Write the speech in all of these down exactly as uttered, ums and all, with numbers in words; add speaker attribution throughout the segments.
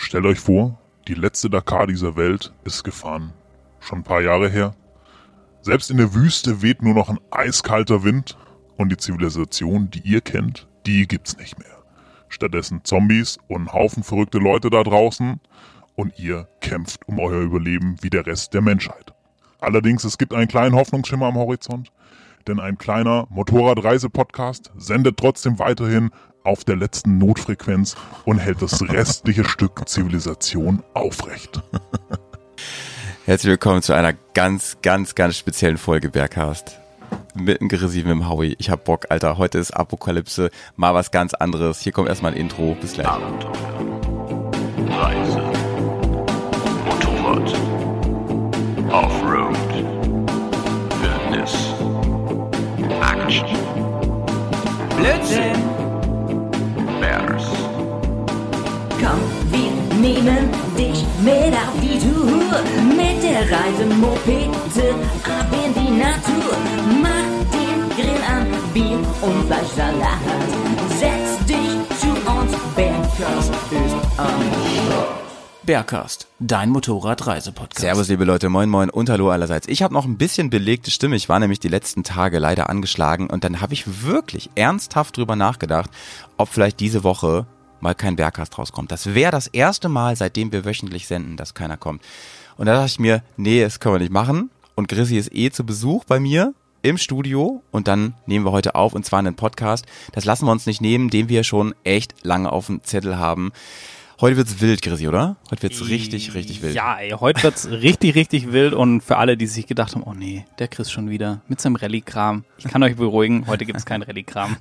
Speaker 1: Stellt euch vor, die letzte Dakar dieser Welt ist gefahren. Schon ein paar Jahre her. Selbst in der Wüste weht nur noch ein eiskalter Wind und die Zivilisation, die ihr kennt, die gibt's nicht mehr. Stattdessen Zombies und ein Haufen verrückte Leute da draußen und ihr kämpft um euer Überleben wie der Rest der Menschheit. Allerdings, es gibt einen kleinen Hoffnungsschimmer am Horizont, denn ein kleiner Motorradreise-Podcast sendet trotzdem weiterhin auf der letzten Notfrequenz und hält das restliche Stück Zivilisation aufrecht.
Speaker 2: Herzlich willkommen zu einer ganz, ganz, ganz speziellen Folge Bergcast. Mit dem Grissi, mit dem Howie. Ich hab Bock, Alter. Heute ist Apokalypse. Mal was ganz anderes. Hier kommt erstmal ein Intro. Bis gleich.
Speaker 3: Abenteuer. Reise. Motorrad. Offroad. Wildnis. Action.
Speaker 4: Blödsinn.
Speaker 3: Bears.
Speaker 4: Komm, wir nehmen dich mit auf die Tour. Mit der Reisemopete ab in die Natur. Mach den Grill an, Bier und Fleischsalat. Setz dich zu uns, Bergcast ist am Start.
Speaker 5: Bergcast, dein Motorradreisepodcast.
Speaker 2: Servus, liebe Leute, moin moin und hallo allerseits. Ich habe noch ein bisschen belegte Stimme, ich war nämlich die letzten Tage leider angeschlagen und dann habe ich wirklich ernsthaft drüber nachgedacht, ob vielleicht diese Woche mal kein Bergcast rauskommt. Das wäre das erste Mal, seitdem wir wöchentlich senden, dass keiner kommt. Und da dachte ich mir, nee, das können wir nicht machen. Und Grissi ist eh zu Besuch bei mir im Studio und dann nehmen wir heute auf und zwar einen Podcast. Das lassen wir uns nicht nehmen, den wir schon echt lange auf dem Zettel haben. Heute wird's wild, Grissi, oder? Heute wird's richtig, richtig wild.
Speaker 5: Ja, ey, heute wird's richtig, richtig wild und für alle, die sich gedacht haben, oh nee, der Chris schon wieder mit seinem Rallye-Kram. Ich kann euch beruhigen, heute gibt's keinen Rallye-Kram.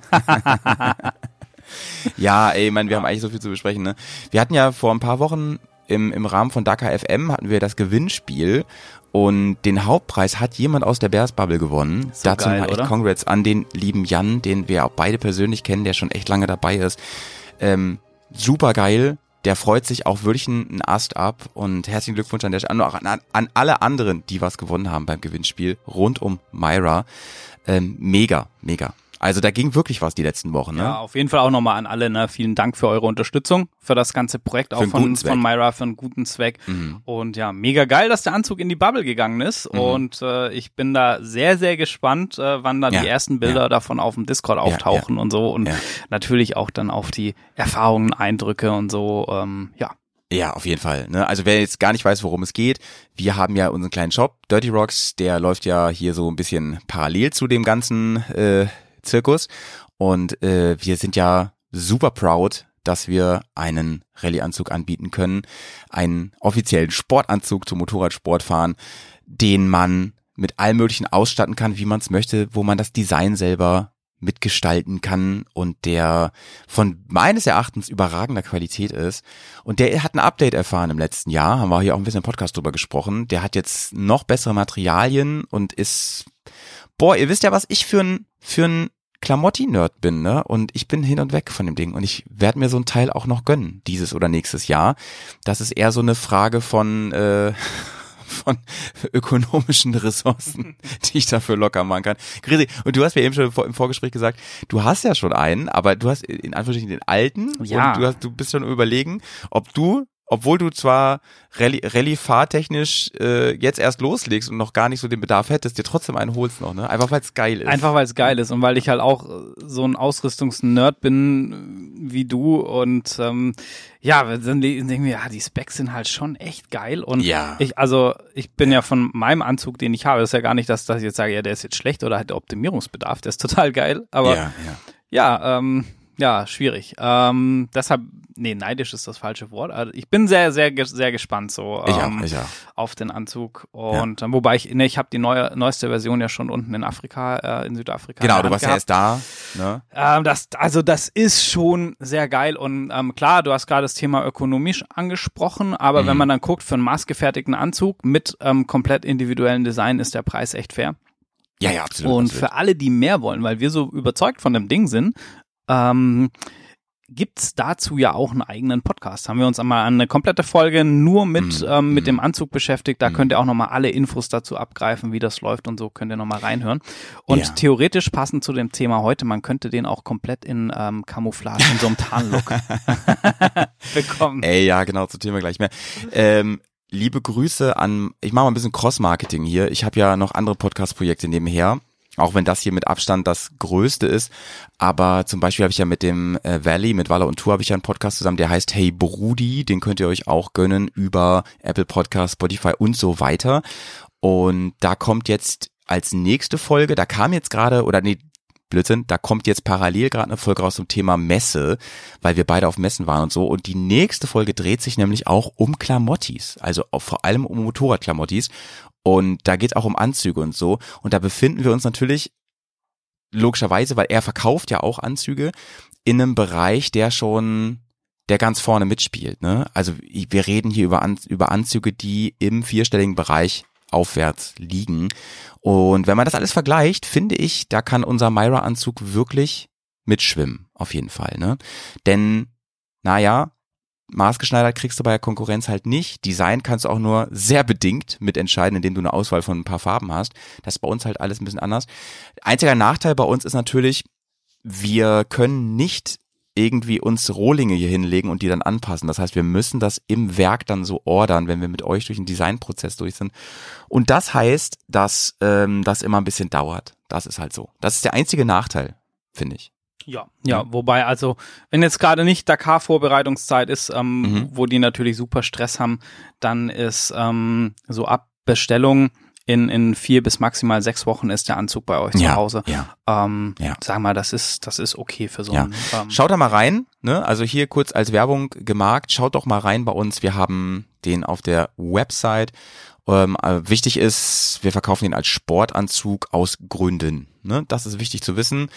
Speaker 2: Ja, ey, ich meine, wir haben eigentlich so viel zu besprechen, ne? Wir hatten ja vor ein paar Wochen im, im Rahmen von Dakar F M hatten wir das Gewinnspiel und den Hauptpreis hat jemand aus der Bears Bubble gewonnen.
Speaker 5: So
Speaker 2: Dazu
Speaker 5: geil,
Speaker 2: mal echt
Speaker 5: oder?
Speaker 2: Congrats an den lieben Jan, den wir auch beide persönlich kennen, der schon echt lange dabei ist. Ähm, super geil. Der freut sich auch wirklich einen Ast ab und herzlichen Glückwunsch an der Stelle an, an, an alle anderen, die was gewonnen haben beim Gewinnspiel rund um Myra. Ähm, mega, mega. Also da ging wirklich was die letzten Wochen, ne?
Speaker 5: Ja, auf jeden Fall auch nochmal an alle, ne? Vielen Dank für eure Unterstützung, für das ganze Projekt, auch
Speaker 2: einen
Speaker 5: von,
Speaker 2: guten Zweck.
Speaker 5: von Myra, für einen guten Zweck.
Speaker 2: Mhm.
Speaker 5: Und ja, mega geil, dass der Anzug in die Bubble gegangen ist.
Speaker 2: Mhm.
Speaker 5: Und äh, ich bin da sehr, sehr gespannt, äh, wann da
Speaker 2: Ja,
Speaker 5: die ersten Bilder
Speaker 2: ja.
Speaker 5: davon auf dem Discord auftauchen
Speaker 2: ja.
Speaker 5: und so. Und
Speaker 2: Ja.
Speaker 5: natürlich auch dann auf die Erfahrungen, Eindrücke und so, ähm, ja.
Speaker 2: Ja, auf jeden Fall. Ne? Also wer jetzt gar nicht weiß, worum es geht, wir haben ja unseren kleinen Shop, Dirty Rocks, der läuft ja hier so ein bisschen parallel zu dem ganzen äh, Zirkus. Und äh, wir sind ja super proud, dass wir einen Rallye-Anzug anbieten können, einen offiziellen Sportanzug zum Motorradsportfahren, den man mit allem Möglichen ausstatten kann, wie man es möchte, wo man das Design selber mitgestalten kann und der von meines Erachtens überragender Qualität ist. Und der hat ein Update erfahren im letzten Jahr, haben wir hier auch ein bisschen im Podcast drüber gesprochen. Der hat jetzt noch bessere Materialien und ist, boah, ihr wisst ja, was ich für ein für ein Klamotti-Nerd bin, ne? Und ich bin hin und weg von dem Ding und ich werde mir so ein Teil auch noch gönnen, dieses oder nächstes Jahr. Das ist eher so eine Frage von äh, von ökonomischen Ressourcen, die ich dafür locker machen kann. Grisi, und du hast mir eben schon im Vorgespräch gesagt, du hast ja schon einen, aber du hast in Anführungsstrichen den alten
Speaker 5: Ja.
Speaker 2: und du hast, du bist schon überlegen, ob du, obwohl du zwar Rallye, Rallye-fahrtechnisch äh, jetzt erst loslegst und noch gar nicht so den Bedarf hättest, dir trotzdem einen holst noch, ne? Einfach weil es geil ist.
Speaker 5: Einfach weil es geil ist und weil ich halt auch äh, so ein Ausrüstungsnerd bin äh, wie du und ähm, ja, dann denken wir, ja, die Specs sind halt schon echt geil und
Speaker 2: Ja.
Speaker 5: ich, also ich bin ja von meinem Anzug, den ich habe, das ist ja gar nicht, dass, dass ich jetzt sage, ja, der ist jetzt schlecht oder hat Optimierungsbedarf, der ist total geil, aber
Speaker 2: ja, ja.
Speaker 5: ja, ähm, ja, schwierig. Ähm, deshalb, nee, neidisch ist das falsche Wort. Also ich bin sehr, sehr, sehr gespannt so
Speaker 2: Ich
Speaker 5: ähm,
Speaker 2: auch, ich auch.
Speaker 5: auf den Anzug. Und ähm, wobei ich, ne, ich habe die neue, neueste Version ja schon unten in Afrika, äh, in Südafrika.
Speaker 2: Genau,
Speaker 5: in der
Speaker 2: du
Speaker 5: Hand
Speaker 2: warst ja erst da, ne?
Speaker 5: ähm, das, also das ist schon sehr geil und ähm, klar, du hast gerade das Thema ökonomisch angesprochen, aber
Speaker 2: Mhm.
Speaker 5: wenn man dann guckt, für einen maßgefertigten Anzug mit ähm, komplett individuellen Design ist der Preis echt fair.
Speaker 2: Ja, ja, absolut.
Speaker 5: Und
Speaker 2: absolut.
Speaker 5: für alle, die mehr wollen, weil wir so überzeugt von dem Ding sind, ähm, gibt's dazu ja auch einen eigenen Podcast. Haben wir uns einmal eine komplette Folge nur mit,
Speaker 2: Mm,
Speaker 5: ähm, mit
Speaker 2: mm.
Speaker 5: dem Anzug beschäftigt. Da
Speaker 2: Mm.
Speaker 5: könnt ihr auch nochmal alle Infos dazu abgreifen, wie das läuft und so, könnt ihr nochmal reinhören. Und
Speaker 2: Ja.
Speaker 5: theoretisch passend zu dem Thema heute, man könnte den auch komplett in ähm, Camouflage, in so einem Tarnlook bekommen.
Speaker 2: Ey, ja, genau, zu Thema gleich mehr. Ähm, liebe Grüße an, ich mache mal ein bisschen Cross-Marketing hier. Ich habe ja noch andere Podcast-Projekte nebenher, auch wenn das hier mit Abstand das größte ist. Aber zum Beispiel habe ich ja mit dem äh, Valley, mit Waller und Tour habe ich ja einen Podcast zusammen, der heißt Hey Brudi. Den könnt ihr euch auch gönnen über Apple Podcasts, Spotify und so weiter. Und da kommt jetzt als nächste Folge, da kam jetzt gerade, oder nee, Blödsinn, da kommt jetzt parallel gerade eine Folge raus zum Thema Messe, weil wir beide auf Messen waren und so. Und die nächste Folge dreht sich nämlich auch um Klamottis, also auch vor allem um Motorradklamottis. Und da geht es auch um Anzüge und so. Und da befinden wir uns natürlich logischerweise, weil er verkauft ja auch Anzüge, in einem Bereich, der schon, der ganz vorne mitspielt. Ne? Also wir reden hier über, An- über Anzüge, die im vierstelligen Bereich aufwärts liegen. Und wenn man das alles vergleicht, finde ich, da kann unser Myra-Anzug wirklich mitschwimmen, auf jeden Fall. Ne? Denn, naja, maßgeschneidert kriegst du bei der Konkurrenz halt nicht. Design kannst du auch nur sehr bedingt mitentscheiden, indem du eine Auswahl von ein paar Farben hast. Das ist bei uns halt alles ein bisschen anders. Einziger Nachteil bei uns ist natürlich, wir können nicht irgendwie uns Rohlinge hier hinlegen und die dann anpassen. Das heißt, wir müssen das im Werk dann so ordern, wenn wir mit euch durch den Designprozess durch sind. Und das heißt, dass ähm, das immer ein bisschen dauert. Das ist halt so. Das ist der einzige Nachteil, finde ich.
Speaker 5: Ja, ja, wobei also, wenn jetzt gerade nicht Dakar-Vorbereitungszeit ist, ähm,
Speaker 2: Mhm.
Speaker 5: wo die natürlich super Stress haben, dann ist ähm, so ab Bestellung in in vier bis maximal sechs Wochen ist der Anzug bei euch
Speaker 2: Ja,
Speaker 5: zu Hause.
Speaker 2: ja.
Speaker 5: Ähm,
Speaker 2: Ja.
Speaker 5: Sag mal, das ist das ist okay für so
Speaker 2: Ja.
Speaker 5: einen. Ähm,
Speaker 2: Schaut da mal rein, ne? Also hier kurz als Werbung gemarkt, schaut doch mal rein bei uns. Wir haben den auf der Website. Ähm, äh, wichtig ist, wir verkaufen ihn als Sportanzug aus Gründen. Ne? Das ist wichtig zu wissen.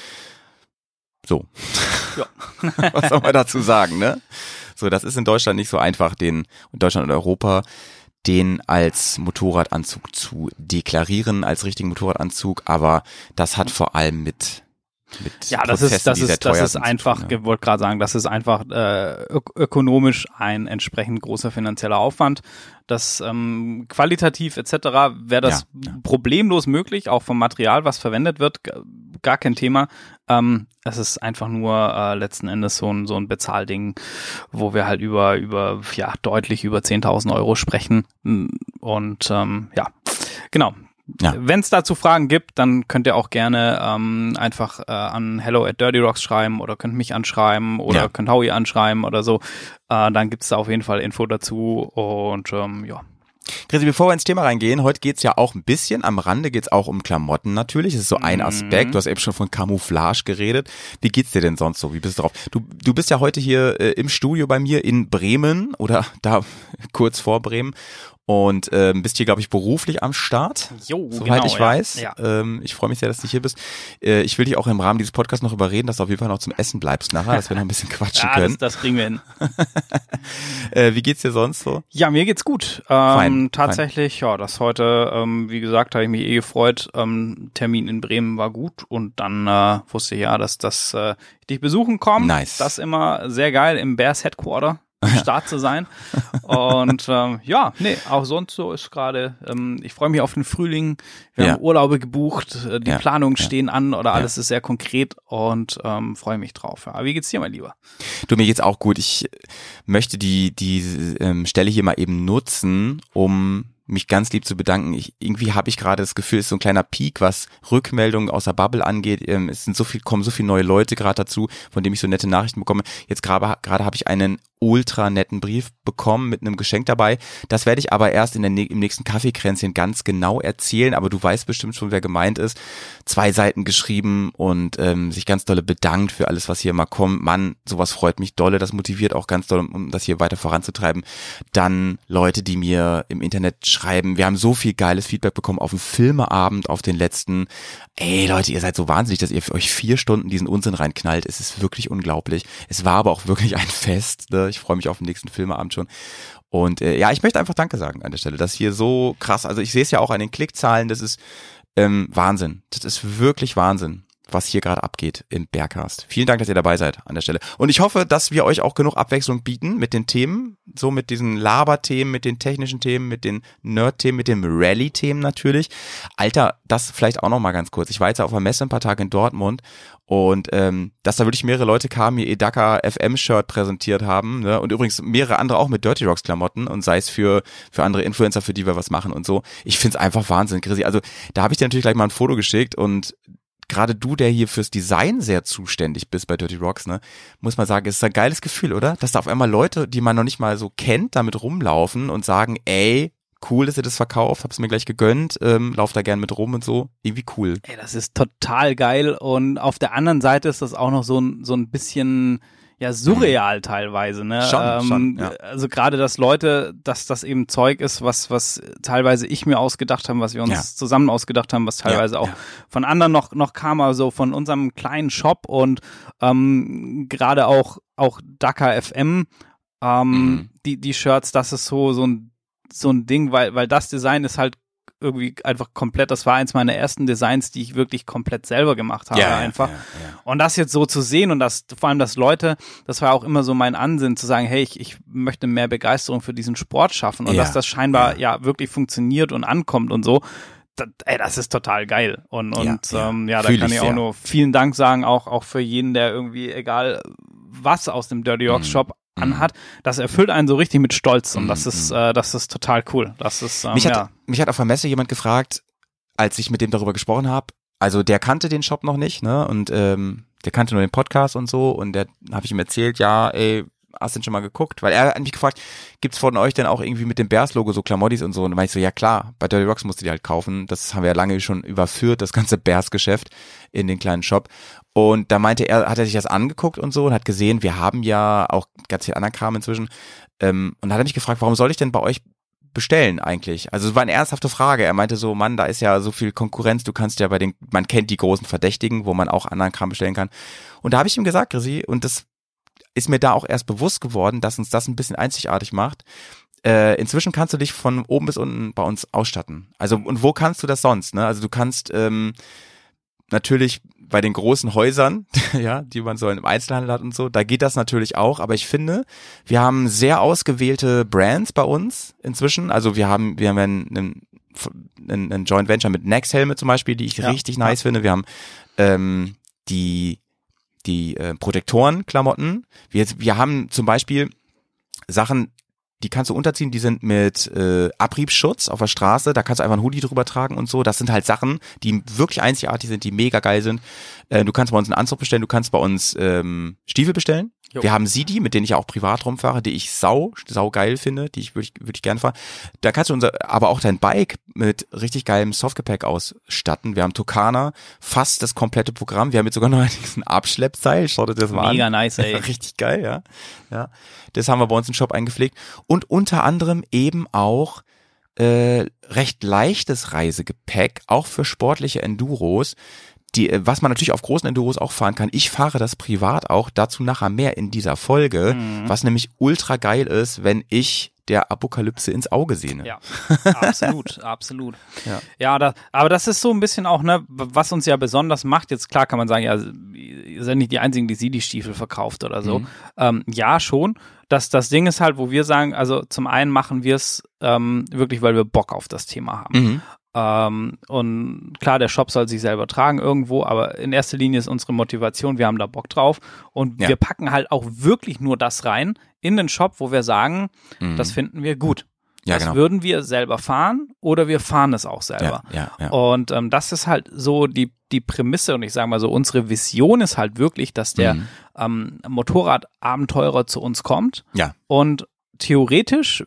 Speaker 2: So.
Speaker 5: Ja.
Speaker 2: Was soll man dazu sagen, ne? So, das ist in Deutschland nicht so einfach, den, in Deutschland und Europa, den als Motorradanzug zu deklarieren, als richtigen Motorradanzug, aber das hat vor allem mit Mit
Speaker 5: Ja, das
Speaker 2: Prozessen,
Speaker 5: ist das
Speaker 2: die sehr
Speaker 5: ist das
Speaker 2: teuer
Speaker 5: ist
Speaker 2: sind,
Speaker 5: einfach,
Speaker 2: zu tun,
Speaker 5: ich wollte gerade sagen, das ist einfach äh, ök- ökonomisch ein entsprechend großer finanzieller Aufwand. Das ähm, qualitativ et cetera wäre das
Speaker 2: Ja, ja.
Speaker 5: problemlos möglich, auch vom Material, was verwendet wird, g- gar kein Thema. Ähm, es ist einfach nur äh, letzten Endes so ein so ein Bezahlding, wo wir halt über über ja deutlich über zehntausend Euro sprechen und ähm, ja, genau.
Speaker 2: Ja.
Speaker 5: Wenn es dazu Fragen gibt, dann könnt ihr auch gerne ähm, einfach äh, an hello at dirty rocks schreiben oder könnt mich anschreiben oder
Speaker 2: Ja.
Speaker 5: könnt Howie anschreiben oder so. Äh, dann gibt's da auf jeden Fall Info dazu und ähm, ja.
Speaker 2: Chrissy, bevor wir ins Thema reingehen, heute geht's ja auch ein bisschen, am Rande geht's auch um Klamotten natürlich, das ist so ein
Speaker 5: Mhm.
Speaker 2: Aspekt, du hast eben schon von Camouflage geredet. Wie geht's dir denn sonst so, wie bist du drauf? Du, du bist ja heute hier äh, im Studio bei mir in Bremen oder da kurz vor Bremen und ähm, bist hier, glaube ich, beruflich am Start,
Speaker 5: Jo,
Speaker 2: soweit
Speaker 5: genau,
Speaker 2: ich
Speaker 5: ja.
Speaker 2: weiß.
Speaker 5: Ja.
Speaker 2: Ähm, ich freue mich sehr, dass du hier bist. Äh, ich will dich auch im Rahmen dieses Podcasts noch überreden, dass du auf jeden Fall noch zum Essen bleibst nachher, dass wir noch ein bisschen quatschen
Speaker 5: Ja,
Speaker 2: können.
Speaker 5: das, das kriegen wir hin.
Speaker 2: Äh, wie geht's dir sonst so?
Speaker 5: Ja, mir geht's gut.
Speaker 2: Fein,
Speaker 5: Ähm, tatsächlich, ja, das heute, ähm, wie gesagt, habe ich mich eh gefreut. Ähm, Termin in Bremen war gut und dann äh, wusste ich ja, dass das äh, ich dich besuchen komme.
Speaker 2: Nice.
Speaker 5: Das ist immer sehr geil, im Bears Headquarter am Start zu sein. Und ähm, ja, nee, auch sonst so ist gerade, ähm, ich freue mich auf den Frühling. Wir
Speaker 2: Ja.
Speaker 5: haben Urlaube gebucht, äh, die
Speaker 2: Ja,
Speaker 5: Planungen
Speaker 2: ja.
Speaker 5: stehen an oder alles ist sehr konkret und ähm, freue mich drauf. Ja, wie geht's dir, mein Lieber?
Speaker 2: Du, mir geht's auch gut. Ich möchte die die ähm, Stelle hier mal eben nutzen, um mich ganz lieb zu bedanken. Ich, irgendwie habe ich gerade das Gefühl, es ist so ein kleiner Peak, was Rückmeldungen aus der Bubble angeht. Ähm, es sind so viel, kommen so viele neue Leute gerade dazu, von denen ich so nette Nachrichten bekomme. Jetzt gerade gerade habe ich einen ultra netten Brief bekommen mit einem Geschenk dabei. Das werde ich aber erst in der, im nächsten Kaffeekränzchen ganz genau erzählen, aber du weißt bestimmt schon, wer gemeint ist. Zwei Seiten geschrieben und ähm, sich ganz dolle bedankt für alles, was hier mal kommt. Mann, sowas freut mich dolle, das motiviert auch ganz doll, um das hier weiter voranzutreiben. Dann Leute, die mir im Internet schreiben, wir haben so viel geiles Feedback bekommen auf dem Filmeabend, auf den letzten. Ey Leute, ihr seid so wahnsinnig, dass ihr für euch vier Stunden diesen Unsinn reinknallt. Es ist wirklich unglaublich. Es war aber auch wirklich ein Fest, ne? Ich freue mich auf den nächsten Filmeabend schon. Und äh, ja, ich möchte einfach Danke sagen an der Stelle. Das hier so krass, also ich sehe es ja auch an den Klickzahlen, das ist ähm, Wahnsinn. Das ist wirklich Wahnsinn, was hier gerade abgeht im Bearcast. Vielen Dank, dass ihr dabei seid an der Stelle. Und ich hoffe, dass wir euch auch genug Abwechslung bieten mit den Themen, so mit diesen Laber-Themen, mit den technischen Themen, mit den Nerd-Themen, mit den Rally-Themen natürlich. Alter, das vielleicht auch noch mal ganz kurz. Ich war jetzt auf einer Messe ein paar Tage in Dortmund und ähm, dass da wirklich mehrere Leute kamen, ihr Edaka F M-Shirt präsentiert haben, ne? Und übrigens mehrere andere auch mit Dirty Rocks Klamotten und sei es für für andere Influencer, für die wir was machen und so. Ich find's einfach Wahnsinn, Chrissy. Also da habe ich dir natürlich gleich mal ein Foto geschickt und gerade du, der hier fürs Design sehr zuständig bist bei Dirty Rocks, ne, muss man sagen, ist ein geiles Gefühl, oder? Dass da auf einmal Leute, die man noch nicht mal so kennt, damit rumlaufen und sagen, ey, cool, dass ihr das verkauft, hab's mir gleich gegönnt, ähm, lauf da gern mit rum und so. Irgendwie cool.
Speaker 5: Ey, das ist total geil und auf der anderen Seite ist das auch noch so ein, so ein bisschen ja surreal teilweise, ne?
Speaker 2: Schon,
Speaker 5: ähm,
Speaker 2: schon, ja.
Speaker 5: Also gerade, dass Leute, dass das eben Zeug ist, was was teilweise ich mir ausgedacht habe, was wir uns
Speaker 2: Ja.
Speaker 5: zusammen ausgedacht haben, was teilweise
Speaker 2: Ja,
Speaker 5: auch
Speaker 2: ja.
Speaker 5: von anderen noch noch kam, also von unserem kleinen Shop und ähm, gerade auch auch Daka F M, ähm,
Speaker 2: Mhm.
Speaker 5: die die Shirts, das ist so so ein so ein Ding, weil weil das Design ist halt irgendwie einfach komplett, das war eins meiner ersten Designs, die ich wirklich komplett selber gemacht habe,
Speaker 2: Ja, ja,
Speaker 5: einfach.
Speaker 2: ja, ja.
Speaker 5: Und das jetzt so zu sehen und das, vor allem, dass Leute, das war auch immer so mein Ansinnen, zu sagen, hey, ich, ich möchte mehr Begeisterung für diesen Sport schaffen und
Speaker 2: Ja,
Speaker 5: dass das scheinbar
Speaker 2: ja.
Speaker 5: ja. wirklich funktioniert und ankommt und so. Das, ey, das ist total geil. Und,
Speaker 2: Ja,
Speaker 5: und
Speaker 2: ja.
Speaker 5: ähm, ja, da
Speaker 2: Fühl
Speaker 5: kann
Speaker 2: ich
Speaker 5: ich auch
Speaker 2: sehr.
Speaker 5: nur vielen Dank sagen, auch, auch für jeden, der irgendwie, egal was aus dem Dirty Rocks
Speaker 2: Mhm.
Speaker 5: Shop anhat, das erfüllt einen so richtig mit Stolz und
Speaker 2: Mhm,
Speaker 5: das ist, äh, das ist total cool. Das ist, ähm,
Speaker 2: Mich hat,
Speaker 5: ja.
Speaker 2: mich hat auf der Messe jemand gefragt, als ich mit dem darüber gesprochen habe, also der kannte den Shop noch nicht, ne, und ähm, der kannte nur den Podcast und so und der habe ich ihm erzählt, ja, ey, hast du denn schon mal geguckt? Weil er hat mich gefragt, gibt's von euch denn auch irgendwie mit dem Bears-Logo so Klamottis und so? Und dann meinte ich so, ja klar, bei Dirty Rocks musst du die halt kaufen. Das haben wir ja lange schon überführt, das ganze Bears-Geschäft in den kleinen Shop. Und da meinte er, hat er sich das angeguckt und so und hat gesehen, wir haben ja auch ganz viel anderen Kram inzwischen. Ähm, und dann hat er mich gefragt, warum soll ich denn bei euch bestellen eigentlich? Also es war eine ernsthafte Frage. Er meinte so, Mann, da ist ja so viel Konkurrenz, du kannst ja bei den, man kennt die großen Verdächtigen, wo man auch anderen Kram bestellen kann. Und da habe ich ihm gesagt, Chrissy, und das ist mir da auch erst bewusst geworden, dass uns das ein bisschen einzigartig macht. Äh, inzwischen kannst du dich von oben bis unten bei uns ausstatten. Also und wo kannst du das sonst? Ne? Also du kannst ähm, natürlich bei den großen Häusern, ja, die man so im Einzelhandel hat und so, da geht das natürlich auch, aber ich finde, wir haben sehr ausgewählte Brands bei uns inzwischen, also wir haben, wir haben einen, einen, einen Joint Venture mit Next Helmet zum Beispiel, die ich
Speaker 5: Ja,
Speaker 2: richtig nice
Speaker 5: ja.
Speaker 2: finde, wir haben ähm, die die äh, Protektoren-Klamotten, wir, wir haben zum Beispiel Sachen, die kannst du unterziehen, die sind mit äh, Abriebsschutz auf der Straße, da kannst du einfach einen Hoodie drüber tragen und so. Das sind halt Sachen, die wirklich einzigartig sind, die mega geil sind. Äh, du kannst bei uns einen Anzug bestellen, du kannst bei uns ähm, Stiefel bestellen.
Speaker 5: Jo.
Speaker 2: Wir haben Sidi, mit denen ich auch privat rumfahre, die ich sau, sau geil finde, die ich würde ich, würd ich gerne fahren. Da kannst du unser, aber auch dein Bike mit richtig geilem Softgepäck ausstatten. Wir haben Tucana, fast das komplette Programm. Wir haben jetzt sogar noch ein Abschleppseil. Schaut euch das mal an.
Speaker 5: Mega nice, ey.
Speaker 2: Richtig geil, ja. Ja. Das haben wir bei uns im Shop eingepflegt. Und unter anderem eben auch äh, recht leichtes Reisegepäck, auch für sportliche Enduros. Die, was man natürlich auf großen Enduros auch fahren kann. Ich fahre das privat auch, dazu nachher mehr in dieser Folge,
Speaker 5: Mhm.
Speaker 2: was nämlich ultra geil ist, wenn ich der Apokalypse ins Auge sehne.
Speaker 5: Ja, absolut, absolut.
Speaker 2: Ja.
Speaker 5: Ja, da, aber das ist so ein bisschen auch, ne, was uns ja besonders macht. Jetzt klar kann man sagen, ja, ihr seid nicht die Einzigen, die sie die Stiefel verkauft oder so.
Speaker 2: Mhm.
Speaker 5: Ähm, ja, schon. Das, das Ding ist halt, wo wir sagen, also zum einen machen wir es ähm, wirklich, weil wir Bock auf das Thema haben.
Speaker 2: Mhm.
Speaker 5: Ähm, und klar, der Shop soll sich selber tragen irgendwo, aber in erster Linie ist unsere Motivation, wir haben da Bock drauf und
Speaker 2: Ja.
Speaker 5: wir packen halt auch wirklich nur das rein in den Shop, wo wir sagen,
Speaker 2: Mhm.
Speaker 5: das finden wir gut.
Speaker 2: Ja,
Speaker 5: das
Speaker 2: genau.
Speaker 5: würden wir selber fahren oder wir fahren es auch selber.
Speaker 2: Ja, ja, ja.
Speaker 5: Und ähm, das ist halt so die, die Prämisse und ich sage mal so, unsere Vision ist halt wirklich, dass der
Speaker 2: Mhm.
Speaker 5: ähm, Motorradabenteurer zu uns kommt
Speaker 2: Ja.
Speaker 5: und theoretisch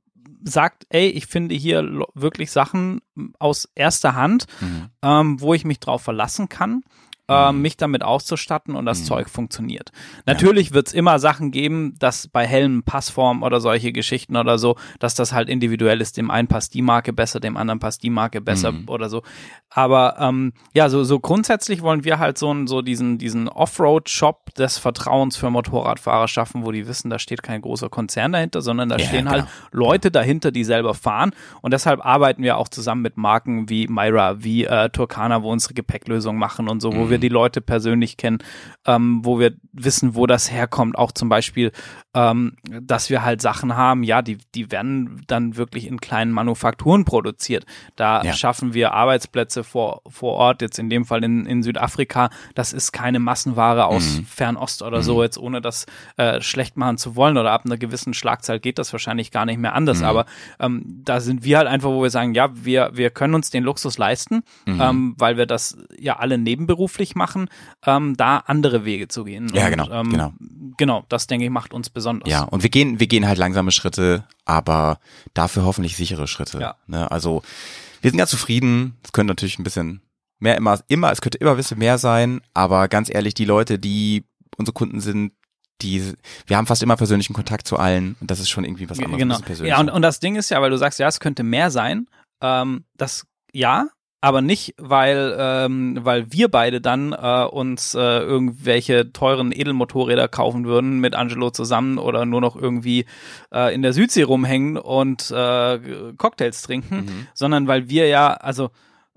Speaker 5: sagt, ey, ich finde hier lo- wirklich Sachen aus erster Hand,
Speaker 2: Mhm.
Speaker 5: ähm, wo ich mich drauf verlassen kann, ähm,
Speaker 2: Mhm.
Speaker 5: mich damit auszustatten und das
Speaker 2: Mhm.
Speaker 5: Zeug funktioniert. Natürlich wird es immer Sachen geben, dass bei Helmen, Passform oder solche Geschichten oder so, dass das halt individuell ist, dem einen passt die Marke besser, dem anderen passt die Marke besser
Speaker 2: Mhm.
Speaker 5: oder so. Aber ähm, ja, so, so grundsätzlich wollen wir halt so, einen- so diesen, diesen Offroad-Shop des Vertrauens für Motorradfahrer schaffen, wo die wissen, da steht kein großer Konzern dahinter, sondern da
Speaker 2: Ja,
Speaker 5: stehen
Speaker 2: klar.
Speaker 5: halt Leute dahinter, die selber fahren. Und deshalb arbeiten wir auch zusammen mit Marken wie Myra, wie äh, Turkana, wo unsere Gepäcklösungen machen und so, wo
Speaker 2: Mhm.
Speaker 5: wir wir die Leute persönlich kennen, ähm, wo wir wissen, wo das herkommt. Auch zum Beispiel, ähm, dass wir halt Sachen haben, ja, die, die werden dann wirklich in kleinen Manufakturen produziert. Da
Speaker 2: Ja.
Speaker 5: schaffen wir Arbeitsplätze vor, vor Ort, jetzt in dem Fall in, in Südafrika. Das ist keine Massenware aus
Speaker 2: Mhm.
Speaker 5: Fernost oder so, jetzt ohne das äh, schlecht machen zu wollen oder ab einer gewissen Schlagzahl geht das wahrscheinlich gar nicht mehr anders.
Speaker 2: Mhm.
Speaker 5: Aber ähm, da sind wir halt einfach, wo wir sagen, ja, wir, wir können uns den Luxus leisten,
Speaker 2: Mhm.
Speaker 5: ähm, weil wir das ja alle nebenberuflich machen, ähm, da andere Wege zu gehen.
Speaker 2: Ja,
Speaker 5: Und,
Speaker 2: genau,
Speaker 5: ähm,
Speaker 2: genau.
Speaker 5: Genau, das denke ich macht uns besonders.
Speaker 2: Ja, und wir gehen, wir gehen halt langsame Schritte, aber dafür hoffentlich sichere Schritte.
Speaker 5: Ja.
Speaker 2: Ne? Also wir sind ganz zufrieden. Es könnte natürlich ein bisschen mehr immer, immer, es könnte immer ein bisschen mehr sein, aber ganz ehrlich, die Leute, die unsere Kunden sind, die, wir haben fast immer persönlichen Kontakt zu allen und das ist schon irgendwie was anderes.
Speaker 5: Genau.
Speaker 2: ein bisschen persönlicher.
Speaker 5: Ja, und, und das Ding ist ja, weil du sagst, ja, es könnte mehr sein, ähm, das ja, aber nicht, weil ähm, weil wir beide dann äh, uns äh, irgendwelche teuren Edelmotorräder kaufen würden mit Angelo zusammen oder nur noch irgendwie äh, in der Südsee rumhängen und äh, Cocktails trinken,
Speaker 2: Mhm.
Speaker 5: sondern weil wir ja, also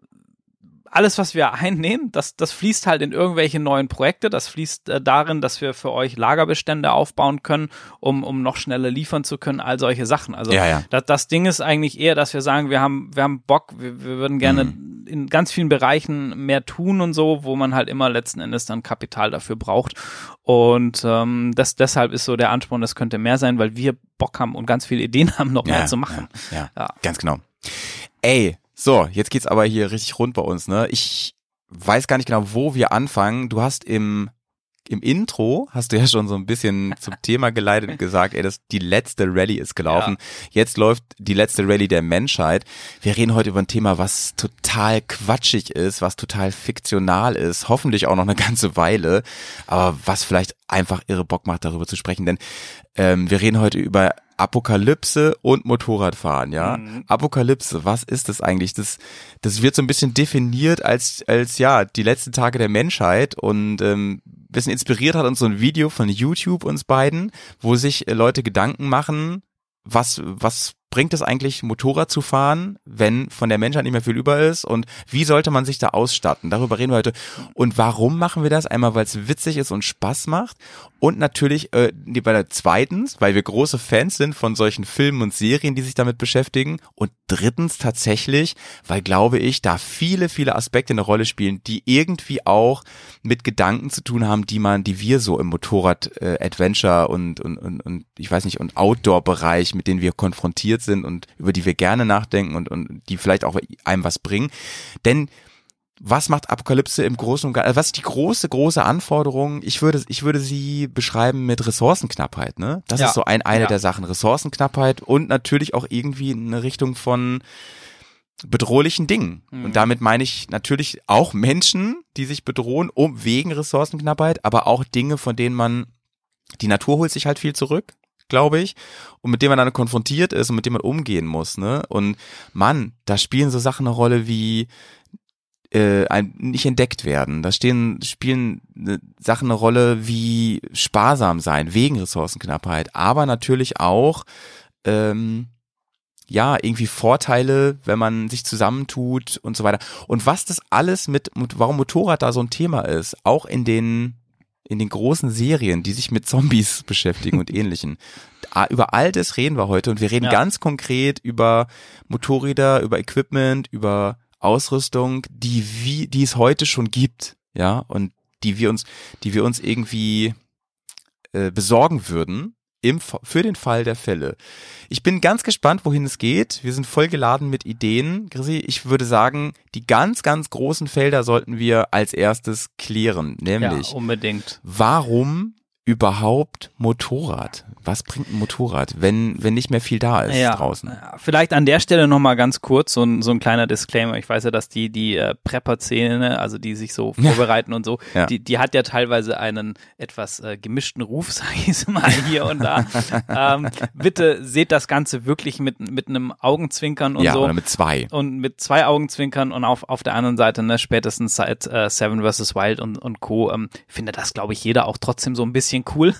Speaker 5: alles, was wir einnehmen, das, das fließt halt in irgendwelche neuen Projekte, das fließt äh, darin, dass wir für euch Lagerbestände aufbauen können, um, um noch schneller liefern zu können, all solche Sachen. Also
Speaker 2: Ja, ja.
Speaker 5: Das, das Ding ist eigentlich eher, dass wir sagen, wir haben, wir haben Bock, wir, wir würden gerne
Speaker 2: Mhm.
Speaker 5: in ganz vielen Bereichen mehr tun und so, wo man halt immer letzten Endes dann Kapital dafür braucht. Und ähm, das, deshalb ist so der Ansporn, das könnte mehr sein, weil wir Bock haben und ganz viele Ideen haben, noch mehr zu machen.
Speaker 2: Ja, ja,
Speaker 5: Ja.
Speaker 2: ganz genau. Ey, so, jetzt geht's aber hier richtig rund bei uns, ne? Ich weiß gar nicht genau, wo wir anfangen. Du hast im im Intro hast du ja schon so ein bisschen zum Thema geleitet und gesagt, ey, das die letzte Rallye ist gelaufen. Jetzt läuft die letzte Rallye der Menschheit. Wir reden heute über ein Thema, was total quatschig ist, was total fiktional ist, hoffentlich auch noch eine ganze Weile, aber was vielleicht einfach irre Bock macht, darüber zu sprechen, denn ähm, wir reden heute über Apokalypse und Motorradfahren, ja.
Speaker 5: Mhm.
Speaker 2: Apokalypse, was ist das eigentlich? Das, das wird so ein bisschen definiert als, als ja, die letzten Tage der Menschheit und ähm, bisschen inspiriert hat uns so ein Video von YouTube uns beiden, wo sich äh, Leute Gedanken machen, was, was bringt es eigentlich, Motorrad zu fahren, wenn von der Menschheit nicht mehr viel über ist und wie sollte man sich da ausstatten? Darüber reden wir heute. Und warum machen wir das? Einmal, weil es witzig ist und Spaß macht und natürlich, äh, nee, bei der zweitens, weil wir große Fans sind von solchen Filmen und Serien, die sich damit beschäftigen und drittens tatsächlich, weil glaube ich, da viele, viele Aspekte eine Rolle spielen, die irgendwie auch mit Gedanken zu tun haben, die man, die wir so im Motorrad äh, Adventure und, und, und, und ich weiß nicht, und Outdoor-Bereich, mit denen wir konfrontiert sind und über die wir gerne nachdenken und, und die vielleicht auch einem was bringen. Denn was macht Apokalypse im Großen und Ganzen? Was ist die große, große Anforderung? Ich würde, ich würde sie beschreiben mit Ressourcenknappheit, ne? Das
Speaker 5: Ja.
Speaker 2: ist so ein, eine
Speaker 5: Ja.
Speaker 2: der Sachen. Ressourcenknappheit und natürlich auch irgendwie eine Richtung von bedrohlichen Dingen.
Speaker 5: Mhm.
Speaker 2: Und damit meine ich natürlich auch Menschen, die sich bedrohen, um wegen Ressourcenknappheit, aber auch Dinge, von denen man, die Natur holt sich halt viel zurück, glaube ich, und mit denen man dann konfrontiert ist und mit denen man umgehen muss, ne? Und Mann, da spielen so Sachen eine Rolle wie äh, ein, nicht entdeckt werden. Da stehen, spielen äh, Sachen eine Rolle wie sparsam sein, wegen Ressourcenknappheit, aber natürlich auch ähm, ja, irgendwie Vorteile, wenn man sich zusammentut und so weiter. Und was das alles mit, mit warum Motorrad da so ein Thema ist, auch in den in den großen Serien, die sich mit Zombies beschäftigen und Ähnlichen. Ah, über all das reden wir heute und wir reden
Speaker 5: Ja.
Speaker 2: ganz konkret über Motorräder, über Equipment, über Ausrüstung, die wie, die es heute schon gibt, ja, und die wir uns, die wir uns irgendwie äh, besorgen würden im, für den Fall der Fälle. Ich bin ganz gespannt, wohin es geht. Wir sind voll geladen mit Ideen. Chrissy, ich würde sagen, die ganz, ganz großen Felder sollten wir als erstes klären, nämlich
Speaker 5: Ja, unbedingt.
Speaker 2: warum überhaupt Motorrad? Was bringt ein Motorrad, wenn wenn nicht mehr viel da ist
Speaker 5: Ja,
Speaker 2: draußen?
Speaker 5: ja, vielleicht an der Stelle nochmal ganz kurz so ein, so ein kleiner Disclaimer. Ich weiß ja, dass die die äh, Prepper-Szene, also die sich so
Speaker 2: Ja.
Speaker 5: vorbereiten und so,
Speaker 2: Ja.
Speaker 5: die die hat ja teilweise einen etwas äh, gemischten Ruf, sag ich mal, hier und da. ähm, bitte seht das Ganze wirklich mit mit einem Augenzwinkern und
Speaker 2: Ja,
Speaker 5: so.
Speaker 2: oder mit zwei.
Speaker 5: Und mit zwei Augenzwinkern und auf, auf der anderen Seite, ne, spätestens seit äh, Seven versus. Wild und, und Co. Ähm, findet das, glaube ich, jeder auch trotzdem so ein bisschen cool.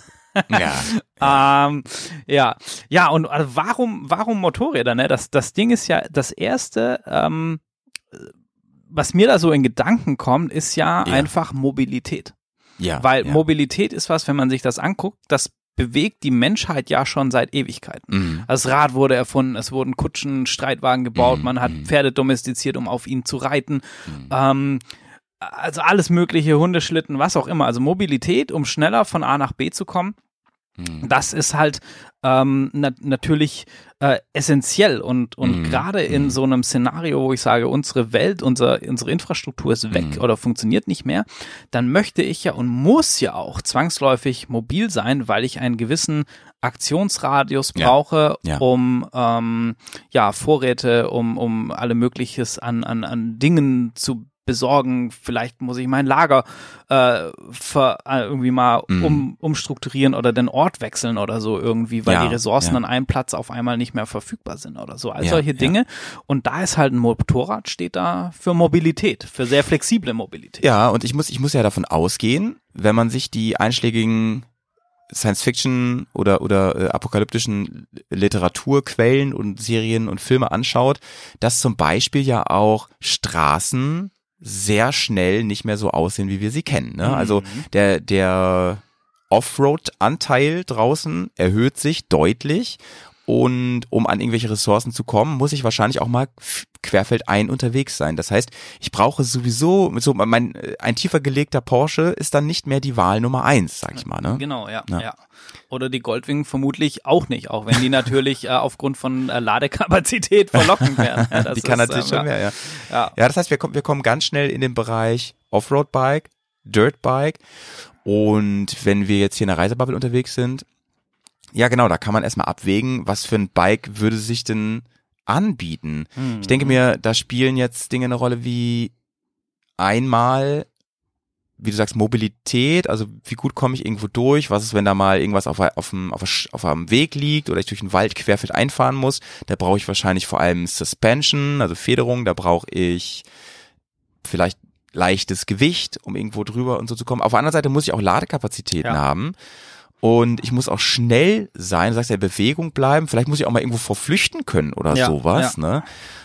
Speaker 2: Ja.
Speaker 5: Ähm, ja, ja, und also warum, warum Motorräder, ne? Das, das Ding ist ja das erste, ähm, was mir da so in Gedanken kommt, ist ja,
Speaker 2: Ja.
Speaker 5: einfach Mobilität.
Speaker 2: Ja.
Speaker 5: Weil
Speaker 2: ja.
Speaker 5: Mobilität ist was, wenn man sich das anguckt, das bewegt die Menschheit ja schon seit Ewigkeiten.
Speaker 2: Mhm.
Speaker 5: Das Rad wurde erfunden, es wurden Kutschen, Streitwagen gebaut,
Speaker 2: Mhm.
Speaker 5: man hat
Speaker 2: Mhm.
Speaker 5: Pferde domestiziert, um auf ihnen zu reiten.
Speaker 2: Mhm.
Speaker 5: Ähm, also alles mögliche, Hundeschlitten, was auch immer. Also Mobilität, um schneller von A nach B zu kommen,
Speaker 2: Mhm.
Speaker 5: das ist halt ähm, na natürlich äh, essentiell und, und
Speaker 2: Mhm.
Speaker 5: gerade in
Speaker 2: Mhm.
Speaker 5: so einem Szenario, wo ich sage, unsere Welt, unser, unsere Infrastruktur ist weg
Speaker 2: Mhm.
Speaker 5: oder funktioniert nicht mehr, dann möchte ich ja und muss ja auch zwangsläufig mobil sein, weil ich einen gewissen Aktionsradius
Speaker 2: Ja.
Speaker 5: brauche,
Speaker 2: Ja.
Speaker 5: um ähm, ja Vorräte, um, um alle Mögliches an, an, an Dingen zu besorgen. Vielleicht muss ich mein Lager äh, ver, äh, irgendwie mal
Speaker 2: Mhm.
Speaker 5: um, umstrukturieren oder den Ort wechseln oder so irgendwie, weil
Speaker 2: Ja,
Speaker 5: die Ressourcen
Speaker 2: ja.
Speaker 5: an einem Platz auf einmal nicht mehr verfügbar sind oder so. All
Speaker 2: Ja,
Speaker 5: solche
Speaker 2: ja.
Speaker 5: Dinge. Und da ist halt ein Motorrad, steht da für Mobilität, für sehr flexible Mobilität.
Speaker 2: Ja, und ich muss, ich muss ja davon ausgehen, wenn man sich die einschlägigen Science-Fiction oder oder äh, apokalyptischen Literaturquellen und Serien und Filme anschaut, dass zum Beispiel ja auch Straßen sehr schnell nicht mehr so aussehen, wie wir sie kennen. Ne?
Speaker 5: Mhm.
Speaker 2: Also der der Offroad-Anteil draußen erhöht sich deutlich. Und um an irgendwelche Ressourcen zu kommen, muss ich wahrscheinlich auch mal f- querfeldein unterwegs sein. Das heißt, ich brauche sowieso, mit so mein ein tiefer gelegter Porsche ist dann nicht mehr die Wahl Nummer eins, sag ich mal. Ne?
Speaker 5: Genau, ja,
Speaker 2: Ja.
Speaker 5: ja. Oder die Goldwing vermutlich auch nicht, auch wenn die natürlich äh, aufgrund von äh, Ladekapazität verlockend werden. Ja, das
Speaker 2: die kann
Speaker 5: ist,
Speaker 2: natürlich
Speaker 5: ähm,
Speaker 2: schon mehr, ja.
Speaker 5: Ja.
Speaker 2: Ja, das heißt, wir kommen, wir kommen ganz schnell in den Bereich Offroad-Bike, Dirt-Bike. Und wenn wir jetzt hier in der Reisebubble unterwegs sind, ja genau, da kann man erstmal abwägen, was für ein Bike würde sich denn anbieten.
Speaker 5: Mhm.
Speaker 2: Ich denke mir, da spielen jetzt Dinge eine Rolle wie einmal, wie du sagst, Mobilität, also wie gut komme ich irgendwo durch, was ist, wenn da mal irgendwas auf, auf, dem, auf, der- auf einem Weg liegt oder ich durch den Wald querfeld einfahren muss, da brauche ich wahrscheinlich vor allem Suspension, also Federung, da brauche ich vielleicht leichtes Gewicht, um irgendwo drüber und so zu kommen. Auf der anderen Seite muss ich auch Ladekapazitäten
Speaker 5: Ja.
Speaker 2: haben. Und ich muss auch schnell sein, du sagst ja, in Bewegung bleiben. Vielleicht muss ich auch mal irgendwo vorflüchten können oder
Speaker 5: Ja,
Speaker 2: sowas, ne?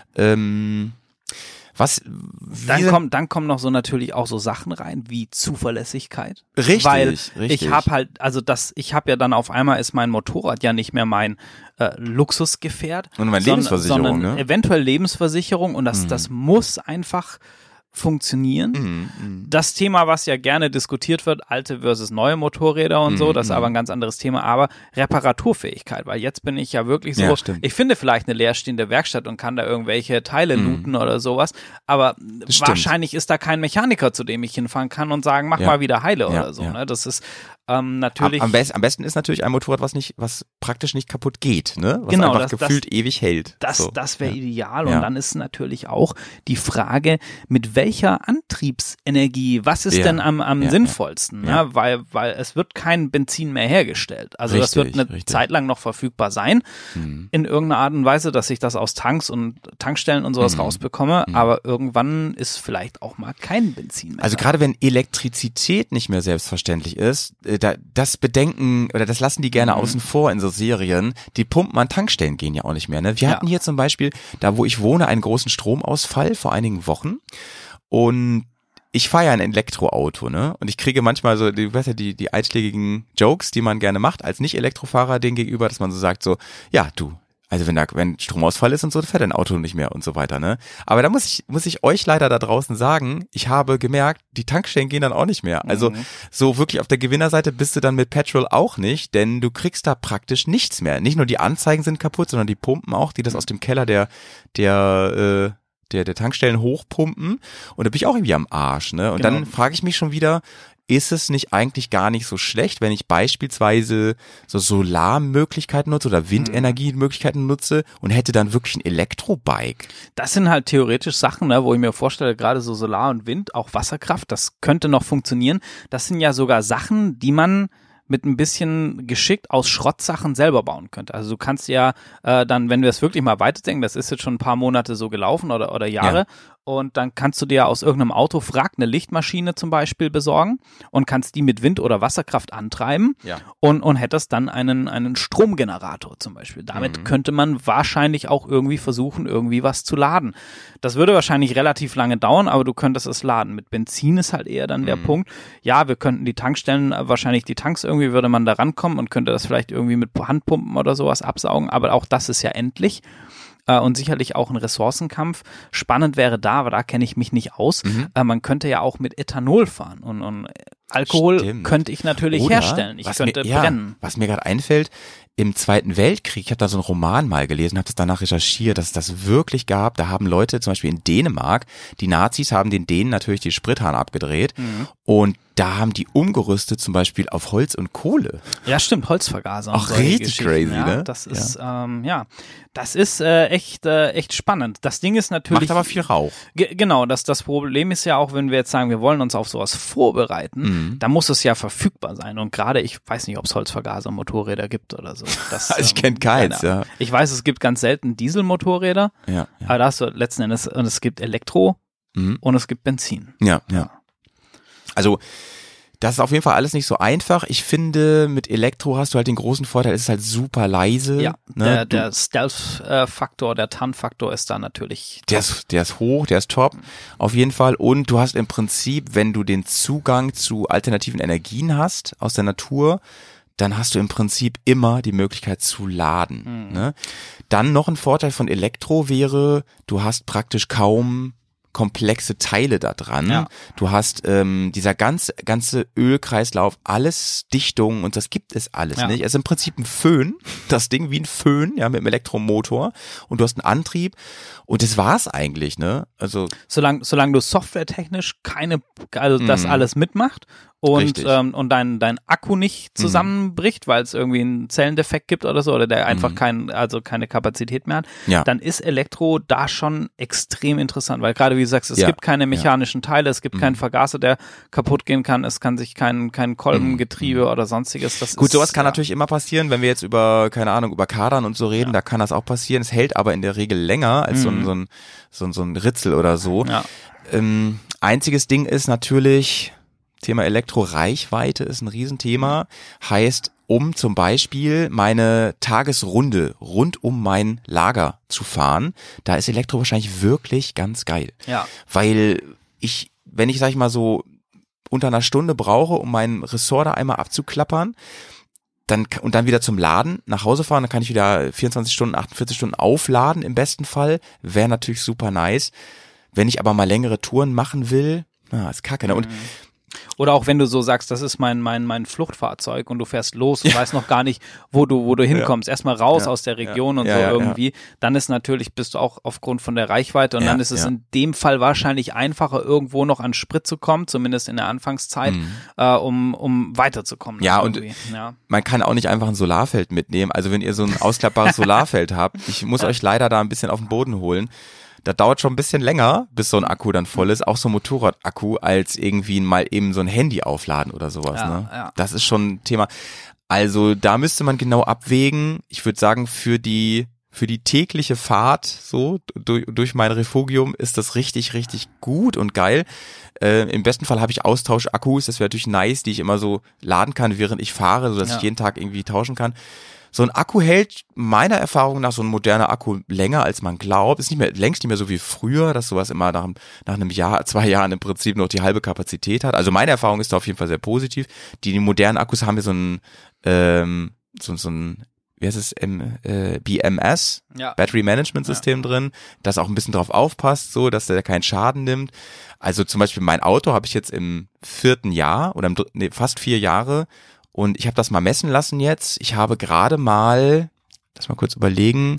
Speaker 2: Ähm, was, wie
Speaker 5: Dann
Speaker 2: sind-
Speaker 5: kommt, dann kommen noch so natürlich auch so Sachen rein wie Zuverlässigkeit.
Speaker 2: Richtig,
Speaker 5: Weil
Speaker 2: richtig.
Speaker 5: ich habe halt, also das, ich habe ja dann auf einmal ist mein Motorrad ja nicht mehr mein äh, Luxusgefährt,
Speaker 2: Und meine
Speaker 5: sondern-
Speaker 2: Lebensversicherung,
Speaker 5: sondern
Speaker 2: ne?
Speaker 5: eventuell Lebensversicherung und das,
Speaker 2: Mhm.
Speaker 5: das muss einfach funktionieren.
Speaker 2: Mhm, mhm.
Speaker 5: Das Thema, was ja gerne diskutiert wird, alte versus neue Motorräder und so,
Speaker 2: Mhm,
Speaker 5: das ist
Speaker 2: mhm.
Speaker 5: aber ein ganz anderes Thema, aber Reparaturfähigkeit, weil jetzt bin ich ja wirklich so,
Speaker 2: Ja, stimmt.
Speaker 5: ich finde vielleicht eine leerstehende Werkstatt und kann da irgendwelche Teile
Speaker 2: Mhm.
Speaker 5: looten oder sowas, aber
Speaker 2: stimmt.
Speaker 5: wahrscheinlich ist da kein Mechaniker, zu dem ich hinfahren kann und sagen, mach
Speaker 2: Ja.
Speaker 5: mal wieder heile
Speaker 2: Ja,
Speaker 5: oder so,
Speaker 2: ja.
Speaker 5: ne? Das ist ähm,
Speaker 2: Am,
Speaker 5: natürlich
Speaker 2: am, best, am besten ist natürlich ein Motorrad, was nicht, was praktisch nicht kaputt geht, ne? Was
Speaker 5: Genau,
Speaker 2: einfach
Speaker 5: das- das-
Speaker 2: gefühlt ewig hält.
Speaker 5: Das,
Speaker 2: So,
Speaker 5: das wäre
Speaker 2: ja.
Speaker 5: ideal. Und
Speaker 2: Ja.
Speaker 5: dann ist natürlich auch die Frage, mit welcher Antriebsenergie, was ist
Speaker 2: Ja.
Speaker 5: denn am, am
Speaker 2: Ja,
Speaker 5: sinnvollsten?
Speaker 2: ja.
Speaker 5: Ne? Weil, weil es wird kein Benzin mehr hergestellt. Also das wird
Speaker 2: Richtig,
Speaker 5: eine
Speaker 2: richtig.
Speaker 5: Zeit lang noch verfügbar sein,
Speaker 2: Mhm.
Speaker 5: in irgendeiner Art und Weise, dass ich das aus Tanks und Tankstellen und sowas
Speaker 2: Mhm.
Speaker 5: rausbekomme. Aber irgendwann ist vielleicht auch mal kein Benzin mehr.
Speaker 2: Also
Speaker 5: da.
Speaker 2: gerade wenn Elektrizität nicht mehr selbstverständlich ist, äh, da, das bedenken oder das lassen die gerne
Speaker 5: Mhm.
Speaker 2: außen vor in so Serien. Die Pumpen an Tankstellen gehen ja auch nicht mehr. Ne? Wir
Speaker 5: Ja.
Speaker 2: hatten hier zum Beispiel, da wo ich wohne, einen großen Stromausfall vor einigen Wochen und ich fahre ja ein Elektroauto, ne? Und ich kriege manchmal so, du weißt ja, die, die einschlägigen Jokes, die man gerne macht, als Nicht-Elektrofahrer denen gegenüber, dass man so sagt, so, ja, du, also wenn da, wenn Stromausfall ist und so, dann fährt dein Auto nicht mehr und so weiter, ne? Aber da muss ich, muss ich euch leider da draußen sagen, ich habe gemerkt, die Tankstellen gehen dann auch nicht mehr. Also,
Speaker 5: Mhm.
Speaker 2: so wirklich auf der Gewinnerseite bist du dann mit Petrol auch nicht, denn du kriegst da praktisch nichts mehr. Nicht nur die Anzeigen sind kaputt, sondern die Pumpen auch, die das aus dem Keller der, der, äh, der, der Tankstellen hochpumpen. Und da bin ich auch irgendwie am Arsch, ne? Und
Speaker 5: Genau.
Speaker 2: dann frage ich mich schon wieder, ist es nicht eigentlich gar nicht so schlecht, wenn ich beispielsweise so Solarmöglichkeiten nutze oder Windenergiemöglichkeiten nutze und hätte dann wirklich ein Elektrobike?
Speaker 5: Das sind halt theoretisch Sachen, ne, wo ich mir vorstelle, gerade so Solar und Wind, auch Wasserkraft, das könnte noch funktionieren. Das sind ja sogar Sachen, die man mit ein bisschen geschickt aus Schrottsachen selber bauen könnte. Also du kannst ja äh, dann, wenn wir es wirklich mal weiterdenken, das ist jetzt schon ein paar Monate so gelaufen oder oder Jahre, Und dann kannst du dir aus irgendeinem Autowrack eine Lichtmaschine zum Beispiel besorgen und kannst die mit Wind- oder Wasserkraft antreiben
Speaker 2: Ja.
Speaker 5: und, und hättest dann einen, einen Stromgenerator zum Beispiel. Damit
Speaker 2: Mhm.
Speaker 5: könnte man wahrscheinlich auch irgendwie versuchen, irgendwie was zu laden. Das würde wahrscheinlich relativ lange dauern, aber du könntest es laden. Mit Benzin ist halt eher dann der
Speaker 2: Mhm.
Speaker 5: Punkt. Ja, wir könnten die Tankstellen, äh, wahrscheinlich die Tanks irgendwie, würde man da rankommen und könnte das vielleicht irgendwie mit Handpumpen oder sowas absaugen, aber auch das ist ja endlich. Äh, und sicherlich auch ein Ressourcenkampf. Spannend wäre da, aber da kenne ich mich nicht aus.
Speaker 2: Mhm.
Speaker 5: Äh, man könnte ja auch mit Ethanol fahren und, und Alkohol
Speaker 2: Stimmt.
Speaker 5: könnte ich natürlich
Speaker 2: Oder,
Speaker 5: herstellen. Ich
Speaker 2: was
Speaker 5: könnte
Speaker 2: mir, ja,
Speaker 5: brennen.
Speaker 2: Was mir gerade einfällt, im Zweiten Weltkrieg, ich habe da so einen Roman mal gelesen, habe das danach recherchiert, dass es das wirklich gab. Da haben Leute, zum Beispiel in Dänemark, die Nazis haben den Dänen natürlich die Sprithahn abgedreht
Speaker 5: Mhm.
Speaker 2: und da haben die umgerüstet zum Beispiel auf Holz und Kohle.
Speaker 5: Ja, stimmt, Holzvergaser. und
Speaker 2: Ach,
Speaker 5: solche
Speaker 2: richtig
Speaker 5: Geschichten,
Speaker 2: crazy,
Speaker 5: ja,
Speaker 2: ne?
Speaker 5: Das ist, ja, ähm, ja das ist äh, echt, äh, echt spannend. Das Ding ist natürlich.
Speaker 2: Macht aber viel Rauch.
Speaker 5: Ge- Genau, das, das Problem ist ja auch, wenn wir jetzt sagen, wir wollen uns auf sowas vorbereiten,
Speaker 2: Mhm.
Speaker 5: dann muss es ja verfügbar sein. Und gerade, ich weiß nicht, ob es Holzvergaser-Motorräder gibt oder so. Das,
Speaker 2: Also ich
Speaker 5: ähm,
Speaker 2: kenn keins,
Speaker 5: keine Ahnung.
Speaker 2: ja.
Speaker 5: Ich weiß, es gibt ganz selten Dieselmotorräder,
Speaker 2: Ja, ja.
Speaker 5: aber da hast du letzten Endes, und es gibt Elektro
Speaker 2: Mhm.
Speaker 5: und es gibt Benzin.
Speaker 2: Ja, ja. Also das ist auf jeden Fall alles nicht so einfach. Ich finde, mit Elektro hast du halt den großen Vorteil, es ist halt super leise.
Speaker 5: Ja,
Speaker 2: ne?
Speaker 5: der,
Speaker 2: Du-
Speaker 5: der Stealth-Faktor, der Tarn-Faktor ist da natürlich
Speaker 2: Der ist, der ist hoch, der ist top, auf jeden Fall. Und du hast im Prinzip, wenn du den Zugang zu alternativen Energien hast aus der Natur, dann hast du im Prinzip immer die Möglichkeit zu laden.
Speaker 5: Mhm.
Speaker 2: Ne? Dann noch ein Vorteil von Elektro wäre, du hast praktisch kaum komplexe Teile da dran.
Speaker 5: Ja.
Speaker 2: Du hast ähm, dieser ganze ganze Ölkreislauf, alles Dichtungen und das gibt es alles
Speaker 5: Ja.
Speaker 2: nicht. Es ist im Prinzip ein Föhn, das Ding wie ein Föhn, ja, mit einem Elektromotor und du hast einen Antrieb und das war's eigentlich, ne? Also
Speaker 5: Solange, solange du softwaretechnisch keine, also das
Speaker 2: Mhm.
Speaker 5: alles mitmacht und,
Speaker 2: Richtig.
Speaker 5: ähm, und dein, dein Akku nicht zusammenbricht, weil es irgendwie einen Zellendefekt gibt oder so, oder der einfach
Speaker 2: Mhm.
Speaker 5: kein, also keine Kapazität mehr hat,
Speaker 2: ja.
Speaker 5: dann ist Elektro da schon extrem interessant, weil gerade wie du sagst, es
Speaker 2: Ja,
Speaker 5: gibt keine mechanischen Teile, es gibt
Speaker 2: Mhm.
Speaker 5: keinen Vergaser, der kaputt gehen kann, es kann sich kein, kein Kolbengetriebe oder sonstiges. Das
Speaker 2: Gut,
Speaker 5: ist,
Speaker 2: sowas kann
Speaker 5: ja.
Speaker 2: natürlich immer passieren, wenn wir jetzt über, keine Ahnung, über Kadern und so reden,
Speaker 5: Ja.
Speaker 2: da kann das auch passieren. Es hält aber in der Regel länger als so, ein,
Speaker 5: Mhm.
Speaker 2: so, ein, so, ein, so ein Ritzel oder so.
Speaker 5: Ja.
Speaker 2: Ähm, einziges Ding ist natürlich, Thema Elektroreichweite ist ein Riesenthema. Heißt, um zum Beispiel meine Tagesrunde rund um mein Lager zu fahren, da ist Elektro wahrscheinlich wirklich ganz geil.
Speaker 5: Ja.
Speaker 2: Weil ich, wenn ich, sag ich mal so, unter einer Stunde brauche, um mein Ressort da einmal abzuklappern, dann und dann wieder zum Laden nach Hause fahren, dann kann ich wieder vierundzwanzig Stunden, achtundvierzig Stunden aufladen im besten Fall, wäre natürlich super nice. Wenn ich aber mal längere Touren machen will, na, ist kacke. Ne? Und
Speaker 5: Oder auch wenn du so sagst, das ist mein mein mein Fluchtfahrzeug und du fährst los und weißt noch gar nicht, wo du wo du hinkommst. Erstmal raus
Speaker 2: Ja.
Speaker 5: aus der Region
Speaker 2: Ja.
Speaker 5: und
Speaker 2: Ja,
Speaker 5: so
Speaker 2: ja,
Speaker 5: irgendwie. Dann ist natürlich, bist du auch aufgrund von der Reichweite und
Speaker 2: Ja,
Speaker 5: dann ist es
Speaker 2: ja.
Speaker 5: in dem Fall wahrscheinlich einfacher, irgendwo noch an Sprit zu kommen, zumindest in der Anfangszeit,
Speaker 2: Mhm.
Speaker 5: äh, um um weiterzukommen.
Speaker 2: Ja, und-
Speaker 5: irgendwie. ja.
Speaker 2: man kann auch nicht einfach ein Solarfeld mitnehmen. Also wenn ihr so ein ausklappbares Solarfeld habt, ich muss euch leider da ein bisschen auf den Boden holen. Das dauert schon ein bisschen länger, bis so ein Akku dann voll ist, auch so ein Motorradakku, als irgendwie mal eben so ein Handy aufladen oder sowas.
Speaker 5: Ja,
Speaker 2: ne?
Speaker 5: ja.
Speaker 2: Das ist schon ein Thema. Also da müsste man genau abwägen. Ich würde sagen, für die für die tägliche Fahrt so durch, durch mein Refugium ist das richtig, richtig gut und geil. Äh, im besten Fall habe ich Austauschakkus, das wäre natürlich nice, die ich immer so laden kann, während ich fahre, sodass
Speaker 5: Ja.
Speaker 2: ich jeden Tag irgendwie tauschen kann. So ein Akku hält meiner Erfahrung nach, so ein moderner Akku, länger als man glaubt. Ist nicht mehr, längst nicht mehr so wie früher, dass sowas immer nach, nach einem Jahr, zwei Jahren im Prinzip noch die halbe Kapazität hat. Also meine Erfahrung ist da auf jeden Fall sehr positiv. Die, die modernen Akkus haben ja so ein, ähm, so, so ein, wie heißt es, M, äh, B M S,
Speaker 5: Ja.
Speaker 2: Battery Management System drin, das auch ein bisschen drauf aufpasst, so, dass der keinen Schaden nimmt. Also zum Beispiel mein Auto habe ich jetzt im vierten Jahr oder im, dr- nee, fast vier Jahre. Und ich habe das mal messen lassen jetzt. Ich habe gerade mal, lass mal kurz überlegen,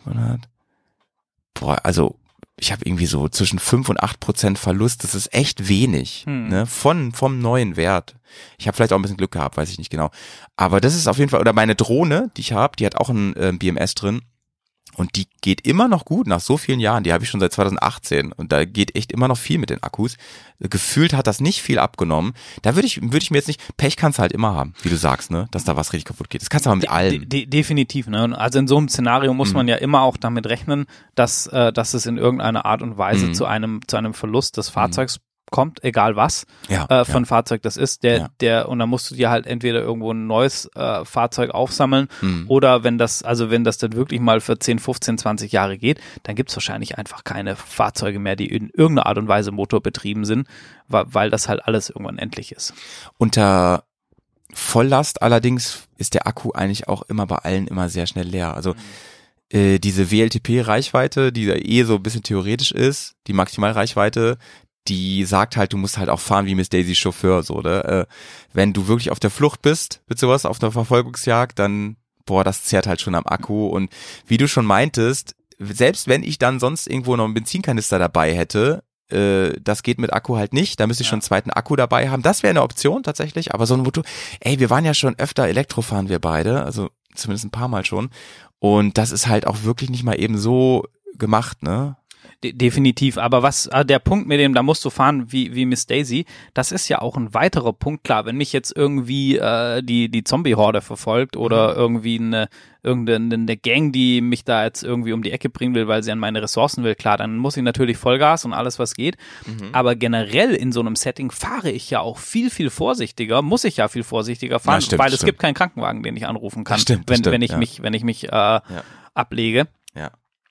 Speaker 2: boah, also ich habe irgendwie so zwischen fünf und acht Prozent Verlust. Das ist echt wenig,
Speaker 5: Hm.
Speaker 2: ne, von vom neuen Wert. Ich habe vielleicht auch ein bisschen Glück gehabt, weiß ich nicht genau. Aber das ist auf jeden Fall, oder meine Drohne, die ich habe, die hat auch ein äh, B M S drin. Und die geht immer noch gut nach so vielen Jahren. Die habe ich schon seit zwanzig achtzehn und da geht echt immer noch viel mit den Akkus. Gefühlt hat das nicht viel abgenommen. Da würde ich, würde ich mir jetzt nicht, Pech kannst du halt immer haben, wie du sagst, ne, dass da was richtig kaputt geht. Das kannst du aber mit allem.
Speaker 5: De- de- definitiv, ne. Also in so einem Szenario muss
Speaker 2: Mhm.
Speaker 5: man ja immer auch damit rechnen, dass, äh, dass es in irgendeiner Art und Weise
Speaker 2: Mhm.
Speaker 5: zu einem, zu einem Verlust des Fahrzeugs kommt, egal was
Speaker 2: Ja,
Speaker 5: äh, von
Speaker 2: ja.
Speaker 5: Fahrzeug das ist, der,
Speaker 2: Ja.
Speaker 5: der, und dann musst du dir halt entweder irgendwo ein neues äh, Fahrzeug aufsammeln
Speaker 2: Mhm.
Speaker 5: oder wenn das, also wenn das dann wirklich mal für zehn, fünfzehn, zwanzig Jahre geht, dann gibt's wahrscheinlich einfach keine Fahrzeuge mehr, die in irgendeiner Art und Weise motorbetrieben sind, weil, weil das halt alles irgendwann endlich ist.
Speaker 2: Unter Volllast allerdings ist der Akku eigentlich auch immer bei allen immer sehr schnell leer. Also äh, diese W L T P-Reichweite, die ja eh so ein bisschen theoretisch ist, die Maximalreichweite, die sagt halt, du musst halt auch fahren wie Miss Daisy Chauffeur, so, ne? Äh, wenn du wirklich auf der Flucht bist, mit sowas, auf einer Verfolgungsjagd, dann, boah, das zehrt halt schon am Akku. Und wie du schon meintest, selbst wenn ich dann sonst irgendwo noch einen Benzinkanister dabei hätte, äh, das geht mit Akku halt nicht, da müsste ich schon einen zweiten Akku dabei haben. Das wäre eine Option tatsächlich, aber so ein Motto, ey, wir waren ja schon öfter Elektrofahren, wir beide, also zumindest ein paar Mal schon. Und das ist halt auch wirklich nicht mal eben so gemacht, ne?
Speaker 5: De- definitiv, aber was äh, der Punkt mit dem, da musst du fahren wie wie Miss Daisy, das ist ja auch ein weiterer Punkt. Klar, wenn mich jetzt irgendwie äh, die die Zombie-Horde verfolgt oder irgendwie eine irgendeine eine Gang, die mich da jetzt irgendwie um die Ecke bringen will, weil sie an meine Ressourcen will, klar, dann muss ich natürlich Vollgas und alles, was geht. Aber generell in so einem Setting fahre ich ja auch viel, viel vorsichtiger, muss ich ja viel vorsichtiger fahren,
Speaker 2: Ja, stimmt,
Speaker 5: weil es
Speaker 2: stimmt.
Speaker 5: gibt keinen Krankenwagen, den ich anrufen kann,
Speaker 2: Das stimmt, das
Speaker 5: wenn, wenn
Speaker 2: stimmt,
Speaker 5: ich
Speaker 2: ja.
Speaker 5: mich, wenn ich mich äh, ablege.
Speaker 2: Ja.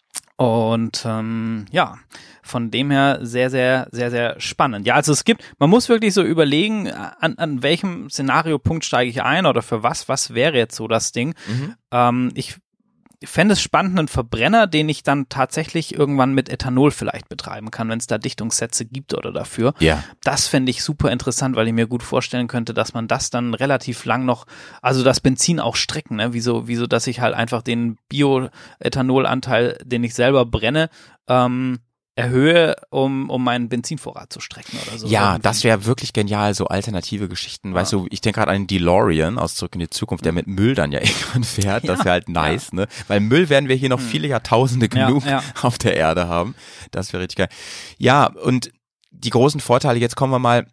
Speaker 5: Und ähm, ja, von dem her sehr, sehr, sehr, sehr spannend. Ja, also es gibt, man muss wirklich so überlegen, an, an welchem Szenariopunkt steige ich ein oder für was, was wäre jetzt so das Ding.
Speaker 2: Mhm.
Speaker 5: Ähm, ich fände es spannend, einen Verbrenner, den ich dann tatsächlich irgendwann mit Ethanol vielleicht betreiben kann, wenn es da Dichtungssätze gibt oder dafür.
Speaker 2: Ja.
Speaker 5: Das fände ich super interessant, weil ich mir gut vorstellen könnte, dass man das dann relativ lang noch, also das Benzin auch strecken, ne? Wieso, wieso, dass ich halt einfach den Bio-Ethanolanteil, den ich selber brenne, ähm, erhöhe, um, um meinen Benzinvorrat zu strecken oder so.
Speaker 2: Ja,
Speaker 5: Irgendwie.
Speaker 2: das wäre wirklich genial, so alternative Geschichten. Weißt du, ich denke gerade an den DeLorean aus Zurück in die Zukunft, der mit Müll dann ja irgendwann fährt. Das wäre halt nice, ne? Weil Müll werden wir hier noch viele Jahrtausende
Speaker 5: Ja,
Speaker 2: genug
Speaker 5: ja.
Speaker 2: auf der Erde haben. Das wäre richtig geil. Ja, und die großen Vorteile, jetzt kommen wir mal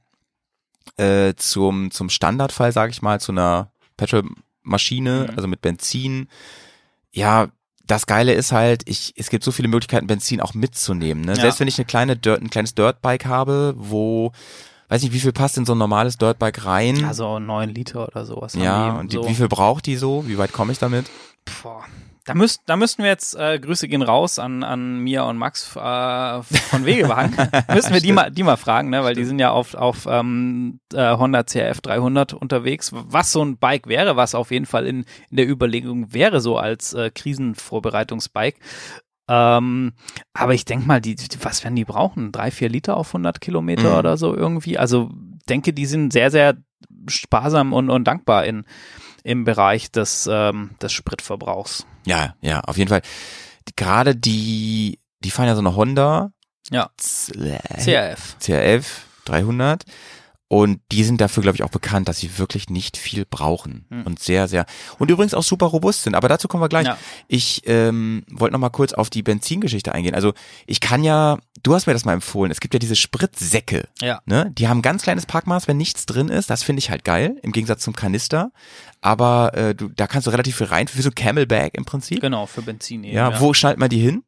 Speaker 2: äh, zum, zum Standardfall, sage ich mal, zu einer Petrolmaschine,
Speaker 5: Mhm.
Speaker 2: also mit Benzin. Ja, das Geile ist halt, ich, es gibt so viele Möglichkeiten, Benzin auch mitzunehmen. Ne?
Speaker 5: Ja.
Speaker 2: Selbst wenn ich eine kleine Dirt, ein kleines Dirtbike habe, wo, weiß nicht, wie viel passt in so ein normales Dirtbike rein?
Speaker 5: Also neun Liter oder sowas.
Speaker 2: ja,
Speaker 5: haben die
Speaker 2: und die,
Speaker 5: so.
Speaker 2: wie viel braucht die so? Wie weit komme ich damit?
Speaker 5: Boah. Da, müsst, da müssten wir jetzt, äh, Grüße gehen raus an, an Mia und Max äh, von Wegewagen. müssen wir die mal, die mal fragen, ne? Weil die sind ja auf, auf ähm, äh, Honda C R F dreihundert unterwegs. Was so ein Bike wäre, was auf jeden Fall in, in der Überlegung wäre, so als äh, Krisenvorbereitungsbike. Ähm, aber ich denke mal, die, die, was werden die brauchen? Drei, vier Liter auf hundert Kilometer
Speaker 2: Mhm.
Speaker 5: oder so irgendwie? Also denke, die sind sehr, sehr sparsam und, und dankbar in im Bereich des, ähm, des Spritverbrauchs.
Speaker 2: Ja, ja, auf jeden Fall. Die- Gerade die, die fahren ja so eine Honda.
Speaker 5: Ja.
Speaker 2: C
Speaker 5: C R F.
Speaker 2: C R F dreihundert. Und die sind dafür, glaube ich, auch bekannt, dass sie wirklich nicht viel brauchen.
Speaker 5: Hm.
Speaker 2: Und sehr, sehr, und übrigens auch super robust sind. Aber dazu kommen wir gleich.
Speaker 5: Ja.
Speaker 2: Ich ähm, wollte noch mal kurz auf die Benzingeschichte eingehen. Also ich kann ja, du hast mir das mal empfohlen, es gibt ja diese Spritsäcke.
Speaker 5: Ja.
Speaker 2: Ne? Die haben ein ganz kleines Packmaß, wenn nichts drin ist. Das finde ich halt geil, im Gegensatz zum Kanister. Aber äh, du, da kannst du relativ viel rein, wie so Camelback im Prinzip.
Speaker 5: Genau, für Benzin eben.
Speaker 2: Ja, wo schnallt man die hin?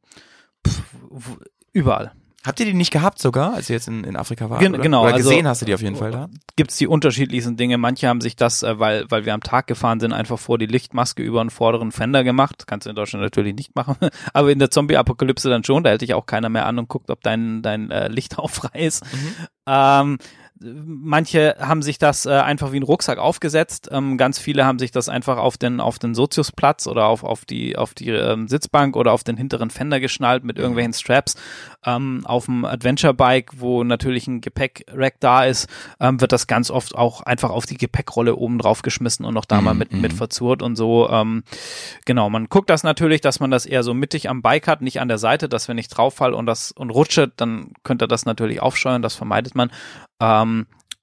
Speaker 5: Wo- Überall.
Speaker 2: Habt ihr die nicht gehabt sogar, als ihr jetzt in, in Afrika wart?
Speaker 5: Gen-
Speaker 2: oder?
Speaker 5: genau,
Speaker 2: Oder
Speaker 5: also-
Speaker 2: gesehen hast du die auf jeden Fall da?
Speaker 5: Gibt's die unterschiedlichsten Dinge. Manche haben sich das, äh, weil, weil wir am Tag gefahren sind, einfach vor die Lichtmaske über den vorderen Fender gemacht. Kannst du in Deutschland natürlich nicht machen. Aber in der Zombie-Apokalypse dann schon. Da hält dich auch keiner mehr an und guckt, ob dein, dein äh, Licht auch frei ist. Ähm, manche haben sich das äh, einfach wie ein Rucksack aufgesetzt. Ähm, ganz viele haben sich das einfach auf den auf den Soziusplatz oder auf auf die auf die ähm, Sitzbank oder auf den hinteren Fender geschnallt mit irgendwelchen Straps. Ähm, auf dem Adventure-Bike, wo natürlich ein Gepäck-Rack da ist, ähm, wird das ganz oft auch einfach auf die Gepäckrolle oben drauf geschmissen und noch da mal mit mit verzurrt und so. Ähm, genau, man guckt das natürlich, dass man das eher so mittig am Bike hat, nicht an der Seite, dass wenn ich drauf fall und das und rutsche, dann könnte das natürlich aufscheuern, das vermeidet man. Ähm,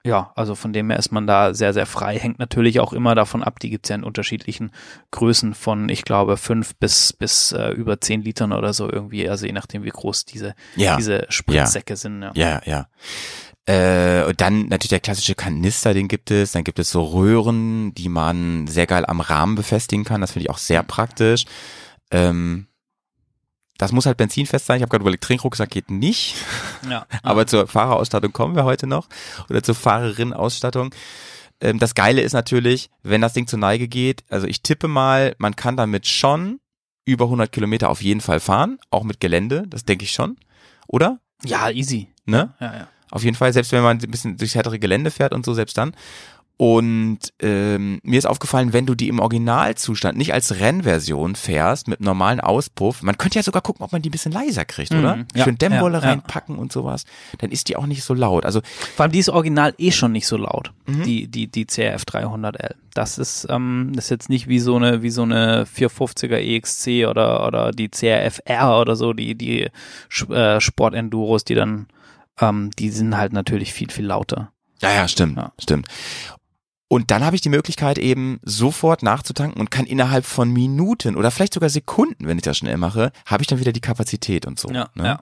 Speaker 5: Ja, also von dem her ist man da sehr, sehr frei. Hängt natürlich auch immer davon ab, die gibt's ja in unterschiedlichen Größen von, ich glaube, fünf bis bis äh, über zehn Litern oder so irgendwie, also je nachdem, wie groß diese,
Speaker 2: Ja.
Speaker 5: diese Spritzsäcke sind. Ja.
Speaker 2: Ja, ja. Äh, und dann natürlich der klassische Kanister, den gibt es. Dann gibt es so Röhren, die man sehr geil am Rahmen befestigen kann. Das finde ich auch sehr praktisch. Ähm, das muss halt benzinfest sein. Ich habe gerade überlegt, Trinkrucksack geht nicht.
Speaker 5: Ja.
Speaker 2: Aber zur Fahrerausstattung kommen wir heute noch. Oder zur Fahrerinnenausstattung. Ähm, das Geile ist natürlich, wenn das Ding zur Neige geht, also ich tippe mal, man kann damit schon über hundert Kilometer auf jeden Fall fahren. Auch mit Gelände, das denke ich schon. Oder?
Speaker 5: Ja, easy.
Speaker 2: Ne?
Speaker 5: Ja, ja.
Speaker 2: Auf jeden Fall, selbst wenn man ein bisschen durchs härtere Gelände fährt und so, selbst dann. Und ähm, mir ist aufgefallen, wenn du die im Originalzustand nicht als Rennversion fährst, mit normalen Auspuff, man könnte ja sogar gucken, ob man die ein bisschen leiser kriegt,
Speaker 5: Mhm,
Speaker 2: oder?
Speaker 5: ja,
Speaker 2: Schön Dämmwolle
Speaker 5: ja, ja.
Speaker 2: reinpacken und sowas, dann ist die auch nicht so laut. Also
Speaker 5: Vor allem die ist original eh schon nicht so laut,
Speaker 2: Mhm.
Speaker 5: die die die C R F dreihundert L. Das ist ähm, das ist jetzt nicht wie so eine wie so eine vierhundertfünfziger E X C oder oder die C R F R oder so, die die äh, Sportenduros, die dann ähm, die sind halt natürlich viel viel lauter.
Speaker 2: ja, ja, stimmt,
Speaker 5: Ja.
Speaker 2: stimmt. Und dann habe ich die Möglichkeit eben sofort nachzutanken und kann innerhalb von Minuten oder vielleicht sogar Sekunden, wenn ich das schnell mache, habe ich dann wieder die Kapazität und so.
Speaker 5: Ja,
Speaker 2: ne?
Speaker 5: ja.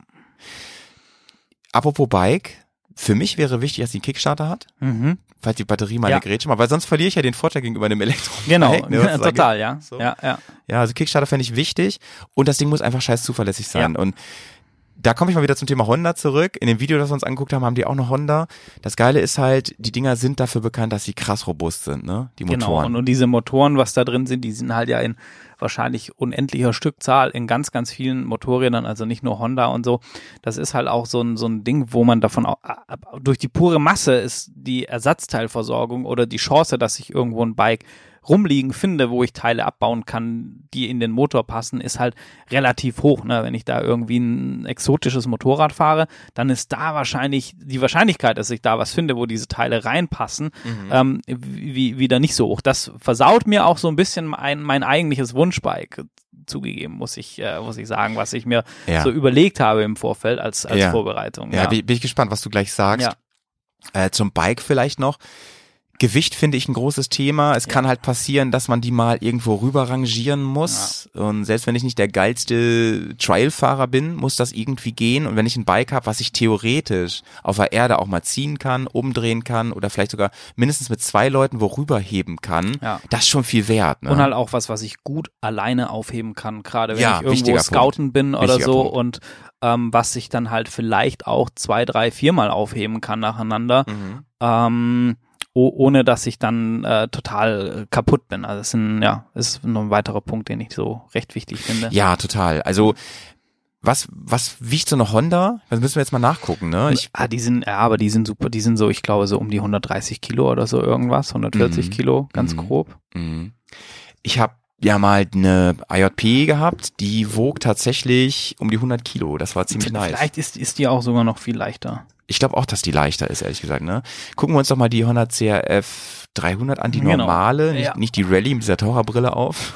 Speaker 2: Apropos Bike, für mich wäre wichtig, dass die einen Kickstarter hat,
Speaker 5: Mhm.
Speaker 2: falls die Batterie mal
Speaker 5: Ja.
Speaker 2: eine Grätsche macht, weil sonst verliere ich ja den Vorteil gegenüber einem Elektrobike.
Speaker 5: Genau,
Speaker 2: ne, was es da
Speaker 5: total,
Speaker 2: gibt.
Speaker 5: ja.
Speaker 2: So.
Speaker 5: Ja, ja.
Speaker 2: Ja, also Kickstarter fände ich wichtig und das Ding muss einfach scheiß zuverlässig sein.
Speaker 5: Ja.
Speaker 2: Und da komme ich mal wieder zum Thema Honda zurück. In dem Video, das wir uns angeguckt haben, haben die auch eine Honda. Das Geile ist halt, die Dinger sind dafür bekannt, dass sie krass robust sind, ne? Die
Speaker 5: Genau,
Speaker 2: Motoren.
Speaker 5: und, und diese Motoren, was da drin sind, die sind halt ja in wahrscheinlich unendlicher Stückzahl in ganz, ganz vielen Motorrädern, also nicht nur Honda und so. Das ist halt auch so ein, so ein Ding, wo man davon auch, durch die pure Masse ist die Ersatzteilversorgung oder die Chance, dass ich irgendwo ein Bike rumliegen finde, wo ich Teile abbauen kann, die in den Motor passen, ist halt relativ hoch. Ne? Wenn ich da irgendwie ein exotisches Motorrad fahre, dann ist da wahrscheinlich die Wahrscheinlichkeit, dass ich da was finde, wo diese Teile reinpassen,
Speaker 2: Mhm.
Speaker 5: ähm, wie, wieder nicht so hoch. Das versaut mir auch so ein bisschen mein, mein eigentliches Wunschbike, zugegeben, muss ich, äh, muss ich sagen, was ich mir
Speaker 2: Ja.
Speaker 5: so überlegt habe im Vorfeld als, als
Speaker 2: Ja.
Speaker 5: Vorbereitung.
Speaker 2: Ja, bin, bin ich gespannt, was du gleich sagst. Äh, zum Bike vielleicht noch. Gewicht finde ich ein großes Thema. Es
Speaker 5: Ja.
Speaker 2: kann halt passieren, dass man die mal irgendwo rüber rangieren muss. Und selbst wenn ich nicht der geilste Trailfahrer bin, muss das irgendwie gehen. Und wenn ich ein Bike habe, was ich theoretisch auf der Erde auch mal ziehen kann, umdrehen kann oder vielleicht sogar mindestens mit zwei Leuten worüber heben kann,
Speaker 5: Ja.
Speaker 2: das ist schon viel wert. Ne?
Speaker 5: Und halt auch was, was ich gut alleine aufheben kann, gerade wenn
Speaker 2: Ja,
Speaker 5: ich irgendwo
Speaker 2: wichtiger
Speaker 5: scouten bin oder
Speaker 2: Wichtiger
Speaker 5: so
Speaker 2: Punkt.
Speaker 5: und ähm, was ich dann halt vielleicht auch zwei, drei, viermal aufheben kann nacheinander,
Speaker 2: Mhm.
Speaker 5: ähm, oh, ohne dass ich dann äh, total äh, kaputt bin. Also das sind, ja, ist noch ein weiterer Punkt, den ich so recht wichtig finde.
Speaker 2: Ja, total. Also was was wiegt so eine Honda? Das müssen wir jetzt mal nachgucken, ne? Ich,
Speaker 5: ah, die sind, ja, aber die sind super, die sind so, ich glaube, so um die hundertdreißig Kilo oder so irgendwas, hundertvierzig
Speaker 2: Mhm.
Speaker 5: Kilo, ganz
Speaker 2: Mhm.
Speaker 5: grob.
Speaker 2: Mhm. Ich habe ja mal eine I J P gehabt, die wog tatsächlich um die hundert Kilo. Das war ziemlich nice.
Speaker 5: Vielleicht ist, ist die auch sogar noch viel leichter.
Speaker 2: Ich glaube auch, dass die leichter ist, ehrlich gesagt. Ne? Gucken wir uns doch mal die Honda C R F dreihundert an, die
Speaker 5: Genau.
Speaker 2: normale, nicht,
Speaker 5: Ja.
Speaker 2: nicht die Rallye mit dieser Taucherbrille auf.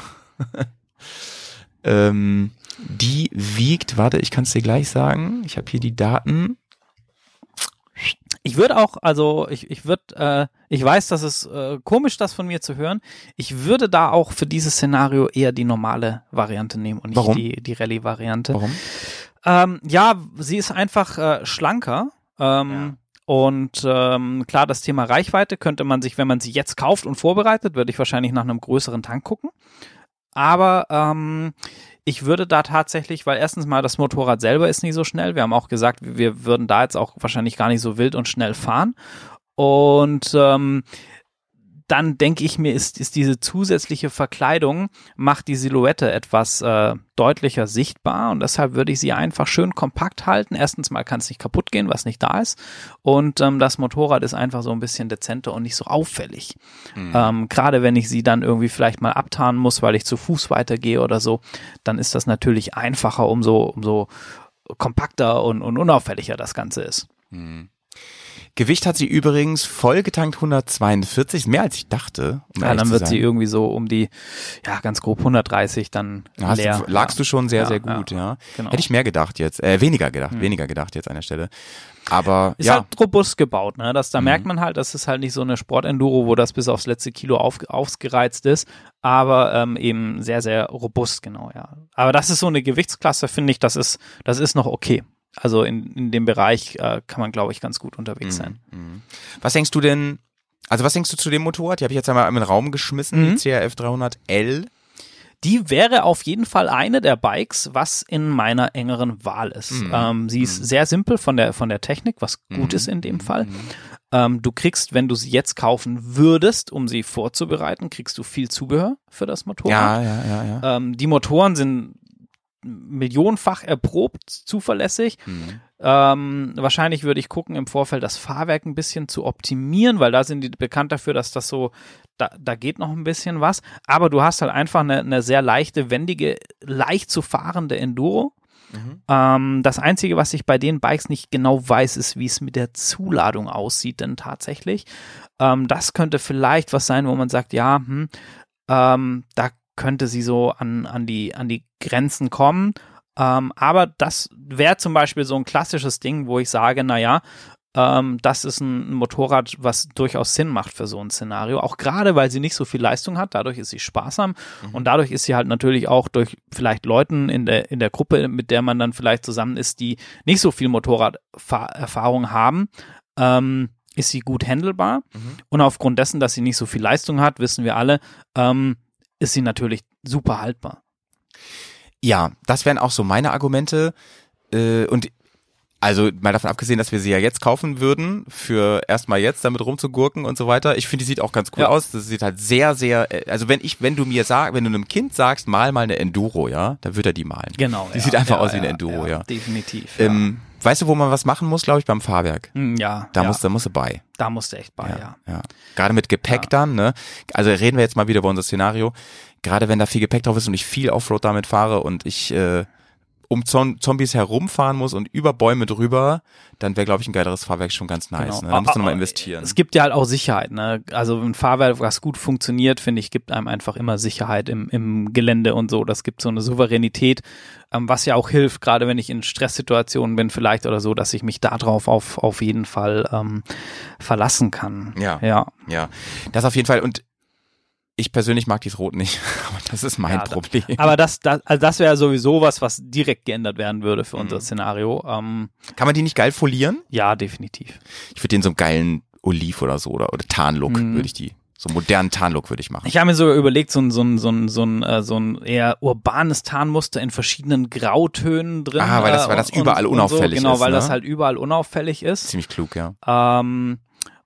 Speaker 2: ähm, die wiegt, warte, ich kann es dir gleich sagen. Ich habe hier die Daten.
Speaker 5: Ich würde auch, also ich, ich würde, äh, ich weiß, das ist äh, komisch, das von mir zu hören. Ich würde da auch für dieses Szenario eher die normale Variante nehmen und nicht
Speaker 2: Warum?
Speaker 5: die, die Rallye-Variante.
Speaker 2: Warum?
Speaker 5: Ähm, ja, sie ist einfach äh, schlanker. Ähm, Und ähm, klar, das Thema Reichweite könnte man sich, wenn man sie jetzt kauft und vorbereitet, würde ich wahrscheinlich nach einem größeren Tank gucken. Aber ähm, ich würde da tatsächlich, weil erstens mal das Motorrad selber ist nicht so schnell. Wir haben auch gesagt, wir würden da jetzt auch wahrscheinlich gar nicht so wild und schnell fahren. Und ähm, dann denke ich mir, ist, ist diese zusätzliche Verkleidung, macht die Silhouette etwas äh, deutlicher sichtbar und deshalb würde ich sie einfach schön kompakt halten. Erstens mal kann es nicht kaputt gehen, was nicht da ist und ähm, das Motorrad ist einfach so ein bisschen dezenter und nicht so auffällig.
Speaker 2: Mhm.
Speaker 5: Ähm, gerade wenn ich sie dann irgendwie vielleicht mal abtarnen muss, weil ich zu Fuß weitergehe oder so, dann ist das natürlich einfacher, umso, umso kompakter und, und unauffälliger das Ganze ist.
Speaker 2: Mhm. Gewicht hat sie übrigens vollgetankt hundertzweiundvierzig, mehr als ich dachte. Um
Speaker 5: Ja,
Speaker 2: ehrlich
Speaker 5: dann
Speaker 2: zu
Speaker 5: wird
Speaker 2: sein.
Speaker 5: sie irgendwie so um die, ja, ganz grob hundertdreißig dann
Speaker 2: Ja, hast
Speaker 5: leer.
Speaker 2: du, lagst
Speaker 5: ja.
Speaker 2: du schon sehr,
Speaker 5: ja,
Speaker 2: sehr gut, ja.
Speaker 5: ja. Genau.
Speaker 2: Hätte ich mehr gedacht jetzt, äh, weniger gedacht,
Speaker 5: Mhm.
Speaker 2: weniger gedacht jetzt an der Stelle. Aber
Speaker 5: Ist
Speaker 2: ja,
Speaker 5: halt robust gebaut, ne? Das, da
Speaker 2: Mhm.
Speaker 5: merkt man halt, das ist halt nicht so eine Sportenduro, wo das bis aufs letzte Kilo auf, ausgereizt ist, aber ähm, eben sehr, sehr robust, genau, ja. Aber das ist so eine Gewichtsklasse, finde ich, das ist, das ist noch okay. Also in, in dem Bereich äh, kann man, glaube ich, ganz gut unterwegs sein.
Speaker 2: Mhm. Was denkst du denn, also was denkst du zu dem Motorrad? Die habe ich jetzt einmal in den Raum geschmissen,
Speaker 5: Mhm.
Speaker 2: die C R F dreihundert L.
Speaker 5: Die wäre auf jeden Fall eine der Bikes, was in meiner engeren Wahl ist.
Speaker 2: Mhm.
Speaker 5: Ähm, sie ist
Speaker 2: Mhm.
Speaker 5: sehr simpel von der, von der Technik, was gut
Speaker 2: Mhm.
Speaker 5: ist in dem Fall.
Speaker 2: Mhm.
Speaker 5: Ähm, du kriegst, wenn du sie jetzt kaufen würdest, um sie vorzubereiten, kriegst du viel Zubehör für das Motorrad.
Speaker 2: Ja, ja, ja, ja.
Speaker 5: Ähm, die Motoren sind millionenfach erprobt, zuverlässig.
Speaker 2: Mhm.
Speaker 5: Ähm, wahrscheinlich würde ich gucken, im Vorfeld das Fahrwerk ein bisschen zu optimieren, weil da sind die bekannt dafür, dass das so, da, da geht noch ein bisschen was. Aber du hast halt einfach eine, eine sehr leichte, wendige, leicht zu fahrende Enduro.
Speaker 2: Mhm.
Speaker 5: Ähm, das Einzige, was ich bei den Bikes nicht genau weiß, ist, wie es mit der Zuladung aussieht denn tatsächlich. Ähm, das könnte vielleicht was sein, wo man sagt, ja, hm, ähm, da könnte sie so an, an, die, an die Grenzen kommen. Ähm, aber das wäre zum Beispiel so ein klassisches Ding, wo ich sage, naja, ähm, das ist ein Motorrad, was durchaus Sinn macht für so ein Szenario. Auch gerade, weil sie nicht so viel Leistung hat. Dadurch ist sie sparsam.
Speaker 2: Mhm.
Speaker 5: Und dadurch ist sie halt natürlich auch durch vielleicht Leuten in der, in der Gruppe, mit der man dann vielleicht zusammen ist, die nicht so viel Motorraderfahrung haben, ähm, ist sie gut handelbar.
Speaker 2: Mhm.
Speaker 5: Und aufgrund dessen, dass sie nicht so viel Leistung hat, wissen wir alle, ähm, ist sie natürlich super haltbar.
Speaker 2: Ja, das wären auch so meine Argumente. Äh, und also mal davon abgesehen, dass wir sie ja jetzt kaufen würden, für erstmal jetzt damit rumzugurken und so weiter. Ich finde, die sieht auch ganz cool
Speaker 5: Ja.
Speaker 2: aus. Das sieht halt sehr, sehr, äh, also wenn ich, wenn du mir sag, wenn du einem Kind sagst, mal mal eine Enduro, ja, dann wird er die malen.
Speaker 5: Genau.
Speaker 2: Die
Speaker 5: ja,
Speaker 2: sieht einfach
Speaker 5: ja,
Speaker 2: aus wie eine
Speaker 5: ja,
Speaker 2: Enduro, ja.
Speaker 5: Definitiv.
Speaker 2: Ähm, weißt du, wo man was machen muss, glaube ich, beim Fahrwerk?
Speaker 5: ja, Hm, ja,
Speaker 2: Da
Speaker 5: ja,
Speaker 2: muss, da musst du bei.
Speaker 5: da musst du echt bei, ja.
Speaker 2: Ja, ja. Gerade mit Gepäck
Speaker 5: Ja.
Speaker 2: dann, ne? Also reden wir jetzt mal wieder über unser Szenario. Gerade wenn da viel Gepäck drauf ist und ich viel Offroad damit fahre und ich äh, um Zom- Zombies herumfahren muss und über Bäume drüber, dann wäre, glaube ich, ein geileres Fahrwerk schon ganz nice.
Speaker 5: Genau.
Speaker 2: Ne? Da musst du
Speaker 5: Aber-
Speaker 2: nochmal investieren.
Speaker 5: Es gibt ja halt auch Sicherheit, ne? Also ein Fahrwerk, was gut funktioniert, finde ich, gibt einem einfach immer Sicherheit im, im Gelände und so. Das gibt so eine Souveränität, ähm, was ja auch hilft, gerade wenn ich in Stresssituationen bin vielleicht oder so, dass ich mich darauf auf, auf jeden Fall ähm, verlassen kann.
Speaker 2: Ja.
Speaker 5: Ja.
Speaker 2: Ja, das auf jeden Fall. Und ich persönlich mag dieses Rot nicht. Aber das ist mein
Speaker 5: Ja, da-
Speaker 2: Problem.
Speaker 5: Aber das, das, also das wäre sowieso was, was direkt geändert werden würde für unser
Speaker 2: Mhm.
Speaker 5: Szenario. Ähm,
Speaker 2: Kann man die nicht geil folieren?
Speaker 5: ja, definitiv.
Speaker 2: Ich würde den so einen geilen Oliv oder so oder, oder Tarnlook
Speaker 5: Mhm.
Speaker 2: würde ich die, so einen modernen Tarnlook würde ich machen.
Speaker 5: Ich habe mir sogar überlegt, so ein, so ein, so ein, so ein, äh, so ein eher urbanes Tarnmuster in verschiedenen Grautönen drin.
Speaker 2: Ah, weil das- weil das
Speaker 5: äh, und-
Speaker 2: überall
Speaker 5: und
Speaker 2: unauffällig
Speaker 5: so. Genau,
Speaker 2: ist,
Speaker 5: weil
Speaker 2: ne?
Speaker 5: das halt überall unauffällig ist.
Speaker 2: Ziemlich klug, ja.
Speaker 5: Ähm,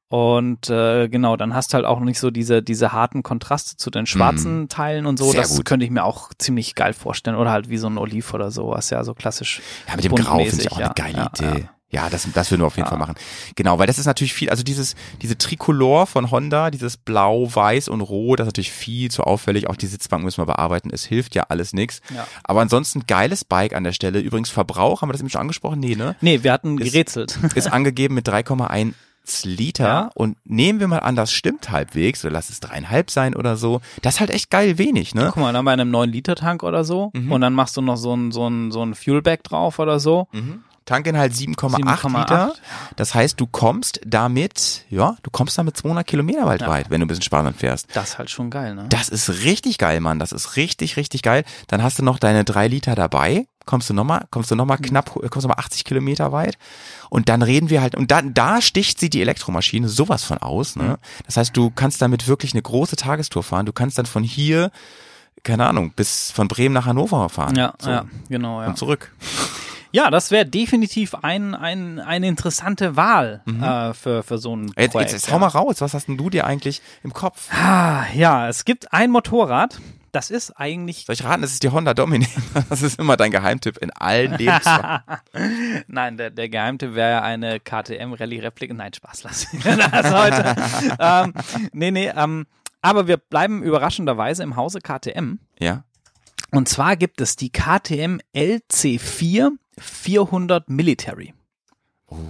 Speaker 5: und äh, genau, dann hast du halt auch nicht so diese, diese harten Kontraste zu den schwarzen Teilen und so.
Speaker 2: Mhm. Sehr
Speaker 5: Das
Speaker 2: gut.
Speaker 5: könnte ich mir auch ziemlich geil vorstellen. Oder halt wie so ein Oliv oder sowas, ja, so klassisch.
Speaker 2: Ja, mit dem Grau finde ich
Speaker 5: buntmäßig,
Speaker 2: auch
Speaker 5: ja.
Speaker 2: eine geile
Speaker 5: Ja,
Speaker 2: Idee.
Speaker 5: ja.
Speaker 2: Ja, das, das würden wir auf jeden
Speaker 5: Ja.
Speaker 2: Fall machen. Genau, weil das ist natürlich viel, also dieses, diese Tricolor von Honda, dieses Blau, Weiß und Rot, das ist natürlich viel zu auffällig. Auch die Sitzbank müssen wir bearbeiten. Es hilft ja alles nichts.
Speaker 5: Ja.
Speaker 2: Aber ansonsten geiles Bike an der Stelle. Übrigens Verbrauch, haben wir das eben schon angesprochen? Nee, ne?
Speaker 5: Nee, wir hatten
Speaker 2: Ist-
Speaker 5: gerätselt.
Speaker 2: Ist angegeben mit drei Komma eins Liter.
Speaker 5: Ja.
Speaker 2: Und nehmen wir mal an, das stimmt halbwegs, oder lass es dreieinhalb sein oder so. Das ist halt echt geil wenig, ne?
Speaker 5: Guck mal, dann bei einem neun Liter Tank oder so.
Speaker 2: Mhm.
Speaker 5: Und dann machst du noch so ein, so ein, so ein Fuelback drauf oder so.
Speaker 2: Mhm. Tankinhalt sieben Komma acht
Speaker 5: sieben Komma
Speaker 2: Liter.
Speaker 5: acht,
Speaker 2: Das heißt, du kommst damit, ja, du kommst damit zweihundert Kilometer weit
Speaker 5: Ja.
Speaker 2: weit, wenn du ein bisschen sparsam fährst.
Speaker 5: Das ist halt schon geil, ne?
Speaker 2: Das ist richtig geil, Mann. Das ist richtig, richtig geil. Dann hast du noch deine drei Liter dabei. Kommst du nochmal, kommst du nochmal knapp, kommst du nochmal achtzig Kilometer weit. Und dann reden wir halt, und dann, da sticht sie die Elektromaschine sowas von aus, ne? Das heißt, du kannst damit wirklich eine große Tagestour fahren. Du kannst dann von hier, keine Ahnung, bis von Bremen nach Hannover fahren.
Speaker 5: Ja,
Speaker 2: so.
Speaker 5: ja, genau, ja.
Speaker 2: Und zurück.
Speaker 5: Ja, das wäre definitiv ein, ein, eine interessante Wahl
Speaker 2: Mhm.
Speaker 5: äh, für, für so ein
Speaker 2: Jetzt,
Speaker 5: Projekt.
Speaker 2: jetzt, jetzt
Speaker 5: ja.
Speaker 2: hau mal raus. Was hast denn du dir eigentlich im Kopf?
Speaker 5: Ah, ja, es gibt ein Motorrad, das ist eigentlich,
Speaker 2: Soll ich raten, es ist die Honda Dominik. Das ist immer dein Geheimtipp in allen Lebensfragen.
Speaker 5: nein, der, der Geheimtipp wäre ja eine K T M Rallye Replika. Nein, Spaß, lass das heute. ähm, nee, nee, ähm, aber wir bleiben überraschenderweise im Hause K T M.
Speaker 2: Ja.
Speaker 5: Und zwar gibt es die K T M L C vier vierhundert Military.
Speaker 2: Oh.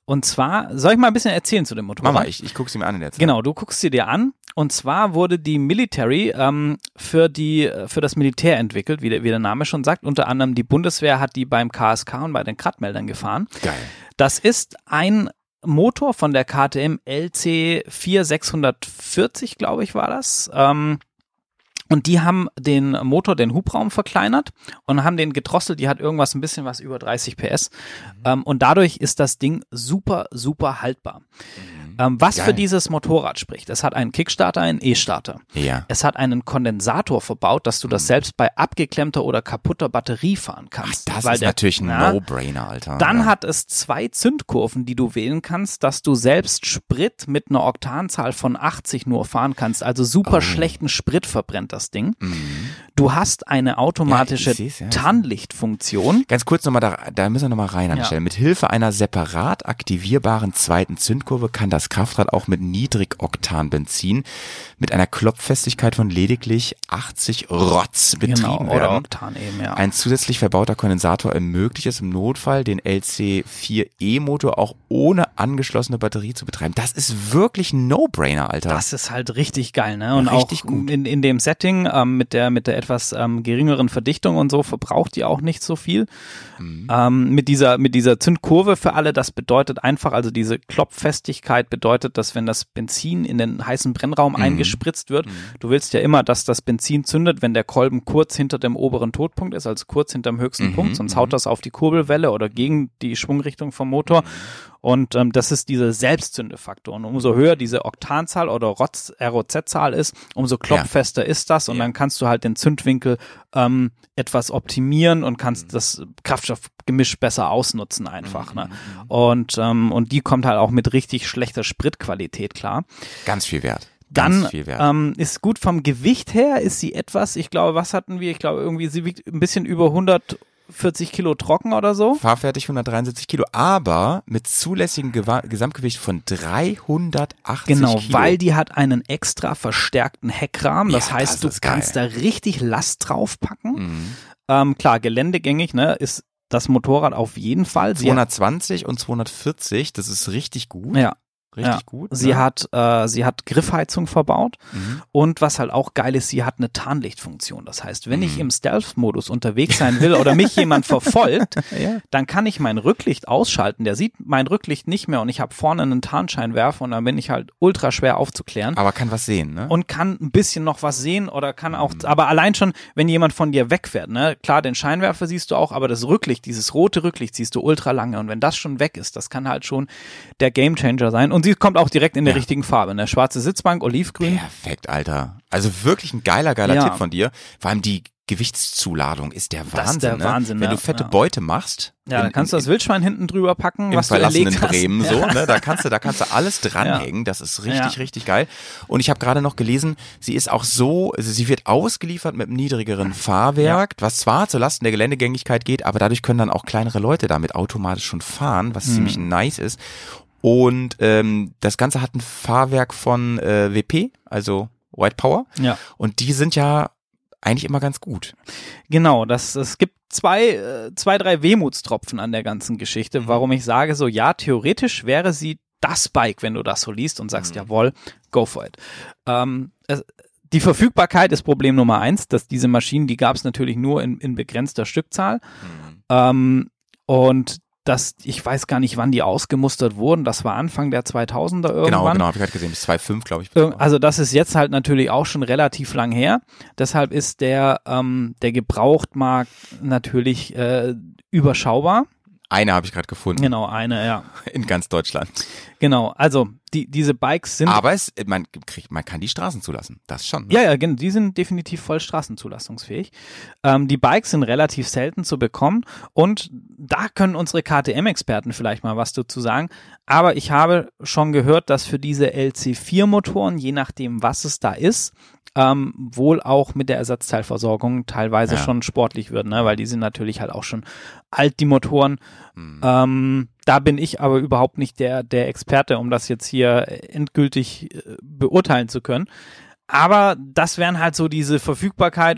Speaker 5: Und zwar, soll ich mal ein bisschen erzählen zu dem Motorrad?
Speaker 2: Mach mal, ich, ich gucke sie mir an in der Zeit.
Speaker 5: Genau, du guckst sie dir an. Und zwar wurde die Military ähm, für die für das Militär entwickelt, wie der, wie der Name schon sagt. Unter anderem die Bundeswehr hat die beim K S K und bei den Krattmeldern gefahren.
Speaker 2: Geil.
Speaker 5: Das ist ein Motor von der K T M L C vier sechshundertvierzig, glaube ich, war das. Ähm, Und die haben den Motor, den Hubraum verkleinert und haben den gedrosselt. Die hat irgendwas ein bisschen was über dreißig P S. Mhm. Ähm, und dadurch ist das Ding super, super haltbar. Mhm. Ähm, was Geil. Für dieses Motorrad spricht. Es hat einen Kickstarter, einen E-Starter.
Speaker 2: Ja.
Speaker 5: Es hat einen Kondensator verbaut, dass du das selbst bei abgeklemmter oder kaputter Batterie fahren kannst.
Speaker 2: Ach, das
Speaker 5: weil
Speaker 2: ist
Speaker 5: der,
Speaker 2: natürlich ein
Speaker 5: na,
Speaker 2: No-Brainer, Alter.
Speaker 5: Dann
Speaker 2: ja.
Speaker 5: hat es zwei Zündkurven, die du wählen kannst, dass du selbst Sprit mit einer Oktanzahl von achtzig nur fahren kannst. Also super oh. schlechten Sprit verbrennt das Ding. Mhm. Du hast eine automatische ja, ja, Tarnlichtfunktion.
Speaker 2: Ganz kurz nochmal, da, da müssen wir nochmal rein an der
Speaker 5: ja.
Speaker 2: Stelle. Mit Hilfe einer separat aktivierbaren zweiten Zündkurve kann das Kraftrad auch mit Niedrigoktan-Benzin mit einer Klopffestigkeit von lediglich achtzig Rotz betrieben
Speaker 5: genau,
Speaker 2: werden.
Speaker 5: Oder Oktan eben, ja.
Speaker 2: Ein zusätzlich verbauter Kondensator ermöglicht es im Notfall, den L C vier E Motor auch ohne angeschlossene Batterie zu betreiben. Das ist wirklich ein No-Brainer, Alter.
Speaker 5: Das ist halt richtig geil, ne? Und
Speaker 2: richtig
Speaker 5: auch
Speaker 2: gut.
Speaker 5: In, in dem Setting ähm, mit der mit der etwas ähm, geringeren Verdichtung und so verbraucht die auch nicht so viel. Mhm. Ähm, mit dieser mit dieser Zündkurve für alle, das bedeutet einfach, also diese Klopffestigkeit bedeutet, dass wenn das Benzin in den heißen Brennraum mhm. eingespritzt wird, mhm. du willst ja immer, dass das Benzin zündet, wenn der Kolben kurz hinter dem oberen Todpunkt ist, also kurz hinterm höchsten
Speaker 2: Mhm.
Speaker 5: Punkt, sonst haut das auf die Kurbelwelle oder gegen die Schwungrichtung vom Motor. Mhm. Und ähm, das ist dieser Selbstzündefaktor. Und umso höher diese Oktanzahl oder R O Z-Zahl ist, umso klopffester ja. ist das. Und ja. dann kannst du halt den Zündwinkel ähm, etwas optimieren und kannst mhm. das Kraftstoffgemisch besser ausnutzen einfach. Mhm. Ne? Und, ähm, und die kommt halt auch mit richtig schlechter Spritqualität klar.
Speaker 2: Ganz viel Wert.
Speaker 5: Dann
Speaker 2: Ganz viel Wert.
Speaker 5: Ähm, ist gut vom Gewicht her, ist sie etwas, ich glaube, was hatten wir? Ich glaube irgendwie, sie wiegt ein bisschen über hundertvierzig Kilo trocken oder so.
Speaker 2: Fahrfertig hundertdreiundsiebzig Kilo, aber mit zulässigem Gewa- Gesamtgewicht von dreihundertachtzig
Speaker 5: genau,
Speaker 2: Kilo.
Speaker 5: weil die hat einen extra verstärkten Heckrahmen. Das
Speaker 2: Ja,
Speaker 5: heißt,
Speaker 2: das
Speaker 5: du kannst
Speaker 2: geil.
Speaker 5: da richtig Last draufpacken.
Speaker 2: Mhm.
Speaker 5: Ähm, klar, geländegängig, ne, ist das Motorrad auf jeden Fall. Sie
Speaker 2: zweihundertzwanzig und zweihundertvierzig, das ist richtig gut.
Speaker 5: Ja.
Speaker 2: Richtig
Speaker 5: ja.
Speaker 2: gut.
Speaker 5: Sie
Speaker 2: ne?
Speaker 5: hat, äh, sie hat Griffheizung verbaut
Speaker 2: Mhm.
Speaker 5: und was halt auch geil ist, sie hat eine Tarnlichtfunktion. Das heißt, wenn
Speaker 2: Mhm.
Speaker 5: ich im Stealth-Modus unterwegs sein will oder mich jemand verfolgt,
Speaker 2: Ja.
Speaker 5: dann kann ich mein Rücklicht ausschalten. Der sieht mein Rücklicht nicht mehr und ich habe vorne einen Tarnscheinwerfer und dann bin ich halt ultra schwer aufzuklären.
Speaker 2: Aber kann was sehen, ne?
Speaker 5: Und kann ein bisschen noch was sehen oder kann auch, mhm. aber allein schon, wenn jemand von dir wegfährt, ne, klar, den Scheinwerfer siehst du auch, aber das Rücklicht, dieses rote Rücklicht siehst du ultra lange und wenn das schon weg ist, das kann halt schon der Gamechanger sein und sie kommt auch direkt in der
Speaker 2: Ja.
Speaker 5: richtigen Farbe, ne, schwarze Sitzbank, olivgrün.
Speaker 2: Perfekt, Alter. Also wirklich ein geiler, geiler
Speaker 5: Ja.
Speaker 2: Tipp von dir. Vor allem die Gewichtszuladung ist der Wahnsinn.
Speaker 5: Das ist der
Speaker 2: ne?
Speaker 5: Wahnsinn,
Speaker 2: Wenn
Speaker 5: ja.
Speaker 2: du fette
Speaker 5: Ja.
Speaker 2: Beute machst,
Speaker 5: Ja, dann
Speaker 2: in-
Speaker 5: kannst du das Wildschwein hinten drüber packen,
Speaker 2: im
Speaker 5: was du
Speaker 2: verlassenen
Speaker 5: erlegt hast.
Speaker 2: Bremen
Speaker 5: Ja.
Speaker 2: so, ne? Da kannst du, da kannst du alles dranhängen. Das ist richtig,
Speaker 5: Ja.
Speaker 2: richtig geil. Und ich habe gerade noch gelesen, sie ist auch so, also sie wird ausgeliefert mit einem niedrigeren Fahrwerk, was zwar zu Lasten der Geländegängigkeit geht, aber dadurch können dann auch kleinere Leute damit automatisch schon fahren, was
Speaker 5: Mhm.
Speaker 2: ziemlich nice ist. Und ähm, das Ganze hat ein Fahrwerk von äh, W P, also White Power.
Speaker 5: Ja.
Speaker 2: Und die sind ja eigentlich immer ganz gut.
Speaker 5: Genau, das, es gibt zwei, äh, zwei, drei Wehmutstropfen an der ganzen Geschichte,
Speaker 2: Mhm.
Speaker 5: warum ich sage so, ja, theoretisch wäre sie das Bike, wenn du das so liest und sagst,
Speaker 2: Mhm.
Speaker 5: jawohl, go for it. Ähm, es, die Verfügbarkeit ist Problem Nummer eins, dass diese Maschinen, die gab es natürlich nur in, in begrenzter Stückzahl.
Speaker 2: Mhm.
Speaker 5: Ähm, und das, ich weiß gar nicht, wann die ausgemustert wurden, das war Anfang der zweitausender irgendwann.
Speaker 2: Genau, genau, habe ich gerade gesehen, bis zwei Komma fünf, glaube ich.
Speaker 5: Ir- Also das ist jetzt halt natürlich auch schon relativ lang her. Deshalb ist der, ähm, der Gebrauchtmarkt natürlich äh, überschaubar.
Speaker 2: Eine habe ich gerade gefunden.
Speaker 5: Genau, eine, ja.
Speaker 2: In ganz Deutschland.
Speaker 5: Genau, also die, diese Bikes sind...
Speaker 2: Aber es, man, kriegt, man kann die Straßen zulassen. Das schon. Ne?
Speaker 5: Ja, ja, genau, die sind definitiv voll straßenzulassungsfähig. Ähm, die Bikes sind relativ selten zu bekommen und da können unsere K T M-Experten vielleicht mal was dazu sagen. Aber ich habe schon gehört, dass für diese L C vier Motoren, je nachdem was es da ist, ähm, wohl auch mit der Ersatzteilversorgung teilweise
Speaker 2: Ja.
Speaker 5: schon sportlich wird, ne? Weil die sind natürlich halt auch schon alt, die Motoren.
Speaker 2: Hm.
Speaker 5: Ähm, da bin ich aber überhaupt nicht der, der Experte, um das jetzt hier endgültig äh, beurteilen zu können. Aber das wären halt so diese Verfügbarkeit und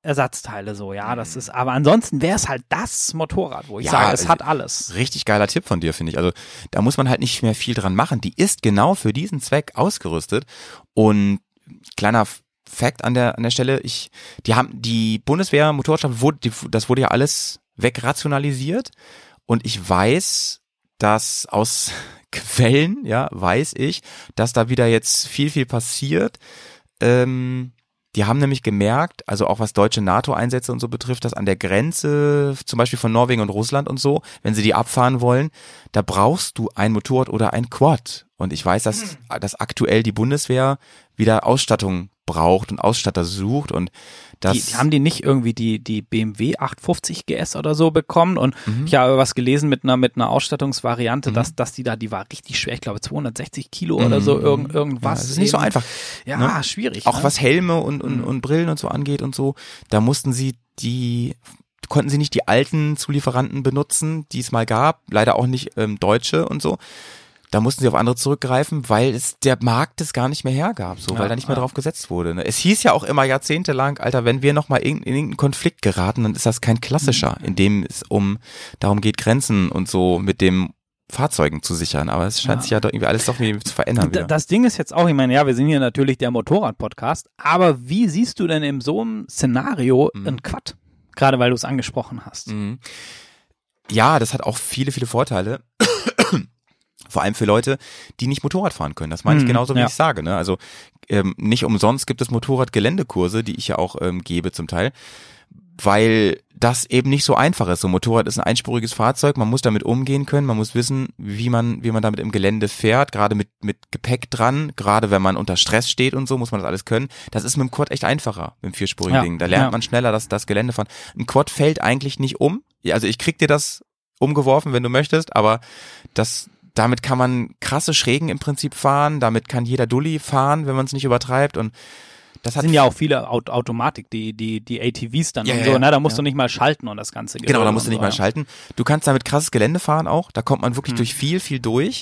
Speaker 5: Ersatzteile so, ja, das ist, aber ansonsten wäre es halt das Motorrad, wo ich
Speaker 2: Ja,
Speaker 5: sage, es
Speaker 2: also-
Speaker 5: hat alles.
Speaker 2: Richtig geiler Tipp von dir, finde ich. Also da muss man halt nicht mehr viel dran machen. Die ist genau für diesen Zweck ausgerüstet. Und kleiner Fact an der an der Stelle, ich, die haben die Bundeswehr Motorradstaffel, wurde, die, das wurde ja alles wegrationalisiert. Und ich weiß, dass aus Quellen, ja, weiß ich, dass da wieder jetzt viel, viel passiert. Ähm, Die haben nämlich gemerkt, also auch was deutsche NATO-Einsätze und so betrifft, dass an der Grenze, zum Beispiel von Norwegen und Russland und so, wenn sie die abfahren wollen, da brauchst du ein Motorrad oder ein Quad. Und ich weiß, dass, dass aktuell die Bundeswehr wieder Ausstattung braucht und Ausstatter sucht und das.
Speaker 5: Die, die haben die nicht irgendwie die, die B M W achthundertfünfzig G S oder so bekommen und mhm. ich habe was gelesen mit einer, mit einer Ausstattungsvariante, mhm. dass, dass die da, die war richtig schwer, ich glaube zweihundertsechzig Kilo mhm. oder so, irgend, irgendwas.
Speaker 2: Ja, das ist nicht so einfach.
Speaker 5: Ja,
Speaker 2: ne?
Speaker 5: schwierig.
Speaker 2: Auch
Speaker 5: ne?
Speaker 2: was Helme und, und, und Brillen und so angeht und so, da mussten sie die, konnten sie nicht die alten Zulieferanten benutzen, die es mal gab, leider auch nicht ähm, deutsche und so. Da mussten sie auf andere zurückgreifen, weil es der Markt es gar nicht mehr hergab, so,
Speaker 5: Ja,
Speaker 2: weil da nicht mehr
Speaker 5: ja.
Speaker 2: drauf gesetzt wurde. Ne? Es hieß ja auch immer jahrzehntelang, Alter, wenn wir nochmal in, in irgendeinen Konflikt geraten, dann ist das kein klassischer, in dem es um darum geht, Grenzen und so mit dem Fahrzeugen zu sichern. Aber es scheint
Speaker 5: Ja.
Speaker 2: sich ja doch irgendwie alles doch irgendwie zu verändern
Speaker 5: D-
Speaker 2: wieder.
Speaker 5: Das Ding ist jetzt auch, ich meine, ja, wir sind hier natürlich der Motorrad-Podcast, aber wie siehst du denn in so einem Szenario
Speaker 2: Mhm.
Speaker 5: ein Quad? Gerade weil du es angesprochen hast.
Speaker 2: Mhm. Ja, das hat auch viele, viele Vorteile. Vor allem für Leute, die nicht Motorrad fahren können. Das meine ich
Speaker 5: Mhm,
Speaker 2: genauso, wie
Speaker 5: ja.
Speaker 2: ich sage. Ne? Also ähm, nicht umsonst gibt es Motorradgeländekurse, die ich ja auch ähm, gebe zum Teil, weil das eben nicht so einfach ist. So ein Motorrad ist ein einspuriges Fahrzeug, man muss damit umgehen können, man muss wissen, wie man wie man damit im Gelände fährt, gerade mit mit Gepäck dran, gerade wenn man unter Stress steht und so, muss man das alles können. Das ist mit dem Quad echt einfacher, mit dem vierspurigen
Speaker 5: Ja,
Speaker 2: Ding. Da lernt
Speaker 5: ja.
Speaker 2: man schneller das, das Gelände fahren. Ein Quad fällt eigentlich nicht um. Ja, also ich krieg dir das umgeworfen, wenn du möchtest, aber das damit kann man krasse Schrägen im Prinzip fahren, damit kann jeder Dulli fahren, wenn man es nicht übertreibt und das
Speaker 5: Das
Speaker 2: hat
Speaker 5: sind ja auch viele Aut- Automatik, die, die, die A T Vs dann
Speaker 2: Ja,
Speaker 5: und
Speaker 2: ja,
Speaker 5: so,
Speaker 2: ja.
Speaker 5: ne? Da musst
Speaker 2: Ja.
Speaker 5: du nicht mal schalten und das Ganze.
Speaker 2: Genau, da
Speaker 5: Geröll
Speaker 2: musst du
Speaker 5: und
Speaker 2: nicht
Speaker 5: so,
Speaker 2: mal
Speaker 5: ja.
Speaker 2: schalten. Du kannst damit krasses Gelände fahren auch, da kommt man wirklich
Speaker 5: Hm.
Speaker 2: durch viel, viel durch.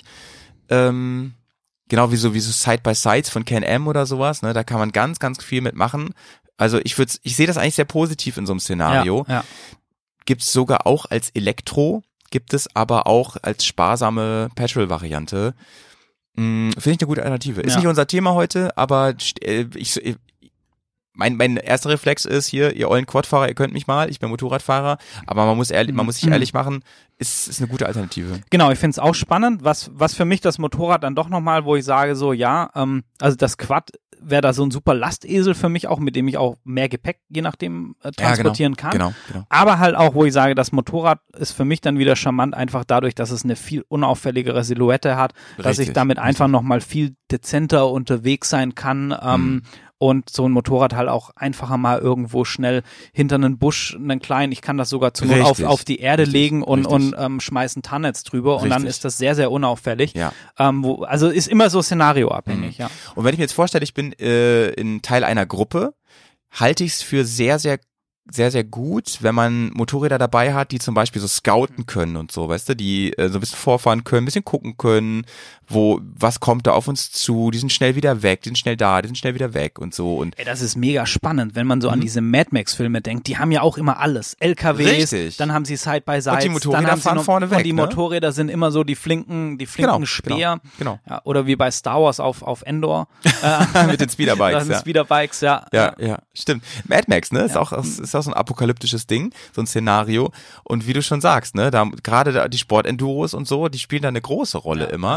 Speaker 2: Ähm, genau wie so wie so Side-by-Sides von Can-Am oder sowas, ne? Da kann man ganz, ganz viel mitmachen. Also ich würde, ich sehe das eigentlich sehr positiv in so einem Szenario.
Speaker 5: Ja, ja.
Speaker 2: Gibt's sogar auch als Elektro, gibt es aber auch als sparsame Petrol-Variante. Hm, Finde ich eine gute Alternative. Ist
Speaker 5: Ja.
Speaker 2: nicht unser Thema heute, aber st- äh, ich, ich mein, mein erster Reflex ist hier, ihr ollen Quadfahrer, ihr könnt mich mal, ich bin Motorradfahrer, aber man muss ehrlich, man muss sich
Speaker 5: Mhm.
Speaker 2: ehrlich machen, ist, ist eine gute Alternative.
Speaker 5: Genau, ich finde es auch spannend, was, was für mich das Motorrad dann doch nochmal, wo ich sage so, ja, ähm, also das Quad wäre da so ein super Lastesel für mich auch, mit dem ich auch mehr Gepäck je nachdem äh, transportieren kann.
Speaker 2: Genau, genau.
Speaker 5: Aber halt auch, wo ich sage, das Motorrad ist für mich dann wieder charmant, einfach dadurch, dass es eine viel unauffälligere Silhouette hat, dass ich
Speaker 2: Richtig,
Speaker 5: damit einfach nochmal viel dezenter unterwegs sein kann. Ähm,
Speaker 2: Mhm.
Speaker 5: Und so ein Motorrad halt auch einfacher mal irgendwo schnell hinter einen Busch, einen kleinen, ich kann das sogar zu Not auf,
Speaker 2: Richtig,
Speaker 5: auf die Erde
Speaker 2: richtig,
Speaker 5: legen und,
Speaker 2: richtig.
Speaker 5: und ähm, schmeißen Tannetz drüber und dann
Speaker 2: Richtig.
Speaker 5: ist das sehr, sehr unauffällig.
Speaker 2: Ja.
Speaker 5: Ähm, wo, also ist immer so szenarioabhängig, ja.
Speaker 2: Und wenn ich mir jetzt vorstelle, ich bin äh, in Teil einer Gruppe, halte ich es für sehr, sehr sehr, sehr gut, wenn man Motorräder dabei hat, die zum Beispiel so scouten können und so, weißt du, die äh, so ein bisschen vorfahren können, ein bisschen gucken können, wo, was kommt da auf uns zu, die sind schnell wieder weg, die sind schnell da, die sind schnell wieder weg und so und
Speaker 5: Ey, das ist mega spannend, wenn man so an
Speaker 2: Mhm.
Speaker 5: diese Mad Max-Filme denkt. Die haben ja auch immer alles. L K Ws,
Speaker 2: Richtig.
Speaker 5: dann haben sie Side-by-Side.
Speaker 2: Und die Motorräder
Speaker 5: dann haben
Speaker 2: fahren
Speaker 5: sie noch,
Speaker 2: vorne weg,
Speaker 5: Und die
Speaker 2: ne?
Speaker 5: Motorräder sind immer so die flinken, die flinken
Speaker 2: Genau,
Speaker 5: Speer.
Speaker 2: genau,
Speaker 5: Ja, oder wie bei Star Wars auf, auf Endor.
Speaker 2: mit den Speederbikes,
Speaker 5: Das sind
Speaker 2: ja.
Speaker 5: Speederbikes, ja.
Speaker 2: Ja, ja, stimmt. Mad Max, ne, ist
Speaker 5: Ja.
Speaker 2: auch ist auch so ein apokalyptisches Ding, so ein Szenario. Und wie du schon sagst, ne, da gerade da, die Sportenduros und so, die spielen da eine große Rolle
Speaker 5: Ja,
Speaker 2: immer.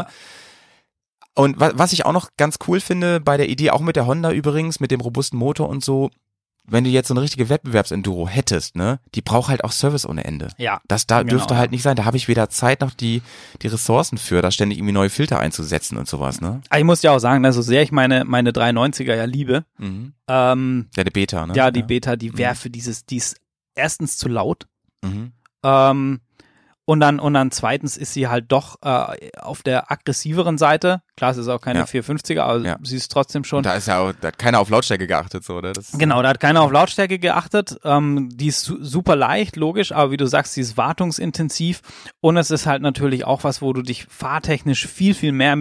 Speaker 2: Und wa was ich auch noch ganz cool finde bei der Idee, auch mit der Honda übrigens, mit dem robusten Motor und so, wenn du jetzt so eine richtige Wettbewerbsenduro hättest, ne, die braucht halt auch Service ohne Ende.
Speaker 5: Ja.
Speaker 2: Das da
Speaker 5: Genau,
Speaker 2: dürfte
Speaker 5: ja.
Speaker 2: halt nicht sein. Da habe ich weder Zeit noch die die Ressourcen für, da ständig irgendwie neue Filter einzusetzen und sowas, ne?
Speaker 5: Aber ich muss ja auch sagen, ne, so sehr ich meine, meine dreihundertneunziger ja liebe,
Speaker 2: Mhm.
Speaker 5: ähm,
Speaker 2: Ja, die Beta, ne?
Speaker 5: ja, die Beta, die wäre für dieses, die ist erstens zu laut,
Speaker 2: Mhm.
Speaker 5: ähm, und dann, und dann zweitens ist sie halt doch äh, auf der aggressiveren Seite. Klar, es ist auch keine
Speaker 2: Ja.
Speaker 5: vierhundertfünfziger, aber
Speaker 2: Ja.
Speaker 5: sie ist trotzdem schon.
Speaker 2: Und da ist ja auch, da hat keiner auf Lautstärke geachtet, so, oder? Das
Speaker 5: Genau, da hat keiner auf Lautstärke geachtet. Ähm, die ist su super leicht, logisch, aber wie du sagst, sie ist wartungsintensiv und es ist halt natürlich auch was, wo du dich fahrtechnisch viel, viel mehr mit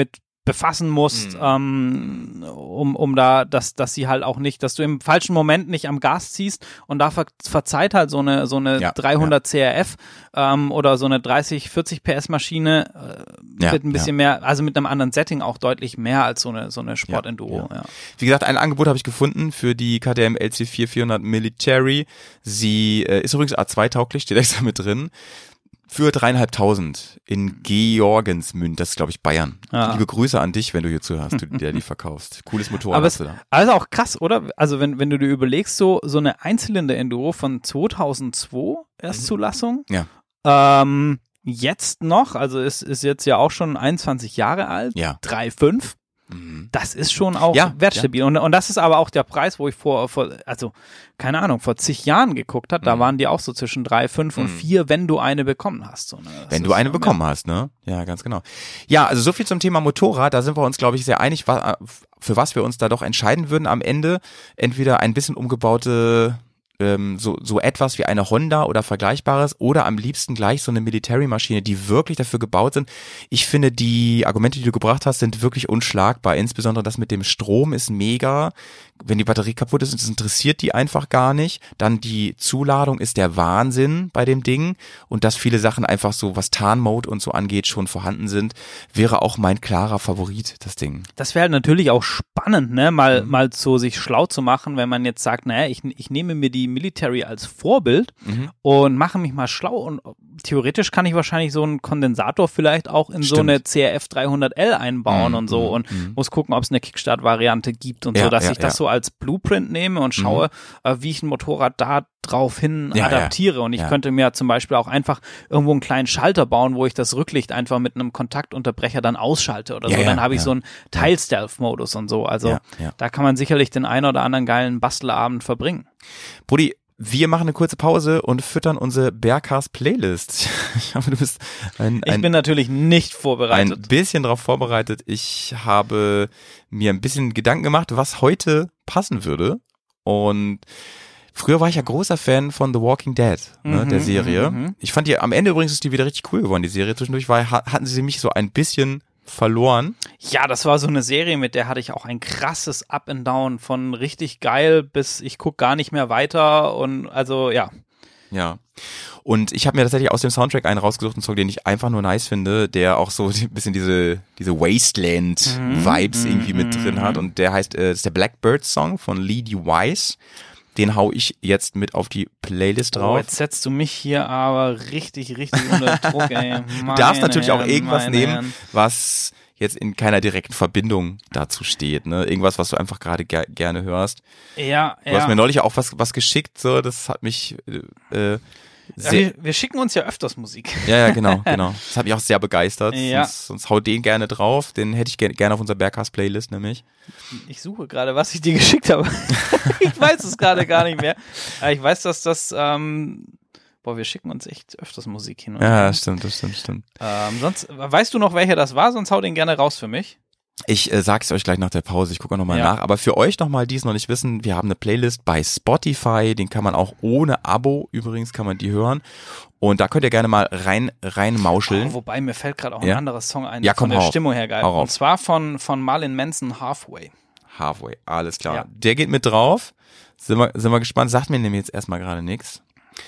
Speaker 5: befassen musst, mhm. ähm, um, um da, dass, dass sie halt auch nicht, dass du im falschen Moment nicht am Gas ziehst und da ver, verzeiht halt so eine, so eine
Speaker 2: ja,
Speaker 5: dreihundert
Speaker 2: ja.
Speaker 5: C R F ähm, oder so eine dreißig, vierzig P S Maschine äh,
Speaker 2: ja,
Speaker 5: mit ein bisschen
Speaker 2: ja.
Speaker 5: mehr, also mit einem anderen Setting auch deutlich mehr als so eine, so eine Sport-Enduro.
Speaker 2: Ja, ja.
Speaker 5: Ja.
Speaker 2: Wie gesagt, ein Angebot habe ich gefunden für die K T M L C vier vierhundert Military. Sie äh, ist übrigens A zwei tauglich, steht extra mit drin. Für dreieinhalbtausend in Georgensmünd, das ist glaube ich Bayern.
Speaker 5: Ja.
Speaker 2: Liebe Grüße an dich, wenn du hier zuhörst, du, der die verkaufst. Cooles Motorrad
Speaker 5: Aber
Speaker 2: hast
Speaker 5: es,
Speaker 2: du da.
Speaker 5: also auch krass, oder? Also wenn, wenn du dir überlegst, so, so eine Einzylinder-Enduro von zweitausendzwei Erstzulassung,
Speaker 2: Ja.
Speaker 5: ähm, jetzt noch, also ist, ist jetzt ja auch schon einundzwanzig Jahre alt,
Speaker 2: Ja.
Speaker 5: drei Komma fünf.
Speaker 2: Mhm.
Speaker 5: Das ist schon auch
Speaker 2: Ja,
Speaker 5: wertstabil. Und, und das ist aber auch der Preis, wo ich vor, vor also keine Ahnung, vor zig Jahren geguckt habe, da
Speaker 2: Mhm.
Speaker 5: waren die auch so zwischen drei, fünf und
Speaker 2: Mhm.
Speaker 5: vier, wenn du eine bekommen hast. So, ne? Das
Speaker 2: Wenn
Speaker 5: ist
Speaker 2: du eine
Speaker 5: schon,
Speaker 2: bekommen hast, ne? Ja, ganz genau. Ja, also so viel zum Thema Motorrad, da sind wir uns, glaube ich, sehr einig, wa- für was wir uns da doch entscheiden würden am Ende. Entweder ein bisschen umgebaute, ähm, so, so etwas wie eine Honda oder Vergleichbares oder am liebsten gleich so eine Military-Maschine, die wirklich dafür gebaut sind. Ich finde, die Argumente, die du gebracht hast, sind wirklich unschlagbar. Insbesondere das mit dem Strom ist mega. Wenn die Batterie kaputt ist, das interessiert die einfach gar nicht. Dann die Zuladung ist der Wahnsinn bei dem Ding. Und dass viele Sachen einfach so, was Tarn-Mode und so angeht, schon vorhanden sind, wäre auch mein klarer Favorit, das Ding.
Speaker 5: Das wäre halt natürlich auch spannend, ne, mal,
Speaker 2: Mhm.
Speaker 5: mal so sich schlau zu machen, wenn man jetzt sagt, naja, ich, ich nehme mir die Military als Vorbild
Speaker 2: Mhm.
Speaker 5: und mache mich mal schlau und theoretisch kann ich wahrscheinlich so einen Kondensator vielleicht auch in so
Speaker 2: Stimmt.
Speaker 5: eine C R F dreihundert L einbauen
Speaker 2: Mhm,
Speaker 5: und so
Speaker 2: mhm,
Speaker 5: und
Speaker 2: mhm.
Speaker 5: muss gucken, ob es eine Kickstart-Variante gibt und
Speaker 2: Ja,
Speaker 5: so, dass
Speaker 2: ja,
Speaker 5: ich das
Speaker 2: ja.
Speaker 5: so als Blueprint nehme und schaue, äh, wie ich ein Motorrad da drauf hin
Speaker 2: Ja,
Speaker 5: adaptiere. Und ich
Speaker 2: ja.
Speaker 5: könnte mir zum Beispiel auch einfach irgendwo einen kleinen Schalter bauen, wo ich das Rücklicht einfach mit einem Kontaktunterbrecher dann ausschalte oder
Speaker 2: Ja,
Speaker 5: so.
Speaker 2: ja,
Speaker 5: Dann habe ich
Speaker 2: ja.
Speaker 5: so einen Teil-Stealth-Modus und so. Also
Speaker 2: Ja, ja.
Speaker 5: da kann man sicherlich den einen oder anderen geilen Bastelabend verbringen.
Speaker 2: Brudi, wir machen eine kurze Pause und füttern unsere Bearcast-Playlist. Ich hoffe, du bist ein,
Speaker 5: Ich
Speaker 2: ein
Speaker 5: bin natürlich nicht
Speaker 2: ein
Speaker 5: vorbereitet.
Speaker 2: bisschen darauf vorbereitet. Ich habe mir ein bisschen Gedanken gemacht, was heute passen würde. Und früher war ich ja großer Fan von The Walking Dead, ne,
Speaker 5: Mhm,
Speaker 2: der Serie.
Speaker 5: mhm.
Speaker 2: Ich fand die, am Ende übrigens ist die wieder richtig cool geworden, die Serie. Zwischendurch war, hatten sie mich so ein bisschen verloren.
Speaker 5: Ja, das war so eine Serie, mit der hatte ich auch ein krasses Up and Down von richtig geil bis ich guck gar nicht mehr weiter und also ja.
Speaker 2: Ja. Und ich habe mir tatsächlich aus dem Soundtrack einen rausgesucht, einen Song, den ich einfach nur nice finde, der auch so ein bisschen diese diese Wasteland-Vibes
Speaker 5: Mhm,
Speaker 2: irgendwie mit
Speaker 5: mhm,
Speaker 2: drin hat. Und der heißt, äh, das ist der Blackbird-Song von Lee Wise. Den hau ich jetzt mit auf die Playlist
Speaker 5: Oh,
Speaker 2: drauf.
Speaker 5: jetzt setzt du mich hier aber richtig, richtig unter Druck, ey.
Speaker 2: Du darfst natürlich auch
Speaker 5: Herren,
Speaker 2: irgendwas
Speaker 5: meine
Speaker 2: nehmen,
Speaker 5: Herren.
Speaker 2: was jetzt in keiner direkten Verbindung dazu steht, ne? Irgendwas, was du einfach gerade ger gerne hörst.
Speaker 5: Ja,
Speaker 2: Du
Speaker 5: ja.
Speaker 2: hast mir neulich auch was was geschickt, so, das hat mich äh,
Speaker 5: ja
Speaker 2: sehr,
Speaker 5: wir, wir schicken uns ja öfters Musik.
Speaker 2: ja, ja, genau, genau. Das hat mich auch sehr begeistert.
Speaker 5: Ja.
Speaker 2: Sonst, sonst hau den gerne drauf. Den hätte ich gerne gerne auf unserer Bergcast-Playlist nämlich.
Speaker 5: Ich suche gerade, was ich dir geschickt habe. Ich weiß es gerade gar nicht mehr. Aber ich weiß, dass das, ähm, boah, wir schicken uns echt öfters Musik hin und
Speaker 2: Ja,
Speaker 5: her.
Speaker 2: das stimmt, das stimmt, stimmt.
Speaker 5: Ähm, sonst, weißt du noch, welcher das war? Sonst hau den gerne raus für mich.
Speaker 2: Ich äh, sag's euch gleich nach der Pause, ich gucke auch nochmal
Speaker 5: Ja.
Speaker 2: nach. Aber für euch nochmal, die es noch nicht wissen, wir haben eine Playlist bei Spotify, den kann man auch ohne Abo, übrigens kann man die hören. Und da könnt ihr gerne mal rein reinmauscheln.
Speaker 5: Oh, wobei, mir fällt gerade auch
Speaker 2: Ja.
Speaker 5: ein anderer Song ein,
Speaker 2: Ja,
Speaker 5: von
Speaker 2: komm,
Speaker 5: der
Speaker 2: hau auf.
Speaker 5: Stimmung her geil.
Speaker 2: Hau auf.
Speaker 5: Und zwar von, von Marlon Manson, Halfway.
Speaker 2: Halfway, alles klar.
Speaker 5: Ja.
Speaker 2: Der geht mit drauf. Sind wir, sind wir gespannt. Sagt mir nämlich jetzt erstmal gerade nichts.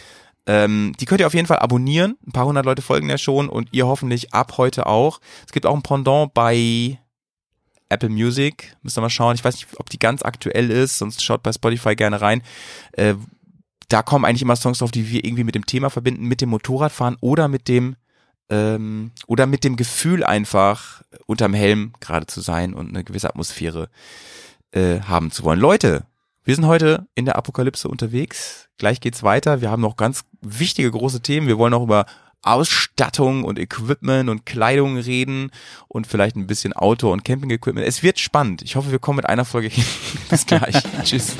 Speaker 2: Ähm, die könnt ihr auf jeden Fall abonnieren. Ein paar hundert Leute folgen ja schon und ihr hoffentlich ab heute auch. Es gibt auch ein Pendant bei Apple Music. Müsst ihr mal schauen. Ich weiß nicht, ob die ganz aktuell ist, sonst schaut bei Spotify gerne rein. Äh, da kommen eigentlich immer Songs drauf, die wir irgendwie mit dem Thema verbinden, mit dem Motorradfahren oder mit dem ähm, oder mit dem Gefühl einfach unterm Helm gerade zu sein und eine gewisse Atmosphäre äh, haben zu wollen. Leute, wir sind heute in der Apokalypse unterwegs. Gleich geht's weiter. Wir haben noch ganz wichtige große Themen. Wir wollen auch über Ausstattung und Equipment und Kleidung reden und vielleicht ein bisschen Auto- und Camping-Equipment. Es wird spannend. Ich hoffe, wir kommen mit einer Folge hin. Bis gleich. Tschüss.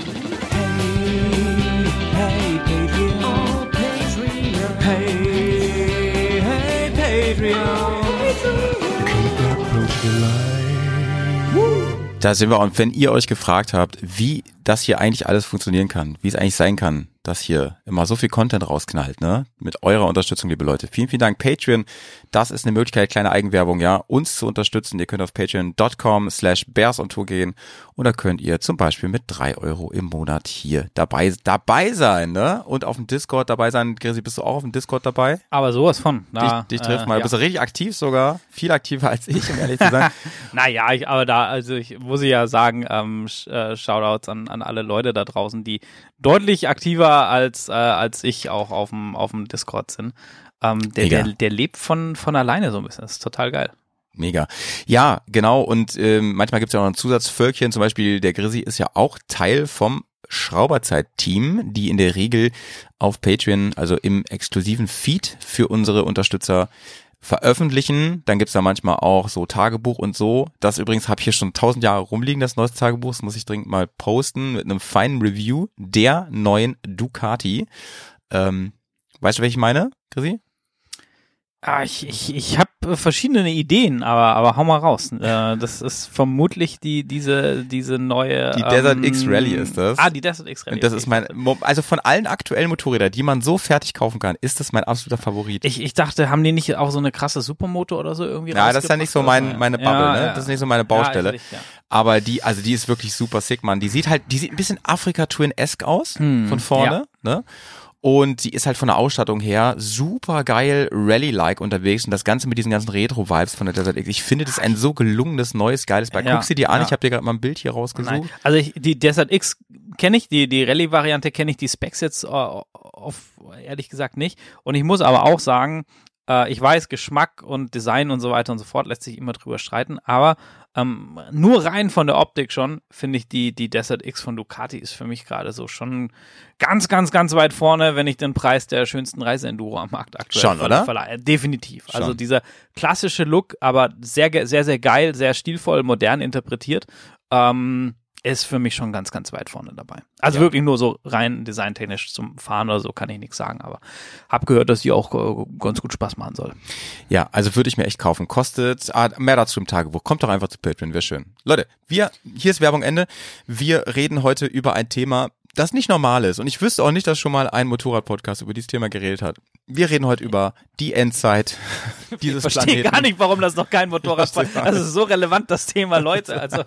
Speaker 2: Da sind wir. Und wenn ihr euch gefragt habt, wie das hier eigentlich alles funktionieren kann, wie es eigentlich sein kann, das hier immer so viel Content rausknallt, ne? Mit eurer Unterstützung, liebe Leute. Vielen, vielen Dank. Patreon, das ist eine Möglichkeit, kleine Eigenwerbung, ja, uns zu unterstützen. Ihr könnt auf patreon.com slash bears on tour gehen und da könnt ihr zum Beispiel mit drei Euro im Monat hier dabei, dabei sein, ne? Und auf dem Discord dabei sein. Grisi, bist du auch auf dem Discord dabei?
Speaker 5: Aber sowas von. Na,
Speaker 2: dich dich trifft
Speaker 5: äh,
Speaker 2: mal.
Speaker 5: ja.
Speaker 2: Bist du richtig aktiv sogar? Viel aktiver als ich, um ehrlich zu sein.
Speaker 5: Naja, ich, aber da, also ich muss ja sagen, ähm, sh- äh, Shoutouts an, an alle Leute da draußen, die deutlich aktiver als, äh, als ich auch auf dem, auf dem Discord sind. Ähm, der,
Speaker 2: Mega.
Speaker 5: der, der lebt von, von alleine so ein bisschen. Das ist total geil.
Speaker 2: Mega. Ja, genau. Und ähm, manchmal gibt es ja auch noch ein Zusatzvölkchen. Zum Beispiel der Grisi ist ja auch Teil vom Schrauberzeit-Team, die in der Regel auf Patreon, also im exklusiven Feed für unsere Unterstützer veröffentlichen. Dann gibt's da manchmal auch so Tagebuch und so. Das übrigens habe ich hier schon tausend Jahre rumliegen, das neueste Tagebuch. Das muss ich dringend mal posten mit einem feinen Review der neuen Ducati. Ähm, weißt du, welche ich meine, Chrissy?
Speaker 5: Ah, ich ich, ich habe verschiedene Ideen, aber aber hau mal raus. Äh, das ist vermutlich die diese diese neue
Speaker 2: Die Desert
Speaker 5: ähm,
Speaker 2: X Rally ist das.
Speaker 5: Ah, die Desert X Rally.
Speaker 2: Und das
Speaker 5: okay.
Speaker 2: ist mein, also von allen aktuellen Motorrädern, die man so fertig kaufen kann, ist das mein absoluter Favorit.
Speaker 5: Ich, ich dachte, haben die nicht auch so eine krasse Supermoto oder so irgendwie
Speaker 2: Ja, das ist ja nicht so mein,
Speaker 5: rausgebracht?
Speaker 2: meine Bubble,
Speaker 5: Ja,
Speaker 2: ne?
Speaker 5: ja.
Speaker 2: Das ist nicht so meine Baustelle.
Speaker 5: Ja, ist richtig, ja.
Speaker 2: Aber die, also die ist wirklich super sick, Mann. Die sieht halt, die sieht ein bisschen Afrika-Twin-esque aus,
Speaker 5: Hm,
Speaker 2: von vorne, ne? Und sie ist halt von der Ausstattung her super geil Rally-like unterwegs und das Ganze mit diesen ganzen Retro-Vibes von der Desert X. Ich finde das ein so gelunges, neues, geiles Bike.
Speaker 5: Ja,
Speaker 2: Guck sie dir an,
Speaker 5: ja.
Speaker 2: ich habe dir gerade mal ein Bild hier rausgesucht.
Speaker 5: Nein. Also ich, die Desert X kenne ich, die, die Rallye-Variante kenne ich, die Specs jetzt äh, auf, ehrlich gesagt nicht. Und ich muss aber auch sagen, äh, ich weiß, Geschmack und Design und so weiter und so fort lässt sich immer drüber streiten, aber ähm, nur rein von der Optik schon, finde ich, die, die Desert X von Ducati ist für mich gerade so schon ganz, ganz, ganz weit vorne, wenn ich den Preis der schönsten Reiseenduro am Markt aktuell
Speaker 2: Schon, oder?
Speaker 5: verleihe. Definitiv.
Speaker 2: Schon.
Speaker 5: Also dieser klassische Look, aber sehr, ge- sehr, sehr geil, sehr stilvoll, modern interpretiert, ähm, ist für mich schon ganz, ganz weit vorne dabei. Also
Speaker 2: Ja.
Speaker 5: wirklich nur so rein designtechnisch zum Fahren oder so kann ich nichts sagen, aber hab gehört, dass die auch äh, ganz gut Spaß machen soll.
Speaker 2: Ja, also würde ich mir echt kaufen. Kostet, ah, mehr dazu im Tagebuch. Kommt doch einfach zu Patreon, wäre schön. Leute, wir, hier ist Werbung Ende. Wir reden heute über ein Thema, das nicht normal ist. Und ich wüsste auch nicht, dass schon mal ein Motorrad-Podcast über dieses Thema geredet hat. Wir reden heute über die Endzeit dieses
Speaker 5: Ich verstehe
Speaker 2: Planeten.
Speaker 5: gar nicht, warum das noch kein Motorrad ist. Das ist so relevant, das Thema, Leute. Also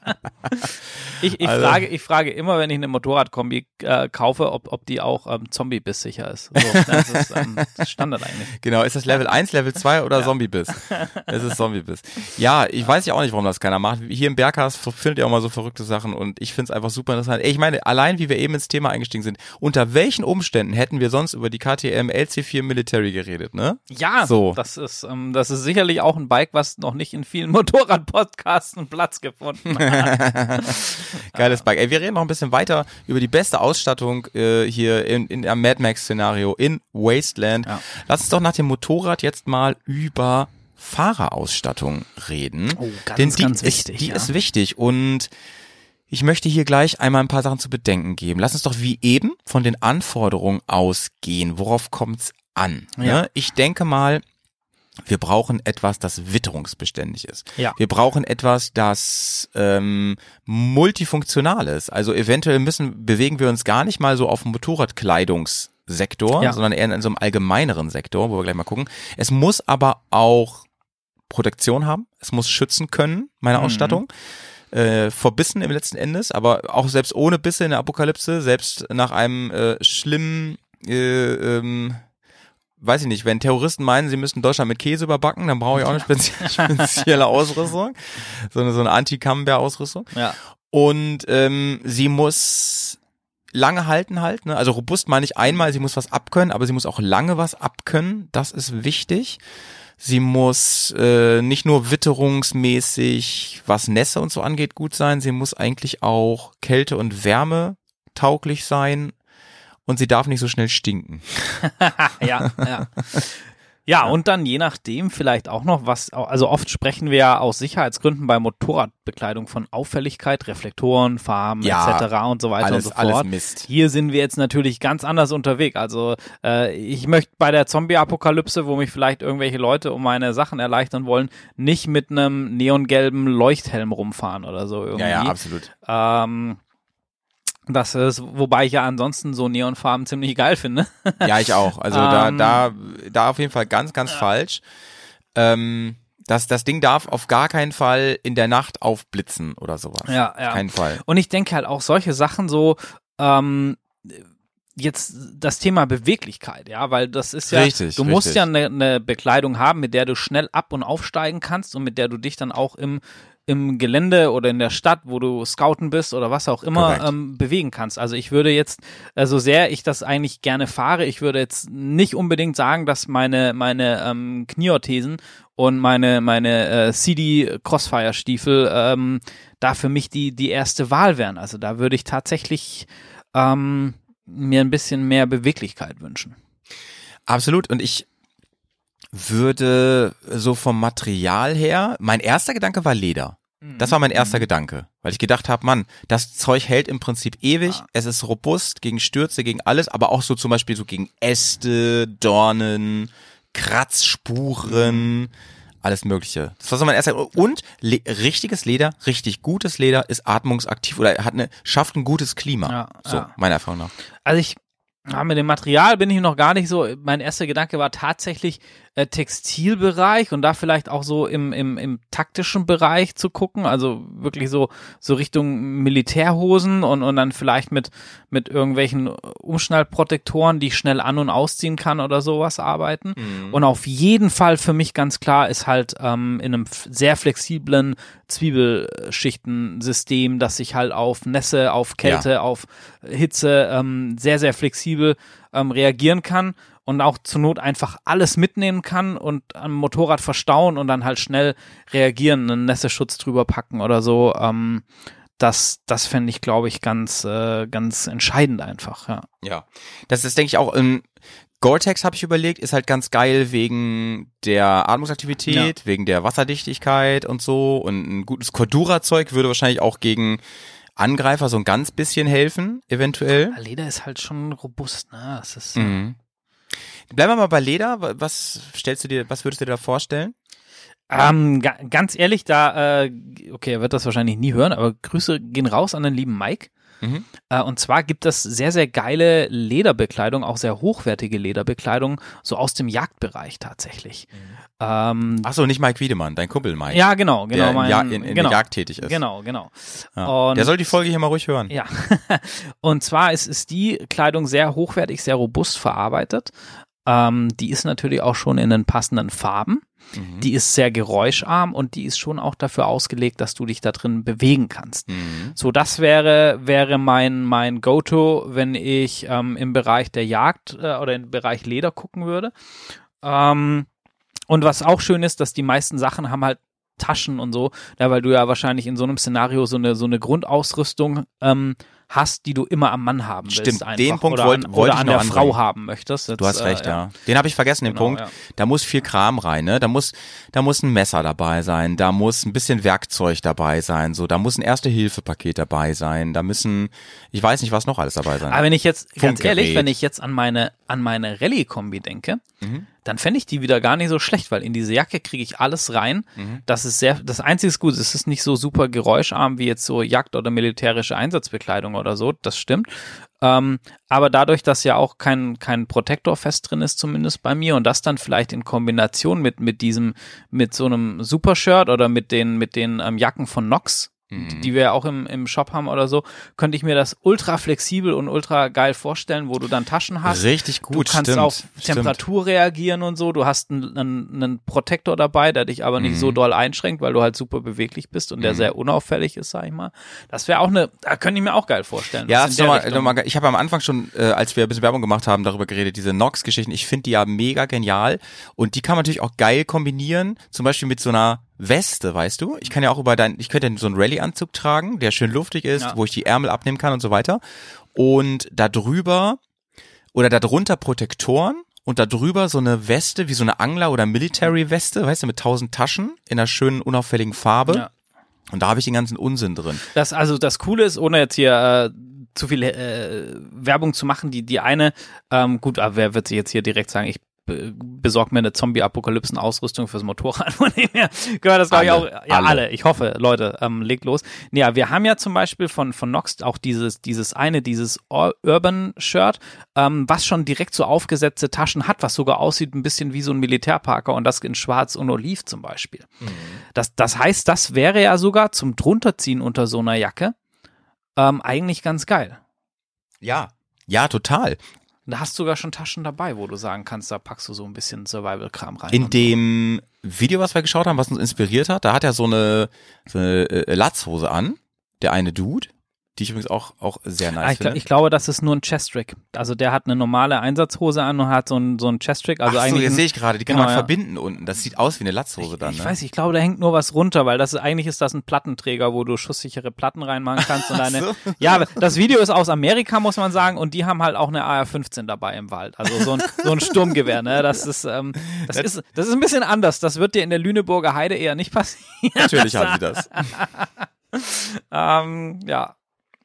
Speaker 5: ich, ich,
Speaker 2: Also-
Speaker 5: frage, ich frage immer, wenn ich eine Motorradkombi äh, kaufe, ob, ob die auch ähm, Zombie-Biss sicher ist. So, das ist ähm, das ist Standard eigentlich.
Speaker 2: Genau, ist das Level eins, Level zwei oder Zombie-Biss? Es ist Zombie-Biss. Ja, ich weiß ja auch nicht, warum das keiner macht. Hier im Berghaus findet ihr auch mal so verrückte Sachen und ich finde es einfach super interessant. Ey, ich meine, allein wie wir eben ins Thema eingestiegen sind, unter welchen Umständen hätten wir sonst über die K T M L C vier Military geredet, ne?
Speaker 5: Ja,
Speaker 2: So.
Speaker 5: das ist ähm, das ist sicherlich auch ein Bike, was noch nicht in vielen Motorrad-Podcasts einen Platz gefunden hat.
Speaker 2: Geiles Bike. Ey, wir reden noch ein bisschen weiter über die beste Ausstattung äh, hier in, in einem Mad Max-Szenario in Wasteland.
Speaker 5: Ja.
Speaker 2: Lass uns doch nach dem Motorrad jetzt mal über Fahrerausstattung reden.
Speaker 5: Oh, ganz,
Speaker 2: Denn die
Speaker 5: ganz
Speaker 2: ist,
Speaker 5: wichtig,
Speaker 2: Die
Speaker 5: ja.
Speaker 2: ist wichtig und ich möchte hier gleich einmal ein paar Sachen zu bedenken geben. Lass uns doch wie eben von den Anforderungen ausgehen. Worauf kommt's an?
Speaker 5: Ja.
Speaker 2: Ne? Ich denke mal, wir brauchen etwas, das witterungsbeständig ist.
Speaker 5: Ja.
Speaker 2: Wir brauchen etwas, das ähm, multifunktional ist. Also eventuell müssen bewegen wir uns gar nicht mal so auf dem Motorradkleidungssektor,
Speaker 5: Ja.
Speaker 2: sondern eher in so einem allgemeineren Sektor, wo wir gleich mal gucken. Es muss aber auch Protektion haben. Es muss schützen können, meine
Speaker 5: Mhm.
Speaker 2: Ausstattung. Äh, vor Bissen im letzten Endes, aber auch selbst ohne Bisse in der Apokalypse, selbst nach einem äh, schlimmen, äh, ähm, weiß ich nicht, wenn Terroristen meinen, sie müssten Deutschland mit Käse überbacken, dann brauche ich auch eine spezie spezielle Ausrüstung, so eine, so eine Anti-Camembert-Ausrüstung.
Speaker 5: Ja.
Speaker 2: Und ähm, sie muss lange halten halt, ne? Also robust meine ich einmal, sie muss was abkönnen, aber sie muss auch lange was abkönnen, das ist wichtig. Sie muss äh, nicht nur witterungsmäßig, was Nässe und so angeht, gut sein, sie muss eigentlich auch Kälte und Wärme tauglich sein und sie darf nicht so schnell stinken.
Speaker 5: ja, ja. Ja, und dann je nachdem vielleicht auch noch was, also oft sprechen wir ja aus Sicherheitsgründen bei Motorradbekleidung von Auffälligkeit, Reflektoren, Farben
Speaker 2: Ja,
Speaker 5: et cetera und so weiter
Speaker 2: alles-
Speaker 5: und so fort.
Speaker 2: alles Mist.
Speaker 5: Hier sind wir jetzt natürlich ganz anders unterwegs. Also äh, ich möchte bei der Zombie-Apokalypse, wo mich vielleicht irgendwelche Leute um meine Sachen erleichtern wollen, nicht mit einem neongelben Leuchthelm rumfahren oder so irgendwie.
Speaker 2: Ja, ja, absolut.
Speaker 5: Ähm, Das ist, wobei ich ja ansonsten so Neonfarben ziemlich geil finde.
Speaker 2: Ja, ich auch. Also
Speaker 5: Ähm,
Speaker 2: da, da, da auf jeden Fall ganz, ganz falsch. Ähm, das, das Ding darf auf gar keinen Fall in der Nacht aufblitzen oder sowas.
Speaker 5: Ja, ja.
Speaker 2: Auf keinen Fall.
Speaker 5: Und ich denke halt auch solche Sachen so, ähm, jetzt das Thema Beweglichkeit, ja, weil das ist ja,
Speaker 2: Richtig,
Speaker 5: du musst
Speaker 2: richtig.
Speaker 5: ja eine, eine Bekleidung haben, mit der du schnell ab- und aufsteigen kannst und mit der du dich dann auch im im Gelände oder in der Stadt, wo du scouten bist oder was auch immer,
Speaker 2: Korrekt.
Speaker 5: ähm, bewegen kannst. Also ich würde jetzt, äh, so sehr ich das eigentlich gerne fahre, ich würde jetzt nicht unbedingt sagen, dass meine meine ähm, Knieorthesen und meine meine äh, C D Crossfire Stiefel ähm, da für mich die die erste Wahl wären. Also da würde ich tatsächlich ähm, mir ein bisschen mehr Beweglichkeit wünschen.
Speaker 2: Absolut. Und ich würde so vom Material her, mein erster Gedanke war Leder. Das war mein erster Gedanke, weil ich gedacht habe, Mann, das Zeug hält im Prinzip ewig,
Speaker 5: Ja.
Speaker 2: es ist robust gegen Stürze, gegen alles, aber auch so zum Beispiel so gegen Äste, Dornen, Kratzspuren, alles Mögliche. Das war so mein erster. Und le richtiges Leder, richtig gutes Leder ist atmungsaktiv oder hat eine, schafft ein gutes Klima.
Speaker 5: Ja,
Speaker 2: so,
Speaker 5: ja.
Speaker 2: meiner Erfahrung nach.
Speaker 5: Also ich, ja, mit dem Material bin ich noch gar nicht so, mein erster Gedanke war tatsächlich äh, Textilbereich und da vielleicht auch so im, im, im taktischen Bereich zu gucken, also wirklich so, so Richtung Militärhosen und, und dann vielleicht mit, mit irgendwelchen Umschnallprotektoren, die ich schnell an- und ausziehen kann oder sowas arbeiten. Und auf jeden Fall für mich ganz klar ist halt ähm, in einem f- sehr flexiblen Zwiebelschichtensystem, dass ich halt auf Nässe, auf Kälte,
Speaker 2: Ja.
Speaker 5: auf Hitze ähm, sehr, sehr flexibel ähm, reagieren kann und auch zur Not einfach alles mitnehmen kann und am Motorrad verstauen und dann halt schnell reagieren, einen Nässeschutz drüber packen oder so. Ähm, das das fände ich, glaube ich, ganz, äh, ganz entscheidend einfach, ja.
Speaker 2: Ja, das ist, denke ich, auch ähm, Gore-Tex habe ich überlegt, ist halt ganz geil wegen der Atmungsaktivität, wegen der Wasserdichtigkeit und so, und ein gutes Cordura-Zeug würde wahrscheinlich auch gegen Angreifer so ein ganz bisschen helfen, eventuell.
Speaker 5: Leder ist halt schon robust, ne? Das ist,
Speaker 2: Mhm. Bleiben wir mal bei Leder. Was stellst du dir, was würdest du dir da vorstellen?
Speaker 5: Ähm, ga, ganz ehrlich, da, äh, okay, er wird das wahrscheinlich nie hören, aber Grüße gehen raus an den lieben Mike.
Speaker 2: Mhm.
Speaker 5: Äh, und zwar gibt es sehr, sehr geile Lederbekleidung, auch sehr hochwertige Lederbekleidung, so aus dem Jagdbereich tatsächlich. Ähm,
Speaker 2: Ach so, nicht Mike Wiedemann, dein Kumpel Mike.
Speaker 5: ja, genau, genau.
Speaker 2: der in,
Speaker 5: mein,
Speaker 2: ja in, in
Speaker 5: genau,
Speaker 2: der Jagd tätig ist.
Speaker 5: Genau, genau.
Speaker 2: Ja.
Speaker 5: Und-
Speaker 2: Der soll die Folge hier mal ruhig hören.
Speaker 5: Ja, und zwar ist, ist die Kleidung sehr hochwertig, sehr robust verarbeitet. Ähm, die ist natürlich auch schon in den passenden Farben.
Speaker 2: Mhm.
Speaker 5: Die ist sehr geräuscharm und die ist schon auch dafür ausgelegt, dass du dich da drin bewegen kannst.
Speaker 2: Mhm.
Speaker 5: So, das wäre wäre mein mein Go-To, wenn ich ähm, im Bereich der Jagd äh, oder im Bereich Leder gucken würde. Ähm, und was auch schön ist, dass die meisten Sachen haben halt Taschen und so, ja, weil du ja wahrscheinlich in so einem Szenario so eine so eine Grundausrüstung ähm, hast, die du immer am Mann haben willst.
Speaker 2: Stimmt,
Speaker 5: einfach.
Speaker 2: den Punkt
Speaker 5: oder
Speaker 2: wollt-
Speaker 5: an,
Speaker 2: wollte
Speaker 5: oder
Speaker 2: ich
Speaker 5: an
Speaker 2: noch
Speaker 5: der
Speaker 2: anbringen.
Speaker 5: Frau haben möchtest. Jetzt,
Speaker 2: Du hast
Speaker 5: äh,
Speaker 2: recht, ja. Den habe ich vergessen, den
Speaker 5: Genau,
Speaker 2: Punkt.
Speaker 5: ja.
Speaker 2: Da muss viel Kram rein, ne? Da muss, da muss ein Messer dabei sein, da muss ein bisschen Werkzeug dabei sein, so, da muss ein Erste-Hilfe-Paket dabei sein, da müssen, ich weiß nicht, was noch alles dabei sein.
Speaker 5: Aber wenn ich jetzt, ganz
Speaker 2: Funkgerät.
Speaker 5: ehrlich, wenn ich jetzt an meine, an meine Rallye-Kombi denke,
Speaker 2: Mhm.
Speaker 5: dann fände ich die wieder gar nicht so schlecht, weil in diese Jacke kriege ich alles rein. Das ist sehr, das einzige ist gut, es ist nicht so super geräuscharm wie jetzt so Jagd- oder militärische Einsatzbekleidung oder so, das stimmt. Ähm, aber dadurch, dass ja auch kein, kein Protektor fest drin ist, zumindest bei mir, und das dann vielleicht in Kombination mit, mit diesem, mit so einem Supershirt oder mit den, mit den ähm, Jacken von Nox, die wir ja auch im, im Shop haben oder so, könnte ich mir das ultra flexibel und ultra geil vorstellen, wo du dann Taschen hast.
Speaker 2: Richtig gut,
Speaker 5: Du kannst
Speaker 2: stimmt,
Speaker 5: auf
Speaker 2: stimmt.
Speaker 5: Temperatur reagieren und so. Du hast einen, einen, einen Protektor dabei, der dich aber nicht
Speaker 2: Mhm.
Speaker 5: so doll einschränkt, weil du halt super beweglich bist und der sehr unauffällig ist, sag ich mal. Das wäre auch eine, da könnte ich mir auch geil vorstellen.
Speaker 2: Ja,
Speaker 5: was
Speaker 2: das
Speaker 5: in
Speaker 2: ist
Speaker 5: der
Speaker 2: noch mal,
Speaker 5: Richtung-
Speaker 2: noch mal, ich habe am Anfang schon, äh, als wir ein bisschen Werbung gemacht haben, darüber geredet, diese Nox-Geschichten. Ich finde die ja mega genial und die kann man natürlich auch geil kombinieren, zum Beispiel mit so einer Weste, weißt du? Ich kann ja auch über dein, ich könnte so einen Rallye-Anzug tragen, der schön luftig ist,
Speaker 5: Ja.
Speaker 2: wo ich die Ärmel abnehmen kann und so weiter. Und da drüber oder da drunter Protektoren und da drüber so eine Weste, wie so eine Angler- oder Military-Weste, weißt du, mit tausend Taschen in einer schönen, unauffälligen Farbe.
Speaker 5: Ja.
Speaker 2: Und da habe ich den ganzen Unsinn drin.
Speaker 5: Das, also das Coole ist, ohne jetzt hier äh, zu viel äh, Werbung zu machen, die, die eine, ähm, gut, aber wer wird sich jetzt hier direkt sagen, ich be- besorg mir eine Zombie-Apokalypsen-Ausrüstung fürs Motorrad. Von dem her gehört das, glaube ich, auch. Ja, alle. alle. Ich hoffe, Leute, ähm, legt los. Ja, wir haben ja zum Beispiel von, von Nox auch dieses, dieses eine, dieses Urban-Shirt, ähm, was schon direkt so aufgesetzte Taschen hat, was sogar aussieht ein bisschen wie so ein Militärparker und das in schwarz und oliv zum Beispiel. Mhm. Das, das heißt, das wäre ja sogar zum Drunterziehen unter so einer Jacke ähm, eigentlich ganz geil.
Speaker 2: Ja, ja, total.
Speaker 5: Da hast du sogar schon Taschen dabei, wo du sagen kannst, da packst du so ein bisschen Survival-Kram rein.
Speaker 2: In dem Video, was wir geschaut haben, was uns inspiriert hat, da hat er so eine, so eine äh, Latzhose an, der eine Dude, die ich übrigens auch, auch sehr nice
Speaker 5: ah, ich,
Speaker 2: finde.
Speaker 5: Ich glaube, das ist nur ein Chestrick. Also der hat eine normale Einsatzhose an und hat so ein, so ein Chestrick. Also
Speaker 2: Ach so,
Speaker 5: eigentlich
Speaker 2: jetzt
Speaker 5: ein,
Speaker 2: sehe ich gerade, die kann
Speaker 5: genau,
Speaker 2: man
Speaker 5: ja.
Speaker 2: verbinden unten. Das sieht aus wie eine Latzhose
Speaker 5: ich,
Speaker 2: dann.
Speaker 5: Ich
Speaker 2: ne?
Speaker 5: weiß, ich glaube, da hängt nur was runter, weil das ist, eigentlich ist das ein Plattenträger, wo du schusssichere Platten reinmachen kannst. Und eine,
Speaker 2: so.
Speaker 5: Ja, das Video ist aus Amerika, muss man sagen, und die haben halt auch eine A R fünfzehn dabei im Wald. Also so ein, so ein Sturmgewehr, ne? Das ist, ähm, das, das ist, das ist ein bisschen anders. Das wird dir in der Lüneburger Heide eher nicht passieren.
Speaker 2: Natürlich haben sie das.
Speaker 5: ähm, ja.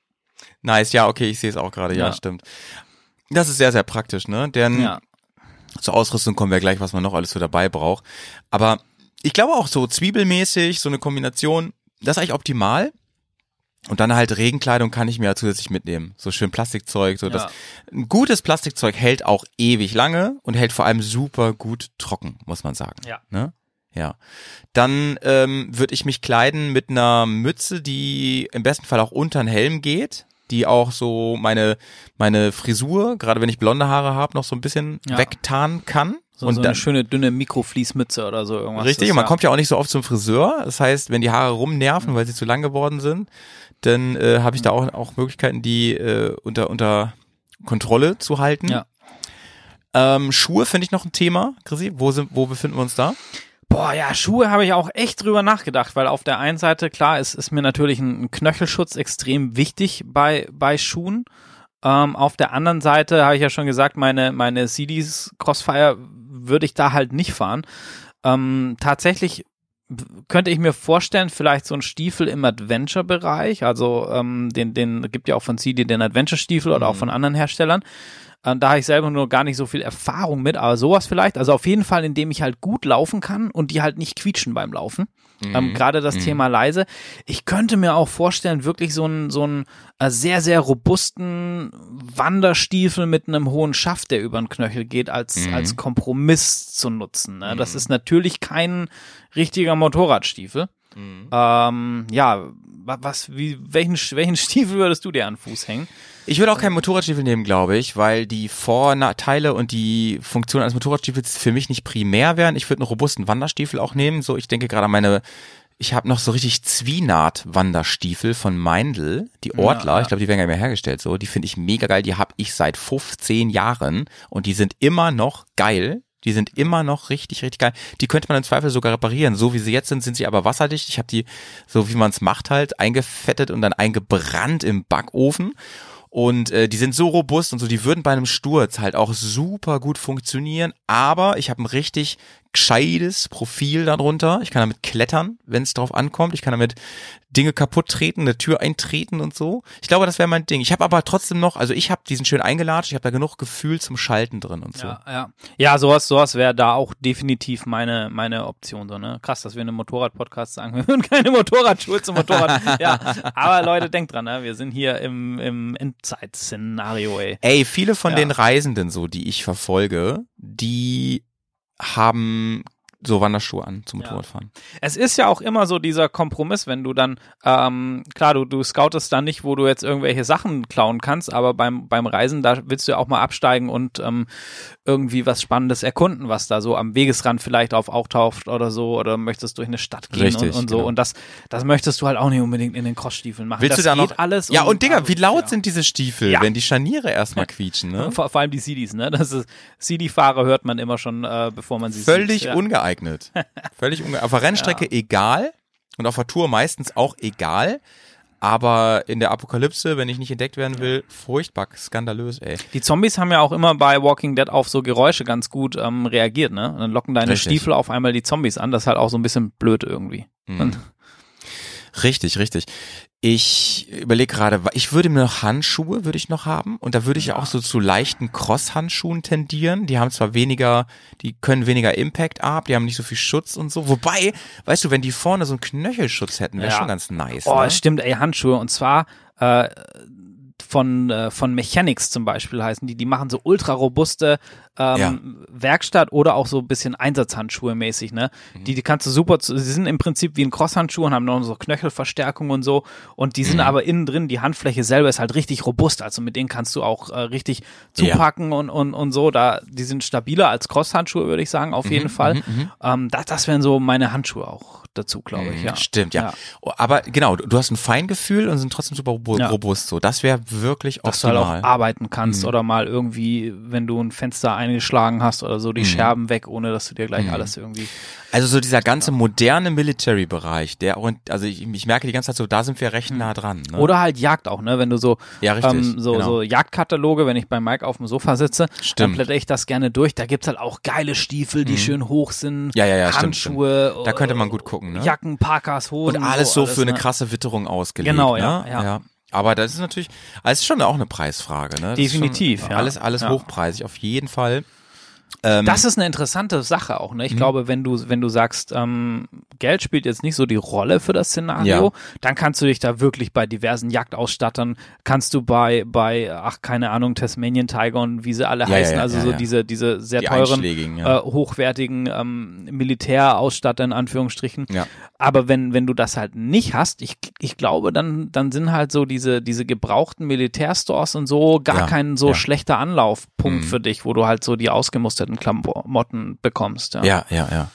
Speaker 2: Nice, ja, okay, ich sehe es auch gerade, ja. ja, stimmt. Das ist sehr, sehr praktisch, ne? Denn
Speaker 5: ja.
Speaker 2: zur Ausrüstung kommen wir gleich, was man noch alles so dabei braucht. Aber ich glaube auch so zwiebelmäßig, so eine Kombination, das ist eigentlich optimal. Und dann halt Regenkleidung kann ich mir ja zusätzlich mitnehmen. So schön Plastikzeug, so
Speaker 5: ja.
Speaker 2: das. Ein gutes Plastikzeug hält auch ewig lange und hält vor allem super gut trocken, muss man sagen.
Speaker 5: Ja.
Speaker 2: Ne? Ja. Dann ähm, würde ich mich kleiden mit einer Mütze, die im besten Fall auch unter den Helm geht, die auch so meine meine Frisur, gerade wenn ich blonde Haare habe, noch so ein bisschen
Speaker 5: ja.
Speaker 2: wegtarnen kann.
Speaker 5: So,
Speaker 2: und
Speaker 5: so
Speaker 2: dann,
Speaker 5: eine schöne dünne Mikrofließmütze oder so irgendwas.
Speaker 2: Richtig,
Speaker 5: ist,
Speaker 2: und man
Speaker 5: ja.
Speaker 2: kommt ja auch nicht so oft zum Friseur. Das heißt, wenn die Haare rumnerven, weil sie zu lang geworden sind, dann äh, habe ich da auch auch Möglichkeiten, die äh, unter unter Kontrolle zu halten.
Speaker 5: Ja.
Speaker 2: Ähm, Schuhe finde ich noch ein Thema, Chrissy. Wo sind, wo befinden wir uns da?
Speaker 5: Boah, ja, Schuhe habe ich auch echt drüber nachgedacht, weil auf der einen Seite, klar, ist, ist mir natürlich ein, ein Knöchelschutz extrem wichtig bei, bei Schuhen. Ähm, auf der anderen Seite habe ich ja schon gesagt, meine, meine C Ds Crossfire würde ich da halt nicht fahren. Ähm, tatsächlich könnte ich mir vorstellen, vielleicht so ein Stiefel im Adventure-Bereich, also ähm, den, den gibt ja auch von C D den Adventure-Stiefel oder
Speaker 2: Mhm.
Speaker 5: auch von anderen Herstellern. Da habe ich selber nur gar nicht so viel Erfahrung mit, aber sowas vielleicht. Also auf jeden Fall, indem ich halt gut laufen kann und die halt nicht quietschen beim Laufen. Mhm. Ähm, Gerade das mhm. Thema leise. Ich könnte mir auch vorstellen, wirklich so einen so einen äh, sehr, sehr robusten Wanderstiefel mit einem hohen Schaft, der über den Knöchel geht, als,
Speaker 2: Mhm.
Speaker 5: als Kompromiss zu nutzen. Ne?
Speaker 2: Mhm.
Speaker 5: Das ist natürlich kein richtiger Motorradstiefel.
Speaker 2: Mhm.
Speaker 5: Ähm, ja, was, wie, welchen, welchen Stiefel würdest du dir an den Fuß hängen?
Speaker 2: Ich würde auch keinen Motorradstiefel nehmen, glaube ich, weil die Vorteile und die Funktion eines Motorradstiefels für mich nicht primär wären. Ich würde einen robusten Wanderstiefel auch nehmen. So, ich denke gerade an meine, ich habe noch so richtig Zwienaht-Wanderstiefel von Meindl, die Ortler. Ja, ja. Ich glaube, die werden gar nicht mehr hergestellt. So, die finde ich mega geil. Die habe ich seit fünfzehn Jahren und die sind immer noch geil. Die sind immer noch richtig, richtig geil. Die könnte man im Zweifel sogar reparieren. So wie sie jetzt sind, sind sie aber wasserdicht. Ich habe die, so wie man es macht halt, eingefettet und dann eingebrannt im Backofen. Und äh, die sind so robust und so, die würden bei einem Sturz halt auch super gut funktionieren. Aber ich habe ein richtig gescheites Profil darunter. Ich kann damit klettern, wenn es drauf ankommt. Ich kann damit Dinge kaputt treten, eine Tür eintreten und so. Ich glaube, das wäre mein Ding. Ich habe aber trotzdem noch, also ich habe diesen schön eingelatscht, ich habe da genug Gefühl zum Schalten drin und so.
Speaker 5: Ja, ja. Ja, sowas, sowas wäre da auch definitiv meine, meine Option. So, ne? Krass, dass wir in einem Motorrad-Podcast sagen, wir würden keine Motorradschuhe zum Motorrad. Ja, aber Leute, denkt dran, ne? Wir sind hier im, im Endzeit-Szenario, ey.
Speaker 2: Ey, viele von
Speaker 5: Ja.
Speaker 2: den Reisenden so, die ich verfolge, die haben so Wanderschuhe an zum
Speaker 5: Ja.
Speaker 2: Motorradfahren.
Speaker 5: Es ist ja auch immer so dieser Kompromiss, wenn du dann, ähm, klar, du, du scoutest dann nicht, wo du jetzt irgendwelche Sachen klauen kannst, aber beim, beim Reisen, da willst du ja auch mal absteigen und ähm, irgendwie was Spannendes erkunden, was da so am Wegesrand vielleicht auf auftaucht oder so, oder möchtest durch eine Stadt gehen
Speaker 2: Richtig,
Speaker 5: und, und so.
Speaker 2: genau.
Speaker 5: Und das, das möchtest du halt auch nicht unbedingt in den Crossstiefeln machen.
Speaker 2: Willst
Speaker 5: das
Speaker 2: du da
Speaker 5: geht
Speaker 2: noch
Speaker 5: alles.
Speaker 2: Ja, und Digga, wie laut
Speaker 5: ja.
Speaker 2: sind diese Stiefel,
Speaker 5: Ja.
Speaker 2: wenn die Scharniere erstmal quietschen, ne?
Speaker 5: Vor, vor allem die C Ds, ne? Das ist, C D-Fahrer hört man immer schon, äh, bevor man sie
Speaker 2: Völlig
Speaker 5: sieht. Ja.
Speaker 2: ungeeignet. Völlig ungeeignet. Auf der Rennstrecke egal und auf der Tour meistens auch egal. Aber in der Apokalypse, wenn ich nicht entdeckt werden will, furchtbar skandalös, ey.
Speaker 5: Die Zombies haben ja auch immer bei Walking Dead auf so Geräusche ganz gut ähm, reagiert, ne? Und dann locken deine
Speaker 2: Richtig.
Speaker 5: Stiefel auf einmal die Zombies an. Das ist halt auch so ein bisschen blöd irgendwie.
Speaker 2: Mhm. Richtig, richtig. Ich überlege gerade, ich würde mir noch Handschuhe würde ich noch haben und da würde ich ja auch so zu leichten Cross-Handschuhen tendieren. Die haben zwar weniger, die können weniger Impact ab, die haben nicht so viel Schutz und so. Wobei, weißt du, wenn die vorne so einen Knöchelschutz hätten, wäre
Speaker 5: Ja.
Speaker 2: schon ganz nice.
Speaker 5: Oh,
Speaker 2: ne?
Speaker 5: stimmt, ey, Handschuhe. Und zwar äh, von äh, von Mechanics zum Beispiel heißen die. Die machen so ultra robuste ähm,
Speaker 2: Ja.
Speaker 5: Werkstatt oder auch so ein bisschen Einsatzhandschuhe mäßig, ne?
Speaker 2: Mhm.
Speaker 5: Die, die kannst du super, zu, sie sind im Prinzip wie ein Crosshandschuh und haben noch so Knöchelverstärkung und so. Und die sind
Speaker 2: Mhm.
Speaker 5: aber innen drin, die Handfläche selber ist halt richtig robust. Also mit denen kannst du auch äh, richtig
Speaker 2: Ja.
Speaker 5: zupacken und, und, und so. Da, die sind stabiler als Crosshandschuhe, würde ich sagen, auf jeden Fall.
Speaker 2: mhm,
Speaker 5: Ähm, das, das wären so meine Handschuhe auch dazu, glaube ich, ja.
Speaker 2: Stimmt, ja.
Speaker 5: Ja.
Speaker 2: Oh, aber genau, du, du hast ein Feingefühl und sind trotzdem super robu-
Speaker 5: Ja.
Speaker 2: robust. So, das wäre wirklich
Speaker 5: Dass du halt
Speaker 2: optimal.
Speaker 5: auch arbeiten kannst
Speaker 2: Mhm.
Speaker 5: oder mal irgendwie, wenn du ein Fenster eingeschlagen hast oder so, die
Speaker 2: Mhm.
Speaker 5: Scherben weg, ohne dass du dir gleich
Speaker 2: Mhm.
Speaker 5: alles irgendwie.
Speaker 2: Also so dieser ganze moderne Military-Bereich, der auch, also ich, ich merke die ganze Zeit so, da sind wir recht nah dran. Ne?
Speaker 5: Oder halt Jagd auch, ne? Wenn du so,
Speaker 2: Ja, richtig,
Speaker 5: ähm, so,
Speaker 2: genau.
Speaker 5: so Jagdkataloge, wenn ich bei Mike auf dem Sofa sitze, dann
Speaker 2: Stimmt.
Speaker 5: blätter ich das gerne durch. Da gibt's halt auch geile Stiefel, die
Speaker 2: Mhm.
Speaker 5: schön hoch sind,
Speaker 2: Ja, ja, ja, stimmt,
Speaker 5: Handschuhe,
Speaker 2: Da könnte man gut gucken, ne?
Speaker 5: Jacken, Parkas, Hosen.
Speaker 2: Und alles so für eine
Speaker 5: ne?
Speaker 2: krasse Witterung ausgelegt.
Speaker 5: Genau,
Speaker 2: ne?
Speaker 5: ja, ja.
Speaker 2: Aber das ist natürlich, also ist schon auch eine Preisfrage, ne? Das ist
Speaker 5: Definitiv,
Speaker 2: schon
Speaker 5: ja.
Speaker 2: Alles, alles
Speaker 5: Ja.
Speaker 2: hochpreisig, auf jeden Fall. Ähm,
Speaker 5: Das ist eine interessante Sache auch, ne? Ich
Speaker 2: Mhm.
Speaker 5: glaube, wenn du, wenn du sagst, ähm, Geld spielt jetzt nicht so die Rolle für das Szenario,
Speaker 2: Ja.
Speaker 5: dann kannst du dich da wirklich bei diversen Jagdausstattern, kannst du bei, bei, ach, keine Ahnung, Tasmanian Tiger und wie sie alle
Speaker 2: Ja, ja,
Speaker 5: heißen,
Speaker 2: ja,
Speaker 5: also
Speaker 2: ja,
Speaker 5: so
Speaker 2: ja.
Speaker 5: diese, diese sehr
Speaker 2: die
Speaker 5: teuren,
Speaker 2: einschlägigen, ja.
Speaker 5: äh, hochwertigen ähm, Militärausstatter in Anführungsstrichen.
Speaker 2: Ja.
Speaker 5: Aber wenn, wenn du das halt nicht hast, ich, ich glaube, dann, dann sind halt so diese, diese gebrauchten Militärstores und so gar
Speaker 2: Ja,
Speaker 5: kein so
Speaker 2: ja.
Speaker 5: schlechter Anlaufpunkt
Speaker 2: Mhm.
Speaker 5: für dich, wo du halt so die ausgemusterten Klamotten bekommst. Ja.
Speaker 2: Ja, ja, ja.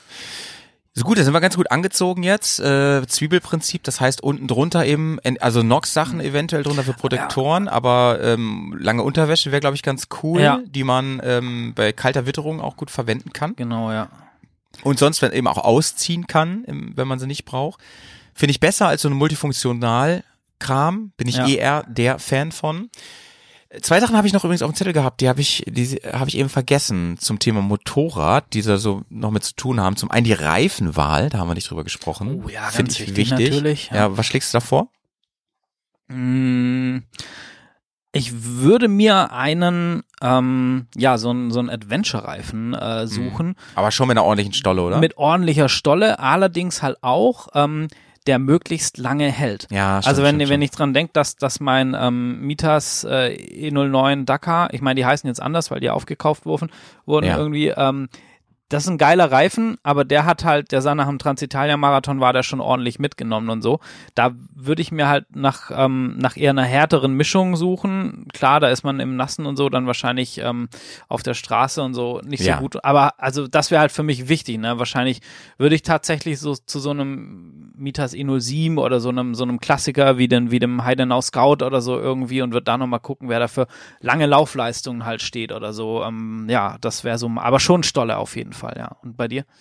Speaker 2: So gut, da sind wir ganz gut angezogen jetzt. Äh, Zwiebelprinzip, das heißt unten drunter eben, en- also Nox-Sachen eventuell drunter für Protektoren, aber ähm, lange Unterwäsche wäre, glaube ich, ganz cool,
Speaker 5: Ja.
Speaker 2: die man ähm, bei kalter Witterung auch gut verwenden kann.
Speaker 5: Genau, ja.
Speaker 2: Und sonst wenn eben auch ausziehen kann, im, wenn man sie nicht braucht. Finde ich besser als so eine Multifunktional-Kram. Bin ich
Speaker 5: Ja.
Speaker 2: eher der Fan von. Zwei Sachen habe ich noch übrigens auf dem Zettel gehabt, die habe ich, die habe ich eben vergessen zum Thema Motorrad, die da so noch mit zu tun haben. Zum einen die Reifenwahl, da haben wir nicht drüber gesprochen.
Speaker 5: Oh ja,
Speaker 2: Finde
Speaker 5: ganz
Speaker 2: ich
Speaker 5: wichtig
Speaker 2: wichtig.
Speaker 5: natürlich,
Speaker 2: Ja.
Speaker 5: ja.
Speaker 2: was schlägst du da vor?
Speaker 5: Mm, Ich würde mir einen, ähm, ja, so einen so einen Adventure-Reifen äh, suchen.
Speaker 2: Aber schon mit einer ordentlichen Stolle, oder?
Speaker 5: Mit ordentlicher Stolle, allerdings halt auch, ähm, der möglichst lange hält.
Speaker 2: ja, stimmt,
Speaker 5: Also wenn,
Speaker 2: stimmt,
Speaker 5: wenn ich dran denke, dass, dass mein ähm, Mitas äh, E null neun Dakar, ich meine, die heißen jetzt anders, weil die aufgekauft wurden, wurden
Speaker 2: Ja.
Speaker 5: irgendwie, ähm, das ist ein geiler Reifen, aber der hat halt, der sah nach dem Transitalia-Marathon, war der schon ordentlich mitgenommen und so. Da würde ich mir halt nach, ähm, nach eher einer härteren Mischung suchen. Klar, da ist man im Nassen und so dann wahrscheinlich ähm, auf der Straße und so nicht
Speaker 2: Ja.
Speaker 5: so gut. Aber also das wäre halt für mich wichtig, ne? Wahrscheinlich würde ich tatsächlich so zu so einem Mitas E null sieben oder so einem, so einem Klassiker wie, den, wie dem Heidenau Scout oder so irgendwie und würde da nochmal gucken, wer da für lange Laufleistungen halt steht oder so. Ähm, ja, das wäre so, aber schon Stolle auf jeden Fall. Ja. Und bei dir?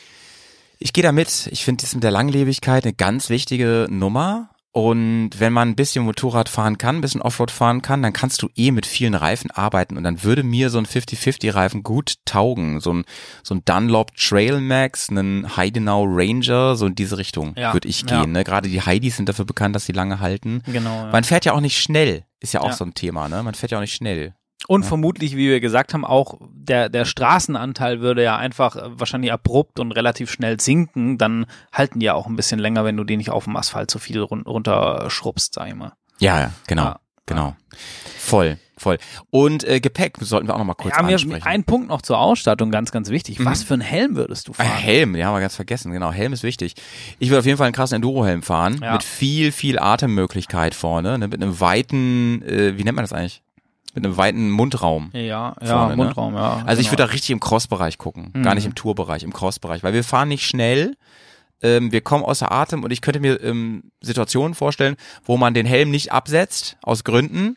Speaker 2: Ich gehe da mit. Ich finde das mit der Langlebigkeit eine ganz wichtige Nummer. Und wenn man ein bisschen Motorrad fahren kann, ein bisschen Offroad fahren kann, dann kannst du eh mit vielen Reifen arbeiten. Und dann würde mir so ein fünfzig fünfzig Reifen gut taugen. So ein, so ein Dunlop Trail Max, einen Heidenau Ranger, so in diese Richtung
Speaker 5: Ja,
Speaker 2: würde ich
Speaker 5: ja.
Speaker 2: gehen. Ne? Gerade die Heidis sind dafür bekannt, dass sie lange halten.
Speaker 5: Genau. Ja.
Speaker 2: Man fährt ja auch nicht schnell. Ist ja auch
Speaker 5: Ja.
Speaker 2: so ein Thema, ne? Man fährt ja auch nicht schnell.
Speaker 5: Und
Speaker 2: Ja.
Speaker 5: vermutlich, wie wir gesagt haben, auch der, der Straßenanteil würde ja einfach äh, wahrscheinlich abrupt und relativ schnell sinken. Dann halten die ja auch ein bisschen länger, wenn du die nicht auf dem Asphalt so viel run runterschrubbst, sag ich mal.
Speaker 2: Ja, ja, genau.
Speaker 5: Ja.
Speaker 2: Genau. Voll, voll. Und äh, Gepäck sollten wir auch noch mal kurz
Speaker 5: Ja, mir
Speaker 2: ansprechen.
Speaker 5: ein Punkt noch zur Ausstattung, ganz, ganz wichtig.
Speaker 2: Mhm.
Speaker 5: Was für einen Helm würdest du
Speaker 2: Ein
Speaker 5: fahren?
Speaker 2: Helm, ja, haben wir ganz vergessen. Genau, Helm ist wichtig. Ich würde auf jeden Fall einen krassen Enduro-Helm fahren,
Speaker 5: Ja.
Speaker 2: mit viel, viel Atemmöglichkeit vorne, ne, mit einem weiten, äh, wie nennt man das eigentlich? Mit einem weiten Mundraum.
Speaker 5: Ja, ja,
Speaker 2: Vorne, ne?
Speaker 5: Mundraum, ja.
Speaker 2: Also ich
Speaker 5: genau.
Speaker 2: würde da richtig im Cross-Bereich gucken,
Speaker 5: Mhm.
Speaker 2: gar nicht im Tour-Bereich, im Cross-Bereich, weil wir fahren nicht schnell, ähm, wir kommen außer Atem und ich könnte mir ähm, Situationen vorstellen, wo man den Helm nicht absetzt, aus Gründen,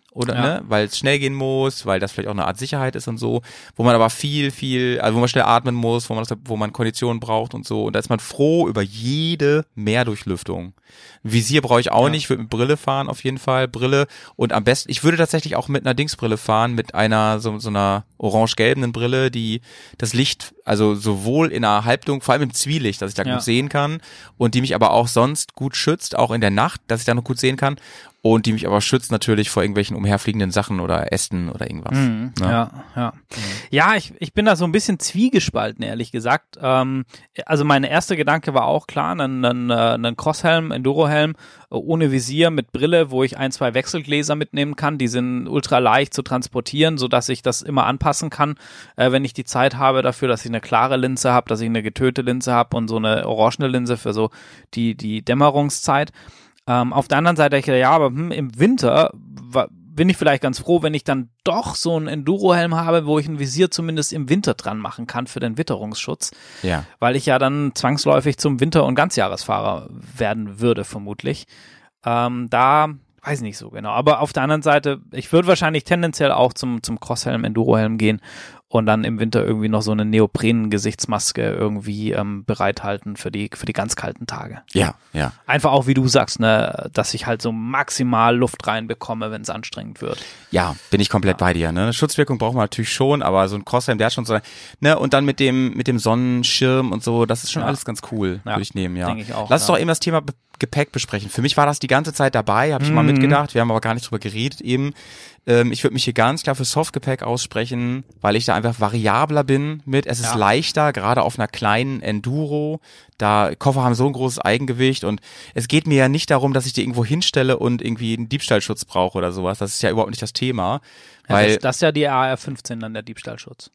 Speaker 2: oder
Speaker 5: Ja.
Speaker 2: ne, weil es schnell gehen muss, weil das vielleicht auch eine Art Sicherheit ist und so, wo man aber viel, viel, also wo man schnell atmen muss, wo man das, wo man Konditionen braucht und so. Und da ist man froh über jede Mehrdurchlüftung. Visier brauche ich auch
Speaker 5: Ja.
Speaker 2: nicht, ich würde mit Brille fahren auf jeden Fall, Brille und am besten, ich würde tatsächlich auch mit einer Dingsbrille fahren, mit einer so, so einer orange-gelben Brille, die das Licht, also sowohl in einer Halbdunkel, vor allem im Zwielicht, dass ich da
Speaker 5: Ja.
Speaker 2: gut sehen kann und die mich aber auch sonst gut schützt, auch in der Nacht, dass ich da noch gut sehen kann und die mich aber schützt natürlich vor irgendwelchen umherfliegenden Sachen oder Ästen oder irgendwas.
Speaker 5: Mhm,
Speaker 2: ne?
Speaker 5: ja, ja. Ja, ich, ich bin da so ein bisschen zwiegespalten, ehrlich gesagt. Ähm, also mein erster Gedanke war auch klar, einen, einen, einen Crosshelm, Endurohelm äh, ohne Visier mit Brille, wo ich ein, zwei Wechselgläser mitnehmen kann. Die sind ultra leicht zu transportieren, sodass ich das immer anpassen kann, äh, wenn ich die Zeit habe dafür, dass ich eine klare Linse habe, dass ich eine getönte Linse habe und so eine orangene Linse für so die, die Dämmerungszeit. Ähm, auf der anderen Seite, ich gedacht, ja, aber hm, im Winter wa- bin ich vielleicht ganz froh, wenn ich dann doch so einen Endurohelm habe, wo ich ein Visier zumindest im Winter dran machen kann für den Witterungsschutz,
Speaker 2: Ja.
Speaker 5: weil ich ja dann zwangsläufig zum Winter- und Ganzjahresfahrer werden würde, vermutlich. Ähm, da weiß ich nicht so genau. Aber auf der anderen Seite, ich würde wahrscheinlich tendenziell auch zum, zum Crosshelm, Endurohelm gehen und dann im Winter irgendwie noch so eine Neopren-Gesichtsmaske irgendwie ähm, bereithalten für die, für die ganz kalten Tage.
Speaker 2: Ja, ja.
Speaker 5: Einfach auch, wie du sagst, ne, dass ich halt so maximal Luft reinbekomme, wenn es anstrengend wird.
Speaker 2: Ja, bin ich komplett bei dir, ne? Eine Schutzwirkung braucht man natürlich schon, aber so ein Crosshelm, der hat schon so, ne, und dann mit dem, mit dem Sonnenschirm und so, das ist schon
Speaker 5: Ja.
Speaker 2: alles ganz cool,
Speaker 5: Ja,
Speaker 2: würde ich nehmen, ja.
Speaker 5: denke ich auch,
Speaker 2: Lass uns
Speaker 5: ja.
Speaker 2: doch eben das Thema Be- Gepäck besprechen. Für mich war das die ganze Zeit dabei, habe ich
Speaker 5: Mhm.
Speaker 2: mal mitgedacht, wir haben aber gar nicht drüber geredet eben. Ähm, ich würde mich hier ganz klar für Softgepäck aussprechen, weil ich da einfach variabler bin mit, es ist
Speaker 5: Ja.
Speaker 2: leichter, gerade auf einer kleinen Enduro, da Koffer haben so ein großes Eigengewicht und es geht mir ja nicht darum, dass ich die irgendwo hinstelle und irgendwie einen Diebstahlschutz brauche oder sowas, das ist ja überhaupt nicht das Thema.
Speaker 5: Ja,
Speaker 2: Weil,
Speaker 5: das, das ist ja die A R fünfzehn, dann der Diebstahlschutz.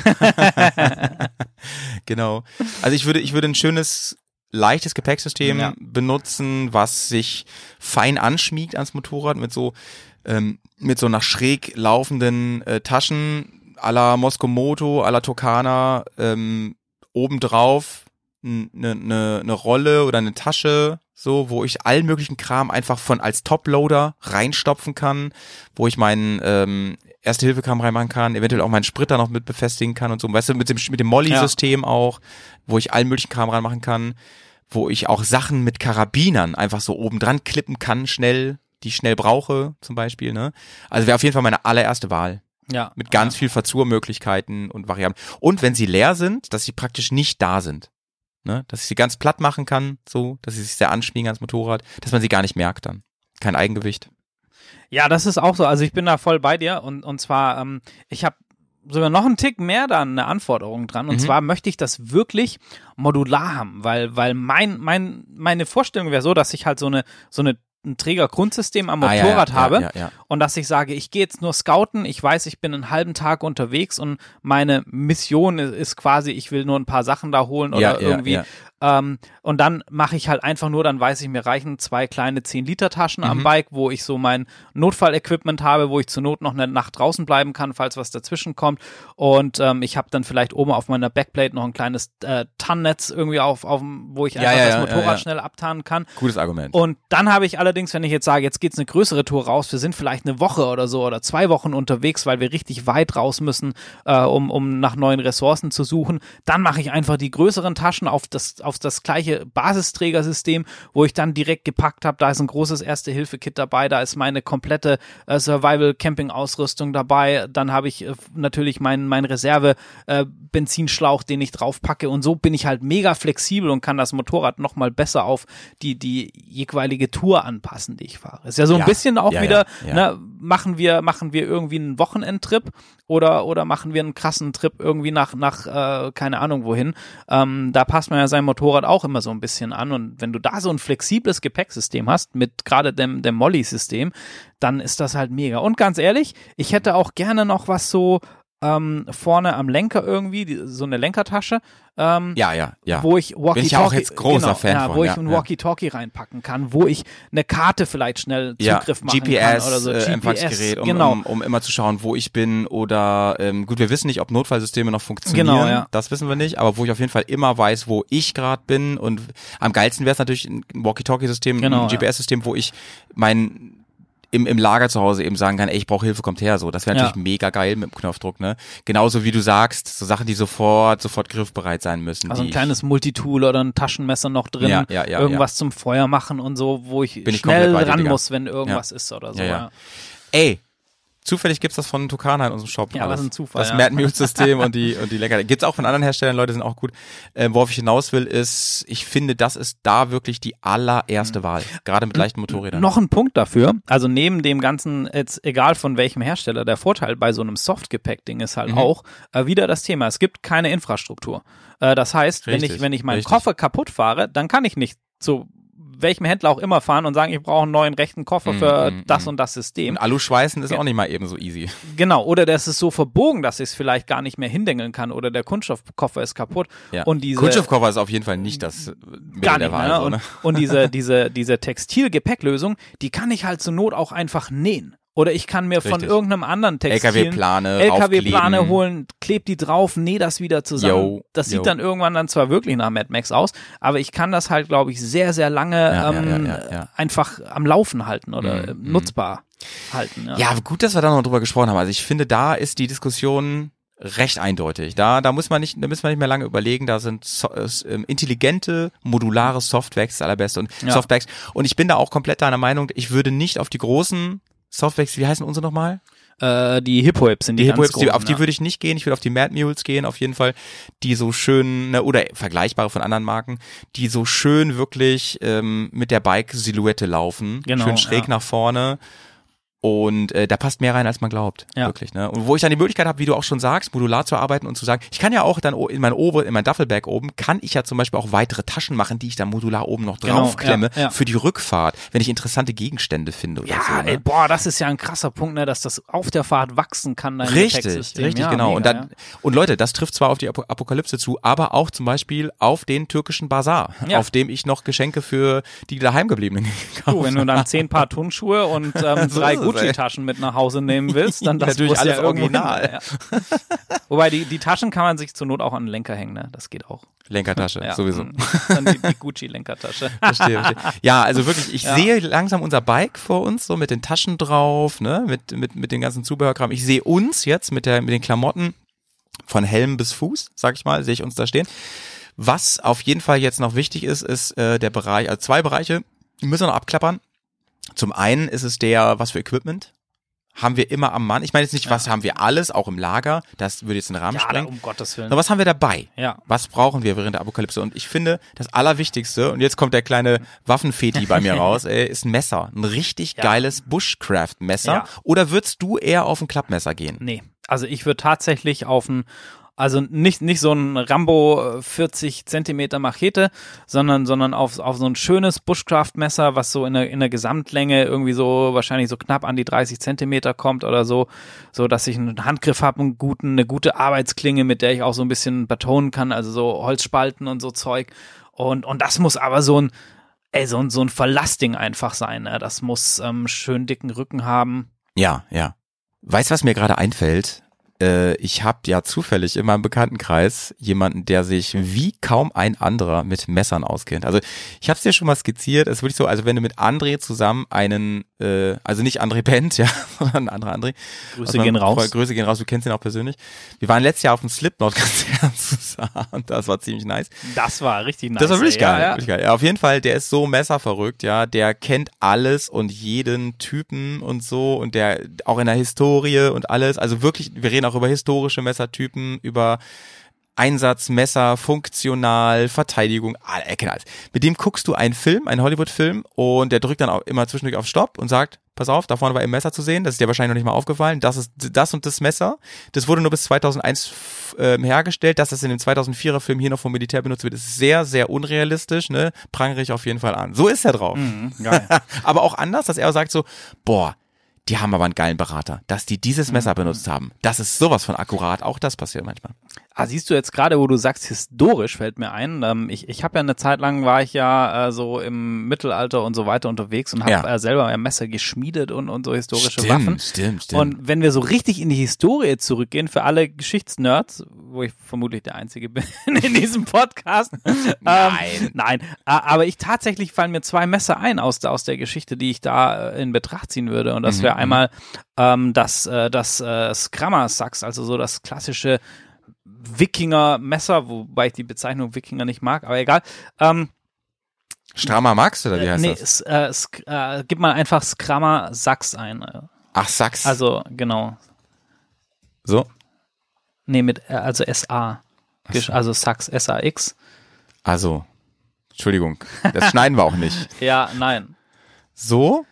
Speaker 2: genau. Also ich würde, ich würde ein schönes, leichtes Gepäcksystem
Speaker 5: Ja.
Speaker 2: benutzen, was sich fein anschmiegt ans Motorrad mit so, ähm, mit so nach schräg laufenden äh, Taschen à la Moskomoto, à la Tokana, ähm, obendrauf eine ne, ne Rolle oder eine Tasche, so, wo ich allen möglichen Kram einfach von als Toploader reinstopfen kann, wo ich meinen ähm, Erste-Hilfe-Kram reinmachen kann, eventuell auch meinen Spritter noch mit befestigen kann und so, weißt du, mit dem mit dem Molly-System auch, wo ich allen möglichen Kram reinmachen kann, wo ich auch Sachen mit Karabinern einfach so oben dran klippen kann, schnell, die ich schnell brauche, zum Beispiel, ne? Also wäre auf jeden Fall meine allererste Wahl.
Speaker 5: Ja.
Speaker 2: Mit ganz viel Verzurmöglichkeiten und Variablen. Und wenn sie leer sind, dass sie praktisch nicht da sind. Ne? Dass ich sie ganz platt machen kann, so, dass sie sich sehr anschmiegen ans Motorrad, dass man sie gar nicht merkt dann. Kein Eigengewicht.
Speaker 5: Ja, das ist auch so. Also ich bin da voll bei dir und, und zwar, ähm, ich habe sogar noch einen Tick mehr da eine Anforderung dran und
Speaker 2: Mhm.
Speaker 5: zwar möchte ich das wirklich modular haben, weil, weil mein, mein, meine Vorstellung wäre so, dass ich halt so eine, so eine ein Trägergrundsystem am
Speaker 2: Ah, ja,
Speaker 5: Motorrad
Speaker 2: ja,
Speaker 5: habe
Speaker 2: ja, ja, ja.
Speaker 5: und dass ich sage, ich gehe jetzt nur scouten, ich weiß, ich bin einen halben Tag unterwegs und meine Mission ist, ist quasi, ich will nur ein paar Sachen da holen oder
Speaker 2: Ja, ja,
Speaker 5: irgendwie
Speaker 2: ja.
Speaker 5: Ähm, und dann mache ich halt einfach nur, dann weiß ich, mir reichen zwei kleine zehn Liter Taschen am
Speaker 2: Mhm.
Speaker 5: Bike, wo ich so mein Notfallequipment habe, wo ich zur Not noch eine Nacht draußen bleiben kann, falls was dazwischen kommt. Und ähm, ich habe dann vielleicht oben auf meiner Backplate noch ein kleines äh, Tannennetz irgendwie auf, auf dem, wo ich
Speaker 2: Ja,
Speaker 5: einfach
Speaker 2: ja,
Speaker 5: das
Speaker 2: ja,
Speaker 5: Motorrad
Speaker 2: ja, ja.
Speaker 5: schnell abtarnen kann.
Speaker 2: Gutes Argument.
Speaker 5: Und dann habe ich allerdings, wenn ich jetzt sage, jetzt geht's eine größere Tour raus, wir sind vielleicht eine Woche oder so oder zwei Wochen unterwegs, weil wir richtig weit raus müssen, äh, um, um nach neuen Ressourcen zu suchen, dann mache ich einfach die größeren Taschen auf das, auf das gleiche Basisträgersystem, wo ich dann direkt gepackt habe, da ist ein großes Erste-Hilfe-Kit dabei, da ist meine komplette äh, Survival-Camping-Ausrüstung dabei, dann habe ich äh, natürlich meinen mein Reserve-Benzinschlauch, den ich draufpacke und so bin ich halt mega flexibel und kann das Motorrad nochmal besser auf die, die jeweilige Tour anpassen, die ich fahre. Ist ja so ein
Speaker 2: Ja,
Speaker 5: bisschen auch
Speaker 2: ja,
Speaker 5: wieder,
Speaker 2: ja, ja.
Speaker 5: ne, machen wir, machen wir irgendwie einen Wochenendtrip oder, oder machen wir einen krassen Trip irgendwie nach, nach äh, keine Ahnung wohin. Ähm, da passt man ja sein Motorrad auch immer so ein bisschen an und wenn du da so ein flexibles Gepäcksystem hast, mit gerade dem, dem Molly-System, dann ist das halt mega. Und ganz ehrlich, ich hätte auch gerne noch was so ähm, vorne am Lenker irgendwie, die, so eine Lenkertasche, ähm,
Speaker 2: Ja, ja, ja.
Speaker 5: wo ich Walkie-Talkie,
Speaker 2: Bin ich ja auch jetzt großer
Speaker 5: genau,
Speaker 2: Fan
Speaker 5: ja,
Speaker 2: von,
Speaker 5: wo ich
Speaker 2: ja,
Speaker 5: ein
Speaker 2: ja.
Speaker 5: Walkie-Talkie reinpacken kann, wo ich eine Karte vielleicht schnell
Speaker 2: Ja,
Speaker 5: Zugriff machen
Speaker 2: G P
Speaker 5: kann
Speaker 2: S,
Speaker 5: oder so.
Speaker 2: äh, Empfangsgerät, um,
Speaker 5: genau.
Speaker 2: um, um immer zu schauen, wo ich bin oder ähm, gut, wir wissen nicht, ob Notfallsysteme noch funktionieren,
Speaker 5: Genau, ja.
Speaker 2: das wissen wir nicht, aber wo ich auf jeden Fall immer weiß, wo ich gerade bin und am geilsten wäre es natürlich ein Walkie-Talkie-System,
Speaker 5: Genau,
Speaker 2: ein G P S-System, wo ich mein im, im Lager zu Hause eben sagen kann, ey, ich brauche Hilfe, kommt her, so. Das wäre natürlich
Speaker 5: Ja.
Speaker 2: mega geil mit dem Knopfdruck, ne? Genauso wie du sagst, so Sachen, die sofort, sofort griffbereit sein müssen.
Speaker 5: Also
Speaker 2: die
Speaker 5: ein kleines Multitool oder ein Taschenmesser noch drin,
Speaker 2: Ja, ja, ja,
Speaker 5: irgendwas zum Feuer machen und so, wo ich
Speaker 2: Bin ich
Speaker 5: schnell
Speaker 2: komplett bei dir,
Speaker 5: ran
Speaker 2: Digga.
Speaker 5: muss, wenn irgendwas ist oder so.
Speaker 2: Ja, ja.
Speaker 5: Ja.
Speaker 2: Ey, zufällig gibt's das von Tucana in unserem Shop.
Speaker 5: Ja,
Speaker 2: alles.
Speaker 5: was ein Zufall,
Speaker 2: Das
Speaker 5: ja.
Speaker 2: Mad Mule System und die und die Lecker. Gibt's auch von anderen Herstellern, Leute sind auch gut. Äh, worauf ich hinaus will, ist, ich finde, das ist da wirklich die allererste Wahl. Gerade mit leichten Motorrädern.
Speaker 5: Noch ein Punkt dafür, also neben dem Ganzen, jetzt egal von welchem Hersteller, der Vorteil bei so einem Softgepäck-Ding ist halt
Speaker 2: Mhm.
Speaker 5: auch äh, wieder das Thema, es gibt keine Infrastruktur. Äh, das heißt, wenn
Speaker 2: Richtig,
Speaker 5: ich, wenn ich meinen
Speaker 2: richtig.
Speaker 5: Koffer kaputt fahre, dann kann ich nicht zu welchem Händler auch immer fahren und sagen, ich brauche einen neuen rechten Koffer
Speaker 2: Mm,
Speaker 5: für
Speaker 2: mm,
Speaker 5: das
Speaker 2: mm.
Speaker 5: und das System.
Speaker 2: Und Alu-Schweißen ist auch nicht mal eben so easy.
Speaker 5: Genau, oder das ist so verbogen, dass ich es vielleicht gar nicht mehr hindengeln kann oder der Kunststoffkoffer ist kaputt.
Speaker 2: Ja.
Speaker 5: Und diese
Speaker 2: Kunststoffkoffer ist auf jeden Fall nicht das äh, Mittel
Speaker 5: gar
Speaker 2: der
Speaker 5: nicht
Speaker 2: Wahl.
Speaker 5: mehr.
Speaker 2: So,
Speaker 5: Und,
Speaker 2: ne?
Speaker 5: und diese, diese, diese Textil-Gepäcklösung, die kann ich halt zur Not auch einfach nähen. Oder ich kann mir von
Speaker 2: Richtig.
Speaker 5: irgendeinem anderen Textil
Speaker 2: L K W-Plane
Speaker 5: L K W-Plane
Speaker 2: raufkleben.
Speaker 5: holen, kleb die drauf, näh das wieder zusammen.
Speaker 2: Yo,
Speaker 5: das sieht
Speaker 2: yo.
Speaker 5: dann irgendwann dann zwar wirklich nach Mad Max aus, aber ich kann das halt, glaube ich, sehr, sehr lange
Speaker 2: Ja,
Speaker 5: ähm,
Speaker 2: ja, ja, ja.
Speaker 5: einfach am Laufen halten oder
Speaker 2: Mm,
Speaker 5: äh, nutzbar halten. Ja.
Speaker 2: Ja, gut, dass wir da noch drüber gesprochen haben. Also ich finde, da ist die Diskussion recht eindeutig. Da, da muss man nicht, da müssen wir nicht mehr lange überlegen. Da sind so, äh, ähm, intelligente, modulare Softbacks das allerbeste und
Speaker 5: Ja.
Speaker 2: Softbacks. Und ich bin da auch komplett deiner Meinung. Ich würde nicht auf die großen Softbacks, wie heißen unsere nochmal?
Speaker 5: Äh, die Hippo-Hips sind die,
Speaker 2: Die
Speaker 5: ganz
Speaker 2: Hippo-Hips, die,
Speaker 5: großen,
Speaker 2: auf die
Speaker 5: ja.
Speaker 2: würde ich nicht gehen. Ich würde auf die Mad Mules gehen, auf jeden Fall. Die so schön, ne, oder vergleichbare von anderen Marken, die so schön wirklich ähm, mit der Bike-Silhouette laufen.
Speaker 5: Genau,
Speaker 2: schön schräg
Speaker 5: ja.
Speaker 2: nach vorne. Und äh, da passt mehr rein, als man glaubt.
Speaker 5: Ja.
Speaker 2: Wirklich, ne? Und wo ich dann die Möglichkeit habe, wie du auch schon sagst, modular zu arbeiten und zu sagen, ich kann ja auch dann o- in mein Ober, in mein Duffelbag oben, kann ich ja zum Beispiel auch weitere Taschen machen, die ich dann modular oben noch
Speaker 5: Genau,
Speaker 2: draufklemme
Speaker 5: ja, ja.
Speaker 2: für die Rückfahrt, wenn ich interessante Gegenstände finde oder
Speaker 5: Ja,
Speaker 2: so. Ne?
Speaker 5: ey, boah, das ist ja ein krasser Punkt, ne, dass das auf der Fahrt wachsen kann. Dein
Speaker 2: Richtig,
Speaker 5: Gepäcksystem.
Speaker 2: richtig,
Speaker 5: ja,
Speaker 2: genau.
Speaker 5: Mega,
Speaker 2: und dann,
Speaker 5: ja.
Speaker 2: und Leute, das trifft zwar auf die Apo- Apokalypse zu, aber auch zum Beispiel auf den türkischen Bazar,
Speaker 5: Ja.
Speaker 2: auf dem ich noch Geschenke für die daheimgebliebenen gekauft
Speaker 5: Du, wenn du dann zehn Paar Turnschuhe und ähm,
Speaker 2: So
Speaker 5: drei
Speaker 2: ist es,
Speaker 5: Gucci-Taschen mit nach Hause nehmen willst, dann das
Speaker 2: Natürlich
Speaker 5: muss
Speaker 2: alles
Speaker 5: ja irgendwo
Speaker 2: original.
Speaker 5: hin, ja. Wobei die, die Taschen kann man sich zur Not auch an den Lenker hängen, ne? Das geht auch.
Speaker 2: Lenkertasche,
Speaker 5: Ja.
Speaker 2: sowieso.
Speaker 5: Dann die, die Gucci-Lenkertasche.
Speaker 2: Verstehe, verstehe. Ja, also wirklich, ich
Speaker 5: Ja.
Speaker 2: sehe langsam unser Bike vor uns, so mit den Taschen drauf, ne, mit, mit, mit dem ganzen Zubehörkram. Ich sehe uns jetzt mit der, mit den Klamotten von Helm bis Fuß, sag ich mal, sehe ich uns da stehen. Was auf jeden Fall jetzt noch wichtig ist, ist äh, der Bereich, also zwei Bereiche, die müssen wir noch abklappern. Zum einen ist es der, was für Equipment haben wir immer am Mann. Ich meine jetzt nicht, was haben wir alles, auch im Lager, das würde jetzt den Rahmen
Speaker 5: Ja, da,
Speaker 2: sprengen.
Speaker 5: um Gottes Willen.
Speaker 2: Aber was haben wir dabei?
Speaker 5: Ja.
Speaker 2: Was brauchen wir während der Apokalypse? Und ich finde, das Allerwichtigste, und jetzt kommt der kleine Waffenfeti bei mir raus, ey, ist ein Messer. Ein richtig
Speaker 5: Ja.
Speaker 2: geiles Bushcraft-Messer.
Speaker 5: Ja.
Speaker 2: Oder würdest du eher auf ein Klappmesser gehen?
Speaker 5: Nee, also ich würde tatsächlich auf ein, also nicht, nicht so ein Rambo äh, vierzig Zentimeter Machete, sondern, sondern auf, auf so ein schönes Bushcraft-Messer, was so in der, in der Gesamtlänge irgendwie so wahrscheinlich so knapp an die dreißig Zentimeter kommt oder so, so dass ich einen Handgriff habe, einen guten, eine gute Arbeitsklinge, mit der ich auch so ein bisschen betonen kann, also so Holzspalten und so Zeug. Und, und das muss aber so ein, ey, so ein, so ein Verlassding einfach sein, ne? Das muss ähm, schön dicken Rücken haben.
Speaker 2: Ja, ja. Weißt du, was mir gerade einfällt? Äh, ich habe ja zufällig in meinem Bekanntenkreis jemanden, der sich wie kaum ein anderer mit Messern auskennt. Also ich habe es dir schon mal skizziert. Es ist wirklich so, also wenn du mit André zusammen einen, äh, also nicht André Bent, ja, sondern ein anderer André.
Speaker 5: Grüße gehen raus.
Speaker 2: Grüße gehen raus, du kennst ihn auch persönlich. Wir waren letztes Jahr auf dem Slipknot-Konzert zusammen und das war ziemlich nice.
Speaker 5: Das war richtig nice.
Speaker 2: Das war wirklich
Speaker 5: ey.
Speaker 2: geil,
Speaker 5: Ja, ja.
Speaker 2: wirklich geil. Ja, auf jeden Fall, der ist so messerverrückt, ja, der kennt alles und jeden Typen und so und der auch in der Historie und alles, also wirklich, wir reden auch über historische Messertypen, über Einsatzmesser, funktional, Verteidigung, ah, er kennt alles. Mit dem guckst du einen Film, einen Hollywood-Film und der drückt dann auch immer zwischendurch auf Stopp und sagt, pass auf, da vorne war ein Messer zu sehen, das ist dir wahrscheinlich noch nicht mal aufgefallen, das ist das und das Messer, das wurde nur bis zweitausendeins ähm, hergestellt, dass das in dem zweitausendvierer Film hier noch vom Militär benutzt wird, ist sehr, sehr unrealistisch, ne, prangere ich auf jeden Fall an. So ist er drauf.
Speaker 5: Mhm, geil.
Speaker 2: Aber auch anders, dass er sagt so, boah, die haben aber einen geilen Berater, dass die dieses Messer benutzt haben. Das ist sowas von akkurat, auch das passiert manchmal.
Speaker 5: Ah, siehst du jetzt gerade, wo du sagst, historisch fällt mir ein. Ähm, ich ich habe ja eine Zeit lang, war ich ja äh, so im Mittelalter und so weiter unterwegs und habe
Speaker 2: Ja.
Speaker 5: äh, selber ein Messer geschmiedet und, und so historische
Speaker 2: Stimmt,
Speaker 5: Waffen.
Speaker 2: stimmt, stimmt.
Speaker 5: Und wenn wir so richtig in die Historie zurückgehen, für alle Geschichtsnerds, wo ich vermutlich der Einzige bin in diesem Podcast.
Speaker 2: Nein.
Speaker 5: Ähm, nein, A- aber ich tatsächlich fallen mir zwei Messer ein aus, der- aus der Geschichte, die ich da äh, in Betracht ziehen würde. Und das
Speaker 2: Mhm,
Speaker 5: wäre einmal ähm, das, äh, das äh, Skrammer-Sax, also so das klassische Wikinger-Messer, wobei ich die Bezeichnung Wikinger nicht mag, aber egal. Ähm,
Speaker 2: Strammer Max oder wie heißt
Speaker 5: nee,
Speaker 2: das?
Speaker 5: s- äh, sk äh, gib mal einfach Skrammer-Sax ein. äh.
Speaker 2: Ach, Sax.
Speaker 5: Also, genau.
Speaker 2: so.
Speaker 5: Nee, mit, äh, also S A. Gesch- Also Sax, S A X.
Speaker 2: Also, Entschuldigung, das schneiden wir auch nicht.
Speaker 5: Ja, nein.
Speaker 2: So?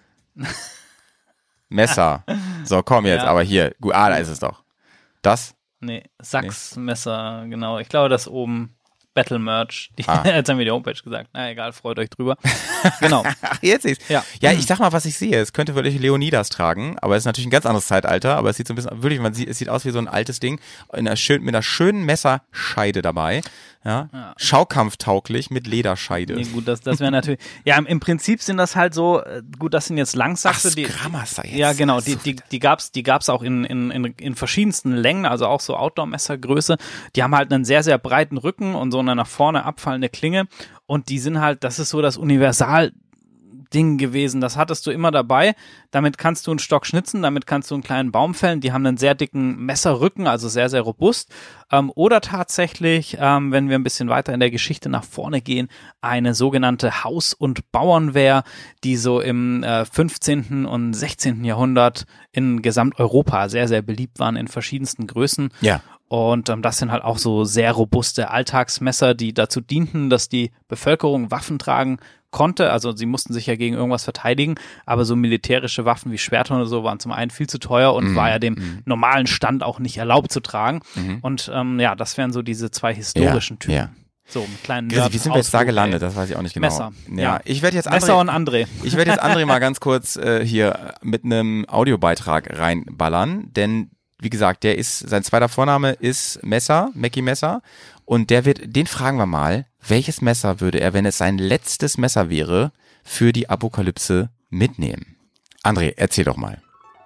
Speaker 2: Messer. So, komm jetzt,
Speaker 5: Ja.
Speaker 2: aber hier. Gut, ah, da ist es doch. Das?
Speaker 5: Nee, Sax-Messer, genau. Ich glaube, das oben Battle Merch. Die,
Speaker 2: Ah.
Speaker 5: Jetzt haben wir die Homepage gesagt. Na egal, freut euch drüber. Genau.
Speaker 2: Ach, jetzt ist
Speaker 5: Ja.
Speaker 2: Ja, ich sag mal, was ich sehe. Es könnte wirklich Leonidas tragen, aber es ist natürlich ein ganz anderes Zeitalter, aber es sieht so ein bisschen, wirklich, man sieht, es sieht aus wie so ein altes Ding, in einer schön, mit einer schönen Messerscheide dabei. Ja.
Speaker 5: Ja.
Speaker 2: Schaukampftauglich mit Lederscheide.
Speaker 5: Nee, gut, das, das wäre natürlich. Ja, im, im Prinzip sind das halt so, äh, gut, das sind jetzt
Speaker 2: Ach,
Speaker 5: Langsachse, die.
Speaker 2: Skrammer sei jetzt.
Speaker 5: Ja, genau, die, die, die gab's, die gab's auch in, in, in, in verschiedensten Längen, also auch so Outdoor-Messergröße. Die haben halt einen sehr, sehr breiten Rücken und so eine nach vorne abfallende Klinge. Und die sind halt, das ist so das Universal Ding gewesen. Das hattest du immer dabei. Damit kannst du einen Stock schnitzen, damit kannst du einen kleinen Baum fällen. Die haben einen sehr dicken Messerrücken, also sehr, sehr robust. Ähm, oder tatsächlich, ähm, wenn wir ein bisschen weiter in der Geschichte nach vorne gehen, eine sogenannte Haus- und Bauernwehr, die so im äh, fünfzehnten und sechzehnten Jahrhundert in Gesamteuropa sehr, sehr beliebt waren in verschiedensten Größen.
Speaker 2: Ja.
Speaker 5: Und ähm, das sind halt auch so sehr robuste Alltagsmesser, die dazu dienten, dass die Bevölkerung Waffen tragen konnte. Also sie mussten sich ja gegen irgendwas verteidigen, aber so militärische Waffen wie Schwerter oder so waren zum einen viel zu teuer und
Speaker 2: Mhm.
Speaker 5: war ja dem
Speaker 2: Mhm.
Speaker 5: normalen Stand auch nicht erlaubt zu tragen.
Speaker 2: Mhm.
Speaker 5: Und ähm, ja, das wären so diese zwei historischen
Speaker 2: Ja,
Speaker 5: Typen.
Speaker 2: ja.
Speaker 5: So, mit kleinen
Speaker 2: Grisi, wie sind wir jetzt da
Speaker 5: Nerd-Ausflug,
Speaker 2: gelandet?
Speaker 5: ey.
Speaker 2: Das weiß ich auch nicht genau.
Speaker 5: Messer.
Speaker 2: Ja,
Speaker 5: Ja.
Speaker 2: ich werde jetzt
Speaker 5: Messer
Speaker 2: André,
Speaker 5: und André.
Speaker 2: ich werde jetzt André mal ganz kurz äh, hier mit einem Audiobeitrag reinballern, denn wie gesagt, der ist, sein zweiter Vorname ist Messer, Mackie Messer, und der wird, den fragen wir mal, welches Messer würde er, wenn es sein letztes Messer wäre, für die Apokalypse mitnehmen? André, erzähl doch mal.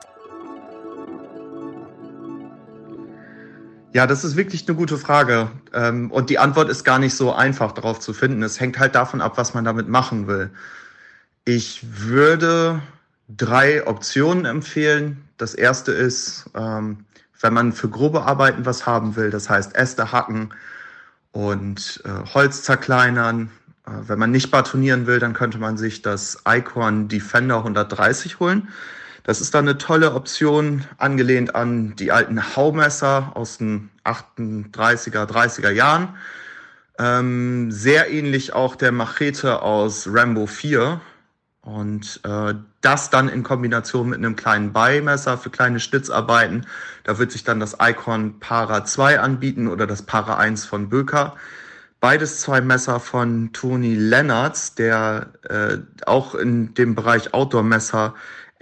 Speaker 6: Ja, das ist wirklich eine gute Frage. Ähm, Und die Antwort ist gar nicht so einfach darauf zu finden. Es hängt halt davon ab, was man damit machen will. Ich würde drei Optionen empfehlen. Das erste ist, ähm, wenn man für grobe Arbeiten was haben will, das heißt Äste hacken und äh, Holz zerkleinern. Äh, wenn man nicht batonieren will, dann könnte man sich das Icorn Defender hundertdreißig holen. Das ist dann eine tolle Option, angelehnt an die alten Haumesser aus den achtunddreißiger, dreißiger Jahren. Ähm, sehr ähnlich auch der Machete aus Rambo vier. Und äh, das dann in Kombination mit einem kleinen Beimesser für kleine Schnitzarbeiten. Da wird sich dann das Icorn Para zwei anbieten oder das Para eins von Böker. Beides zwei Messer von Tony Lennartz, der äh, auch in dem Bereich Outdoor-Messer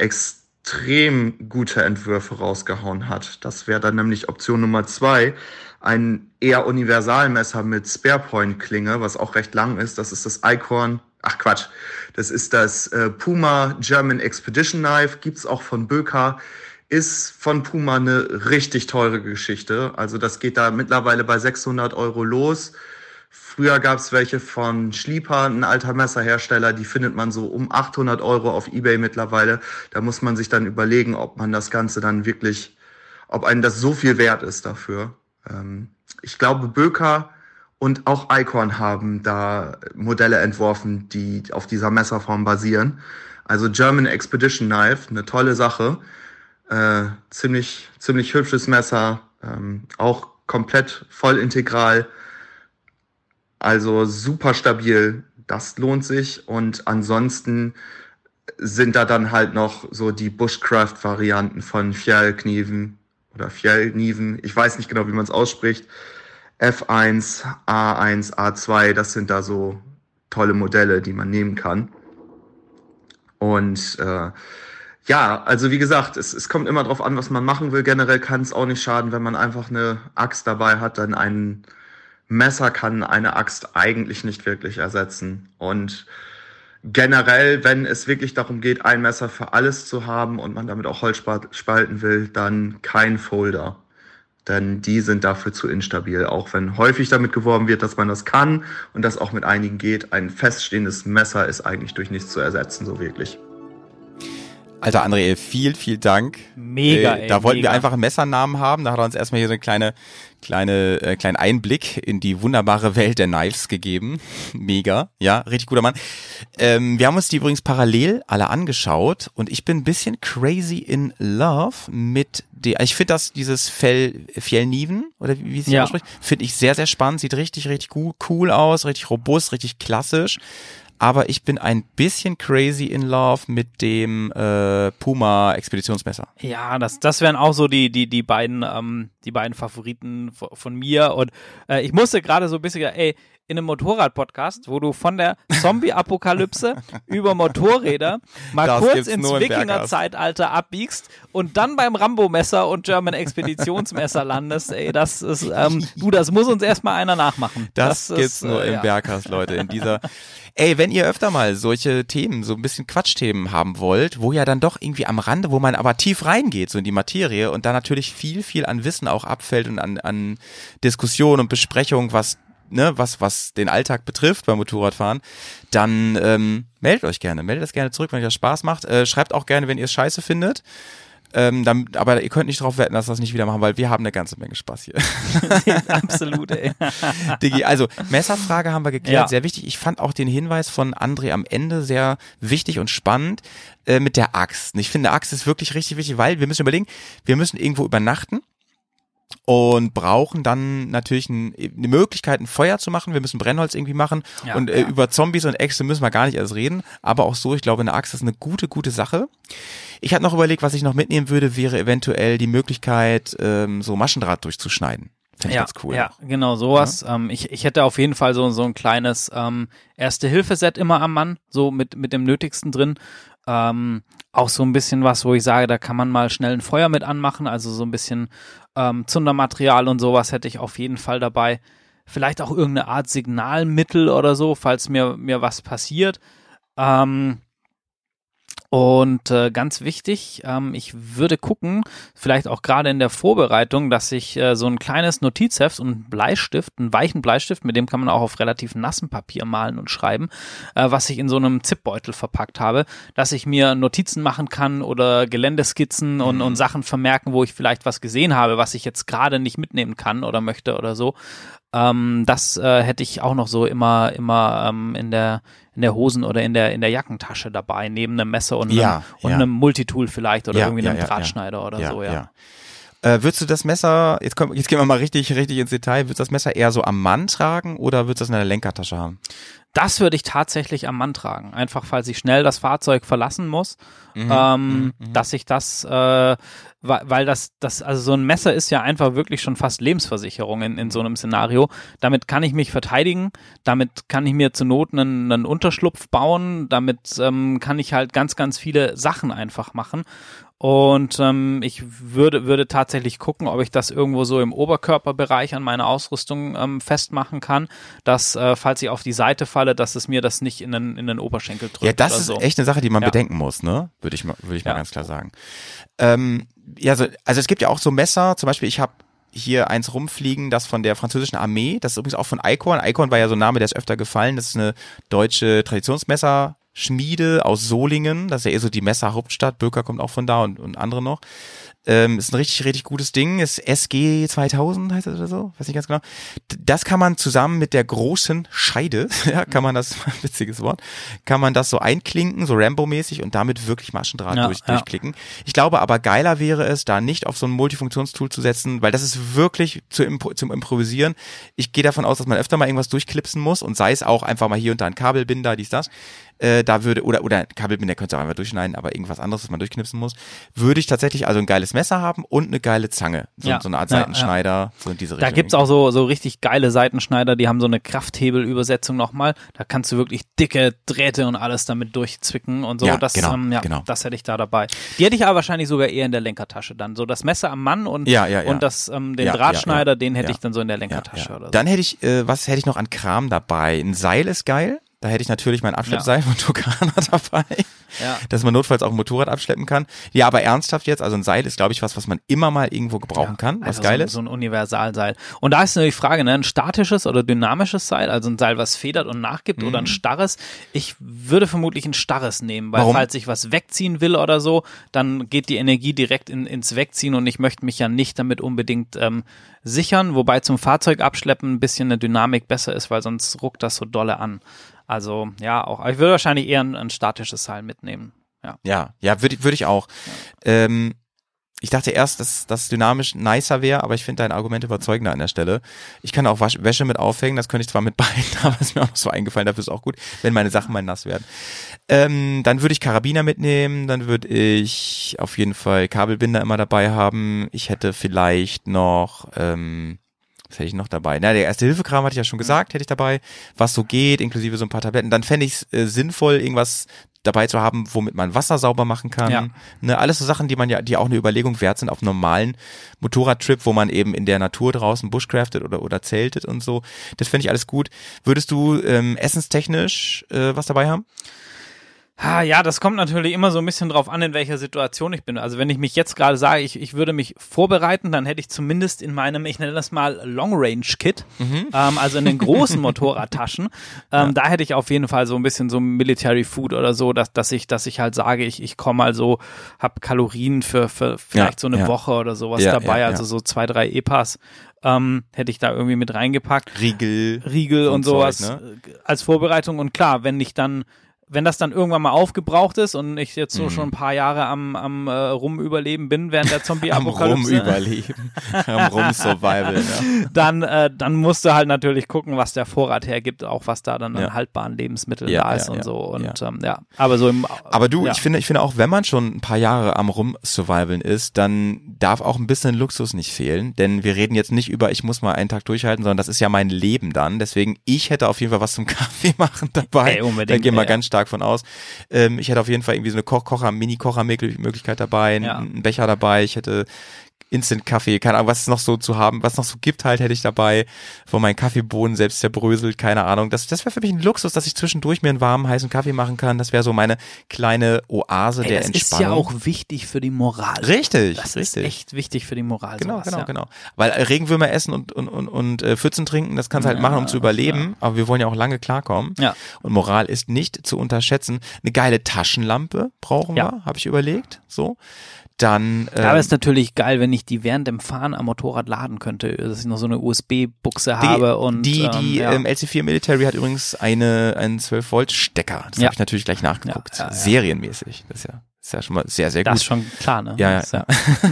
Speaker 6: extrem gute Entwürfe rausgehauen hat. Das wäre dann nämlich Option Nummer zwei. Ein eher Universalmesser mit Sparepoint-Klinge, was auch recht lang ist. Das ist das Icorn, ach Quatsch, das ist das äh, Puma German Expedition Knife, gibt's auch von Böker. Ist von Puma eine richtig teure Geschichte. Also das geht da mittlerweile bei sechshundert Euro los. Früher gab's welche von Schlieper, ein alter Messerhersteller, die findet man so um achthundert Euro auf eBay mittlerweile. Da muss man sich dann überlegen, ob man das Ganze dann wirklich, ob einem das so viel wert ist dafür. Ähm, ich glaube, Böker und auch Icorn haben da Modelle entworfen, die auf dieser Messerform basieren. Also German Expedition Knife, eine tolle Sache. Äh, ziemlich, ziemlich hübsches Messer, ähm, auch komplett voll integral. Also super stabil, das lohnt sich. Und ansonsten sind da dann halt noch so die Bushcraft-Varianten von Fjellkniven oder Fjellkniven. Ich weiß nicht genau, wie man es ausspricht. F eins, A eins, A zwei, das sind da so tolle Modelle, die man nehmen kann. Und äh, Ja, also wie gesagt, es, es kommt immer drauf an, was man machen will. Generell kann es auch nicht schaden, wenn man einfach eine Axt dabei hat, denn ein Messer kann eine Axt eigentlich nicht wirklich ersetzen. Und generell, wenn es wirklich darum geht, ein Messer für alles zu haben und man damit auch Holz spalten will, dann kein Folder. Denn die sind dafür zu instabil. Auch wenn häufig damit geworben wird, dass man das kann und das auch mit einigen geht. Ein feststehendes Messer ist eigentlich durch nichts zu ersetzen, so wirklich.
Speaker 2: Alter André, vielen, vielen Dank.
Speaker 5: Mega,
Speaker 2: äh,
Speaker 5: ey,
Speaker 2: Da wollten
Speaker 5: mega.
Speaker 2: wir einfach einen Messernamen haben. Da hat er uns erstmal hier so eine kleine, kleine, äh, kleinen Einblick in die wunderbare Welt der Knives gegeben. Mega. Ja, richtig guter Mann. Ähm, wir haben uns die übrigens parallel alle angeschaut und ich bin ein bisschen crazy in love mit der, ich finde das, dieses Fell, Fjellkniven, oder wie, wie es sich
Speaker 5: Ja.
Speaker 2: ausspricht, finde ich sehr, sehr spannend. Sieht richtig, richtig cool, cool aus, richtig robust, richtig klassisch. Aber ich bin ein bisschen crazy in love mit dem äh, Puma Expeditionsmesser.
Speaker 5: Ja, das, das wären auch so die, die, die beiden, ähm, die beiden Favoriten von, von mir. Und äh, ich musste gerade so ein bisschen, ey, in einem Motorrad-Podcast, wo du von der Zombie-Apokalypse über Motorräder mal
Speaker 2: Das
Speaker 5: kurz
Speaker 2: gibt's
Speaker 5: ins
Speaker 2: nur im Berghaus.
Speaker 5: Wikinger-Zeitalter abbiegst und dann beim Rambo-Messer und German Expeditionsmesser landest, ey, das ist, ähm, du, das muss uns erstmal einer nachmachen.
Speaker 2: Das,
Speaker 5: das
Speaker 2: gibt's
Speaker 5: ist,
Speaker 2: nur
Speaker 5: äh,
Speaker 2: im
Speaker 5: ja.
Speaker 2: Berghaus, Leute, in dieser. Ey, wenn ihr öfter mal solche Themen, so ein bisschen Quatschthemen haben wollt, wo ja dann doch irgendwie am Rande, wo man aber tief reingeht, so in die Materie und da natürlich viel, viel an Wissen auch abfällt und an, an Diskussion und Besprechung, was ne, was was den Alltag betrifft beim Motorradfahren, dann ähm, meldet euch gerne, meldet das gerne zurück, wenn euch das Spaß macht. Äh, schreibt auch gerne, wenn ihr es scheiße findet. Ähm, dann, aber ihr könnt nicht drauf wetten, dass wir das nicht wieder machen, weil wir haben eine ganze Menge Spaß hier.
Speaker 5: Absolut, ey.
Speaker 2: Digi, also Messerfrage haben wir geklärt,
Speaker 5: Ja.
Speaker 2: sehr wichtig. Ich fand auch den Hinweis von André am Ende sehr wichtig und spannend äh, mit der Axt. Und ich finde, Axt ist wirklich richtig wichtig, weil wir müssen überlegen, wir müssen irgendwo übernachten und brauchen dann natürlich ein, eine Möglichkeit, ein Feuer zu machen. Wir müssen Brennholz irgendwie machen
Speaker 5: Ja,
Speaker 2: und äh,
Speaker 5: ja.
Speaker 2: über Zombies und Äxte müssen wir gar nicht erst reden. Aber auch so, ich glaube, eine Axt ist eine gute, gute Sache. Ich hatte noch überlegt, was ich noch mitnehmen würde, wäre eventuell die Möglichkeit, ähm, so Maschendraht durchzuschneiden. Fände ich
Speaker 5: Ja,
Speaker 2: ganz cool.
Speaker 5: ja, genau, sowas. Ähm, ich, ich hätte auf jeden Fall so, so ein kleines ähm, Erste-Hilfe-Set immer am Mann, so mit, mit dem Nötigsten drin. Ähm, auch so ein bisschen was, wo ich sage, da kann man mal schnell ein Feuer mit anmachen, also so ein bisschen ähm, Zundermaterial und sowas hätte ich auf jeden Fall dabei. Vielleicht auch irgendeine Art Signalmittel oder so, falls mir, mir was passiert. Ähm, Und äh, ganz wichtig, ähm, ich würde gucken, vielleicht auch gerade in der Vorbereitung, dass ich äh, so ein kleines Notizheft und einen Bleistift, einen weichen Bleistift, mit dem kann man auch auf relativ nassem Papier malen und schreiben, äh, was ich in so einem Zipbeutel verpackt habe, dass ich mir Notizen machen kann oder Geländeskizzen und, und Sachen vermerken, wo ich vielleicht was gesehen habe, was ich jetzt gerade nicht mitnehmen kann oder möchte oder so. Ähm, das äh, hätte ich auch noch so immer immer ähm, in der in der Hosen- oder in der in der Jackentasche dabei, neben einem Messer und,
Speaker 2: Ja,
Speaker 5: einem, und
Speaker 2: ja.
Speaker 5: einem Multitool vielleicht oder
Speaker 2: Ja,
Speaker 5: irgendwie
Speaker 2: ja,
Speaker 5: einem
Speaker 2: ja,
Speaker 5: Drahtschneider oder
Speaker 2: ja,
Speaker 5: so, ja.
Speaker 2: ja. Äh, würdest du das Messer, jetzt, komm, jetzt gehen wir mal richtig, richtig ins Detail, würdest du das Messer eher so am Mann tragen oder würdest du das in der Lenkertasche haben?
Speaker 5: Das würde ich tatsächlich am Mann tragen, einfach falls ich schnell das Fahrzeug verlassen muss,
Speaker 2: Mhm,
Speaker 5: ähm,
Speaker 2: mhm,
Speaker 5: dass ich das, äh, weil, weil das, das, also so ein Messer ist ja einfach wirklich schon fast Lebensversicherung in, in so einem Szenario. Damit kann ich mich verteidigen, damit kann ich mir zur Not einen, einen Unterschlupf bauen, damit ähm, kann ich halt ganz, ganz viele Sachen einfach machen. Und ähm, ich würde würde tatsächlich gucken, ob ich das irgendwo so im Oberkörperbereich an meiner Ausrüstung ähm, festmachen kann, dass, äh, falls ich auf die Seite falle, dass es mir das nicht in den, in den Oberschenkel drückt.
Speaker 2: Ja, das
Speaker 5: oder
Speaker 2: ist
Speaker 5: so.
Speaker 2: echt eine Sache, die man
Speaker 5: Ja.
Speaker 2: bedenken muss, ne? Würde ich mal, würde ich mal
Speaker 5: Ja.
Speaker 2: ganz klar sagen. Ähm, ja, also, also es gibt ja auch so Messer, zum Beispiel, ich habe hier eins rumfliegen, das von der französischen Armee, das ist übrigens auch von Eichhorn. Eichhorn war ja so ein Name, der ist öfter gefallen, das ist eine deutsche Traditionsmesserschmiede aus Solingen, das ist ja eher so die Messerhauptstadt, Böker kommt auch von da und, und andere noch. Ähm, ist ein richtig, richtig gutes Ding, ist S G zweitausend heißt das oder so, weiß nicht ganz genau. D- Das kann man zusammen mit der großen Scheide, ja, kann man das, witziges Wort, kann man das so einklinken, so Rambo-mäßig und damit wirklich Maschendraht
Speaker 5: Ja,
Speaker 2: durch,
Speaker 5: ja.
Speaker 2: durchklicken. Ich glaube aber geiler wäre es, da nicht auf so ein Multifunktionstool zu setzen, weil das ist wirklich zu impro- zum Improvisieren. Ich gehe davon aus, dass man öfter mal irgendwas durchklipsen muss und sei es auch einfach mal hier und da ein Kabelbinder, dies, das. Äh, da würde, oder, oder Kabelbinder könnt ihr auch einfach durchschneiden, aber irgendwas anderes, was man durchknipsen muss, würde ich tatsächlich, also ein geiles geiles Messer haben und eine geile Zange. So,
Speaker 5: Ja.
Speaker 2: so eine Art
Speaker 5: Ja,
Speaker 2: Seitenschneider,
Speaker 5: ja.
Speaker 2: so in diese Richtung.
Speaker 5: Da gibt's auch so, so richtig geile Seitenschneider, die haben so eine Krafthebelübersetzung nochmal. Da kannst du wirklich dicke Drähte und alles damit durchzwicken und so.
Speaker 2: Ja,
Speaker 5: das,
Speaker 2: genau,
Speaker 5: ähm, ja,
Speaker 2: genau.
Speaker 5: das hätte ich da dabei. Die hätte ich aber wahrscheinlich sogar eher in der Lenkertasche dann. So das Messer am Mann und,
Speaker 2: Ja, ja, ja.
Speaker 5: und das, ähm, den
Speaker 2: Ja,
Speaker 5: Drahtschneider,
Speaker 2: ja, ja.
Speaker 5: den hätte
Speaker 2: Ja.
Speaker 5: ich dann so in der
Speaker 2: Ja,
Speaker 5: Lenkertasche
Speaker 2: ja.
Speaker 5: oder so.
Speaker 2: Dann hätte ich, äh, was hätte ich noch an Kram dabei? Ein Seil ist geil. Da hätte ich natürlich mein Abschleppseil von Tucana dabei,
Speaker 5: Ja.
Speaker 2: dass man notfalls auch ein Motorrad abschleppen kann. Ja, aber ernsthaft jetzt, also ein Seil ist, glaube ich, was, was man immer mal irgendwo gebrauchen kann, was
Speaker 5: Einfach
Speaker 2: geil
Speaker 5: so,
Speaker 2: ist.
Speaker 5: So ein Universalseil. Und da ist natürlich die Frage, ne, ein statisches oder dynamisches Seil, also ein Seil, was federt und nachgibt,
Speaker 2: Mhm.
Speaker 5: oder ein starres. Ich würde vermutlich ein starres nehmen, weil
Speaker 2: Warum?
Speaker 5: falls ich was wegziehen will oder so, dann geht die Energie direkt in, ins Wegziehen und ich möchte mich ja nicht damit unbedingt ähm, sichern, wobei zum Fahrzeug abschleppen ein bisschen eine Dynamik besser ist, weil sonst ruckt das so dolle an. Also ja, auch. Ich würde wahrscheinlich eher ein, ein statisches Seil mitnehmen. Ja.
Speaker 2: Ja, ja, würde würde ich auch. Ähm, ich dachte erst, dass das dynamisch nicer wäre, aber ich finde dein Argument überzeugender an der Stelle. Ich kann auch Wasch Wäsche mit aufhängen, das könnte ich zwar mit beiden, aber ist mir auch noch so eingefallen, dafür ist auch gut, wenn meine Sachen mal nass werden. Ähm, dann würde ich Karabiner mitnehmen, dann würde ich auf jeden Fall Kabelbinder immer dabei haben. Ich hätte vielleicht noch, ähm, was hätte ich noch dabei? Na, der Erste-Hilfe-Kram hatte ich ja schon gesagt, hätte ich dabei, was so geht, inklusive so ein paar Tabletten. Dann fände ich es äh, sinnvoll, irgendwas dabei zu haben, womit man Wasser sauber machen kann.
Speaker 5: Ja.
Speaker 2: Ne, alles so Sachen, die man ja, die auch eine Überlegung wert sind auf einem normalen Motorradtrip, wo man eben in der Natur draußen bushcraftet oder oder zeltet und so. Das fände ich alles gut. Würdest du ähm, essenstechnisch äh, was dabei haben?
Speaker 5: Ah, ja, das kommt natürlich immer so ein bisschen drauf an, in welcher Situation ich bin. Also wenn ich mich jetzt gerade sage, ich, ich würde mich vorbereiten, dann hätte ich zumindest in meinem, ich nenne das mal Long-Range-Kit,
Speaker 2: Mhm.
Speaker 5: ähm, also in den großen Motorradtaschen, ähm, ja. da hätte ich auf jeden Fall so ein bisschen so Military Food oder so, dass, dass ich, dass ich halt sage, ich, ich komme also, habe Kalorien für, für vielleicht
Speaker 2: Ja,
Speaker 5: so eine
Speaker 2: ja.
Speaker 5: Woche oder sowas
Speaker 2: Ja,
Speaker 5: dabei,
Speaker 2: ja, ja.
Speaker 5: also so zwei, drei E P As. Ähm, hätte ich da irgendwie mit reingepackt.
Speaker 2: Riegel.
Speaker 5: Riegel
Speaker 2: so
Speaker 5: und
Speaker 2: Zeug,
Speaker 5: sowas
Speaker 2: ne?
Speaker 5: als Vorbereitung. Und klar, wenn ich dann, wenn das dann irgendwann mal aufgebraucht ist und ich jetzt so
Speaker 2: Mhm.
Speaker 5: schon ein paar Jahre am, am äh, Rumüberleben bin während der
Speaker 2: Am
Speaker 5: Zombie-Apokalypse,
Speaker 2: Rumüberleben. Am Rum-Survival. Ja.
Speaker 5: dann, äh, dann musst du halt natürlich gucken, was der Vorrat hergibt, auch was da dann an
Speaker 2: Ja.
Speaker 5: haltbaren Lebensmitteln
Speaker 2: Ja,
Speaker 5: da
Speaker 2: ja,
Speaker 5: ist und
Speaker 2: ja,
Speaker 5: so. Und
Speaker 2: ja.
Speaker 5: ähm, ja, aber so im
Speaker 2: Aber du,
Speaker 5: ja.
Speaker 2: ich finde, ich finde auch, wenn man schon ein paar Jahre am Rum-Survivalen ist, dann darf auch ein bisschen Luxus nicht fehlen, denn wir reden jetzt nicht über, ich muss mal einen Tag durchhalten, sondern das ist ja mein Leben dann. Deswegen, ich hätte auf jeden Fall was zum Kaffee machen dabei.
Speaker 5: Ey, unbedingt,
Speaker 2: da gehen wir
Speaker 5: ja.
Speaker 2: ganz stark von aus. Ähm, ich hätte auf jeden Fall irgendwie so eine Koch Kocher, Mini-Kocher-Möglichkeit dabei,
Speaker 5: Ja.
Speaker 2: einen Becher dabei, ich hätte Instant-Kaffee, keine Ahnung, was es noch so zu haben, was es noch so gibt halt, hätte ich dabei, wo mein Kaffeebohnen selbst zerbröselt, keine Ahnung. Das, das wäre für mich ein Luxus, dass ich zwischendurch mir einen warmen, heißen Kaffee machen kann. Das wäre so meine kleine Oase
Speaker 5: Ey,
Speaker 2: der
Speaker 5: das
Speaker 2: Entspannung.
Speaker 5: ist ja auch wichtig für die Moral.
Speaker 2: Richtig,
Speaker 5: Das
Speaker 2: richtig.
Speaker 5: ist echt wichtig für die Moral.
Speaker 2: Genau,
Speaker 5: sowas,
Speaker 2: genau,
Speaker 5: ja.
Speaker 2: genau. Weil äh, Regenwürmer essen und, und, und, und äh, Pfützen trinken, das kannst du halt machen, um zu überleben, aber wir wollen ja auch lange klarkommen.
Speaker 5: Ja.
Speaker 2: Und Moral ist nicht zu unterschätzen. Eine geile Taschenlampe brauchen
Speaker 5: Ja.
Speaker 2: wir, habe ich überlegt. So. Dann ähm,
Speaker 5: Aber es ist natürlich geil, wenn ich die während dem Fahren am Motorrad laden könnte, dass ich noch so eine U S B-Buchse habe und
Speaker 2: die, die
Speaker 5: ähm, ja.
Speaker 2: ähm, L C vier Military hat übrigens eine einen zwölf Volt Stecker. Das
Speaker 5: Ja.
Speaker 2: habe ich natürlich gleich nachgeguckt.
Speaker 5: Ja, ja, ja.
Speaker 2: Serienmäßig. Das ist ja, ist ja schon mal sehr, sehr
Speaker 5: das
Speaker 2: gut.
Speaker 5: ist schon klar, ne?
Speaker 2: Ja, ja.
Speaker 5: Das ist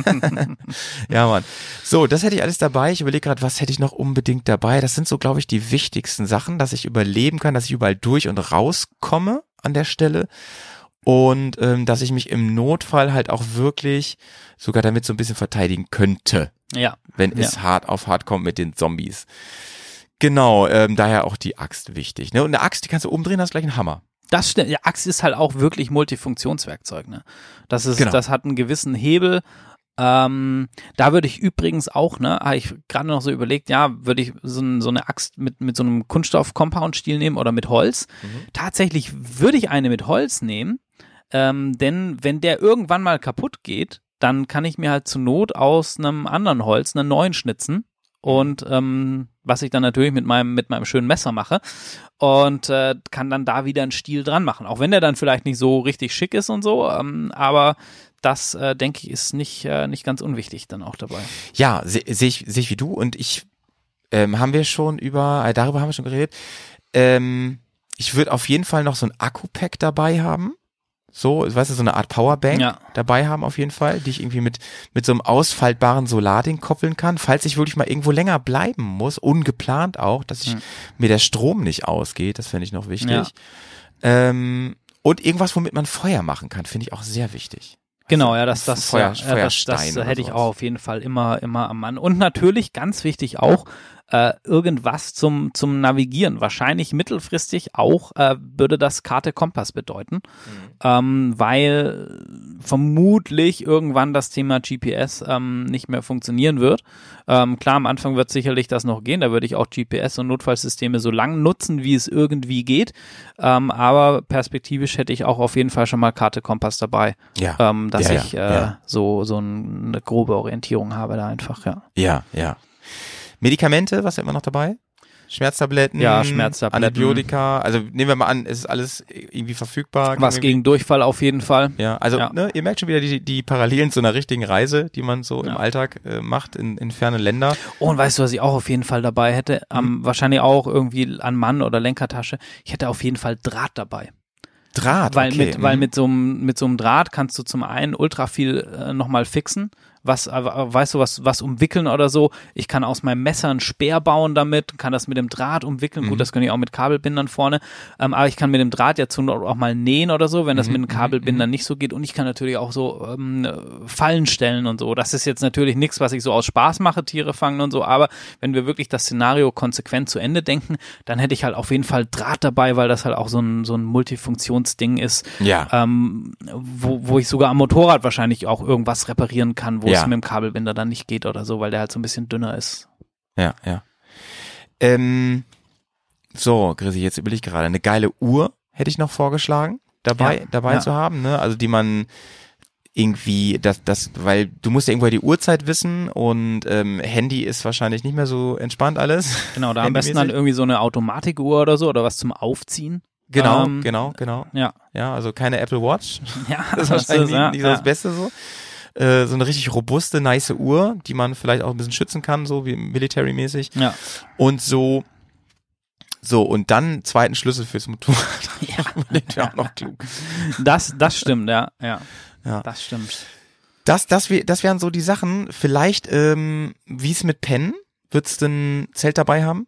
Speaker 2: Ja, Mann. So, das hätte ich alles dabei. Ich überlege gerade, was hätte ich noch unbedingt dabei? Das sind so, glaube ich, die wichtigsten Sachen, dass ich überleben kann, dass ich überall durch und rauskomme an der Stelle. Und ähm, dass ich mich im Notfall halt auch wirklich sogar damit so ein bisschen verteidigen könnte,
Speaker 5: ja.
Speaker 2: wenn es
Speaker 5: Ja.
Speaker 2: hart auf hart kommt mit den Zombies. Genau, ähm, daher auch die Axt wichtig. Ne? Und eine Axt, die kannst du umdrehen, hast gleich einen Hammer.
Speaker 5: Das stimmt. Ja, Axt ist halt auch wirklich Multifunktionswerkzeug, ne? Das ist,
Speaker 2: Genau.
Speaker 5: das hat einen gewissen Hebel. Ähm, da würde ich übrigens auch, ne, habe ich gerade noch so überlegt, ja, würde ich so, ein, so eine Axt mit, mit so einem Kunststoff-Compound-Stiel nehmen oder mit Holz. Tatsächlich würde ich eine mit Holz nehmen, ähm, denn wenn der irgendwann mal kaputt geht, dann kann ich mir halt zur Not aus einem anderen Holz einen neuen schnitzen. Und ähm, was ich dann natürlich mit meinem mit meinem schönen Messer mache und äh, kann dann da wieder einen Stiel dran machen. Auch wenn der dann vielleicht nicht so richtig schick ist und so, ähm, aber das, äh, denke ich, ist nicht äh, nicht ganz unwichtig dann auch dabei.
Speaker 2: Ja, sehe seh ich, seh ich wie du und ich ähm, haben wir schon über, äh, darüber haben wir schon geredet. Ähm, ich würde auf jeden Fall noch so ein Akku-Pack dabei haben. So, weißt du, so eine Art Powerbank
Speaker 5: Ja.
Speaker 2: dabei haben auf jeden Fall, die ich irgendwie mit mit so einem ausfaltbaren Solarding koppeln kann, falls ich wirklich mal irgendwo länger bleiben muss, ungeplant auch, dass ich
Speaker 5: Hm.
Speaker 2: mir der Strom nicht ausgeht, das fände ich noch wichtig.
Speaker 5: Ja.
Speaker 2: Ähm, und irgendwas, womit man Feuer machen kann, finde ich auch sehr wichtig.
Speaker 5: Genau, ja, das, das,
Speaker 2: Feuer,
Speaker 5: ja, das,
Speaker 2: Feuerstein
Speaker 5: das,
Speaker 2: oder
Speaker 5: hätte ich
Speaker 2: sowas.
Speaker 5: auch auf jeden Fall immer, immer am Mann. Und natürlich, ganz wichtig auch, äh, irgendwas zum, zum Navigieren. Wahrscheinlich mittelfristig auch äh, würde das Karte Kompass bedeuten, mhm. ähm, weil vermutlich irgendwann das Thema G P S ähm, nicht mehr funktionieren wird. Ähm, klar, am Anfang wird sicherlich das noch gehen, da würde ich auch G P S und Notfallsysteme so lang nutzen, wie es irgendwie geht, ähm, aber perspektivisch hätte ich auch auf jeden Fall schon mal Karte Kompass dabei,
Speaker 2: Ja.
Speaker 5: ähm, dass
Speaker 2: Ja, ja,
Speaker 5: ich äh,
Speaker 2: ja.
Speaker 5: so, so eine grobe Orientierung habe da einfach, ja.
Speaker 2: Ja, ja. Medikamente, was hat man noch dabei? Schmerztabletten,
Speaker 5: Ja, Schmerztabletten.
Speaker 2: Antibiotika, also nehmen wir mal an, es ist alles irgendwie verfügbar.
Speaker 5: Was
Speaker 2: wir-
Speaker 5: gegen Durchfall auf jeden Fall.
Speaker 2: Ja, also
Speaker 5: Ja.
Speaker 2: Ne, ihr merkt schon wieder die, die Parallelen zu einer richtigen Reise, die man so
Speaker 5: Ja.
Speaker 2: im Alltag äh, macht in, in ferne Länder.
Speaker 5: Oh, und weißt du, was ich auch auf jeden Fall dabei hätte?
Speaker 2: Mhm.
Speaker 5: Ähm, wahrscheinlich auch irgendwie an Mann oder Lenkertasche. Ich hätte auf jeden Fall Draht dabei.
Speaker 2: Draht,
Speaker 5: Weil
Speaker 2: okay.
Speaker 5: mit, weil
Speaker 2: mhm.
Speaker 5: mit so einem mit so einem Draht kannst du zum einen ultra viel äh, nochmal fixen. Was, äh, weißt du, was, was umwickeln oder so. Ich kann aus meinem Messer einen Speer bauen damit, kann das mit dem Draht umwickeln.
Speaker 2: Mhm.
Speaker 5: Gut, das kann ich auch mit Kabelbindern vorne. Ähm, aber ich kann mit dem Draht ja zu auch mal nähen oder so, wenn das
Speaker 2: Mhm,
Speaker 5: mit den Kabelbindern nicht so geht. Und ich kann natürlich auch so ähm, Fallen stellen und so. Das ist jetzt natürlich nichts, was ich so aus Spaß mache, Tiere fangen und so. Aber wenn wir wirklich das Szenario konsequent zu Ende denken, dann hätte ich halt auf jeden Fall Draht dabei, weil das halt auch so ein, so ein Multifunktionsding ist.
Speaker 2: Ja.
Speaker 5: Ähm, wo, wo ich sogar am Motorrad wahrscheinlich auch irgendwas reparieren kann, wo
Speaker 2: Ja.
Speaker 5: es mit dem Kabelbinder dann nicht geht oder so, weil der halt so ein bisschen dünner ist.
Speaker 2: Ja, ja. Ähm, so, Chrissy, jetzt überlege ich gerade, eine geile Uhr hätte ich noch vorgeschlagen, dabei,
Speaker 5: Ja,
Speaker 2: dabei
Speaker 5: ja.
Speaker 2: zu haben, ne? Also die man irgendwie, das, das, weil du musst ja irgendwo die Uhrzeit wissen und ähm, Handy ist wahrscheinlich nicht mehr so entspannt alles.
Speaker 5: Genau, da am besten dann
Speaker 2: Handymäßig.
Speaker 5: irgendwie so eine Automatikuhr oder so oder was zum Aufziehen.
Speaker 2: Genau,
Speaker 5: Ähm,
Speaker 2: genau, genau.
Speaker 5: Ja.
Speaker 2: Ja, also keine Apple Watch.
Speaker 5: Ja,
Speaker 2: Das ist wahrscheinlich
Speaker 5: ja,
Speaker 2: nicht, nicht so
Speaker 5: ja.
Speaker 2: das Beste so. Äh, so eine richtig robuste, nice Uhr, die man vielleicht auch ein bisschen schützen kann, so wie military-mäßig.
Speaker 5: Ja.
Speaker 2: Und so, so, und dann zweiten Schlüssel fürs Motorrad.
Speaker 5: Ja.
Speaker 2: Überlegt wäre auch noch klug.
Speaker 5: Das, das stimmt, ja. Ja.
Speaker 2: Ja.
Speaker 5: Das stimmt.
Speaker 2: Das, das, wär, das wären so die Sachen. Vielleicht, ähm, wie es mit Pennen? Würdest du ein Zelt dabei haben?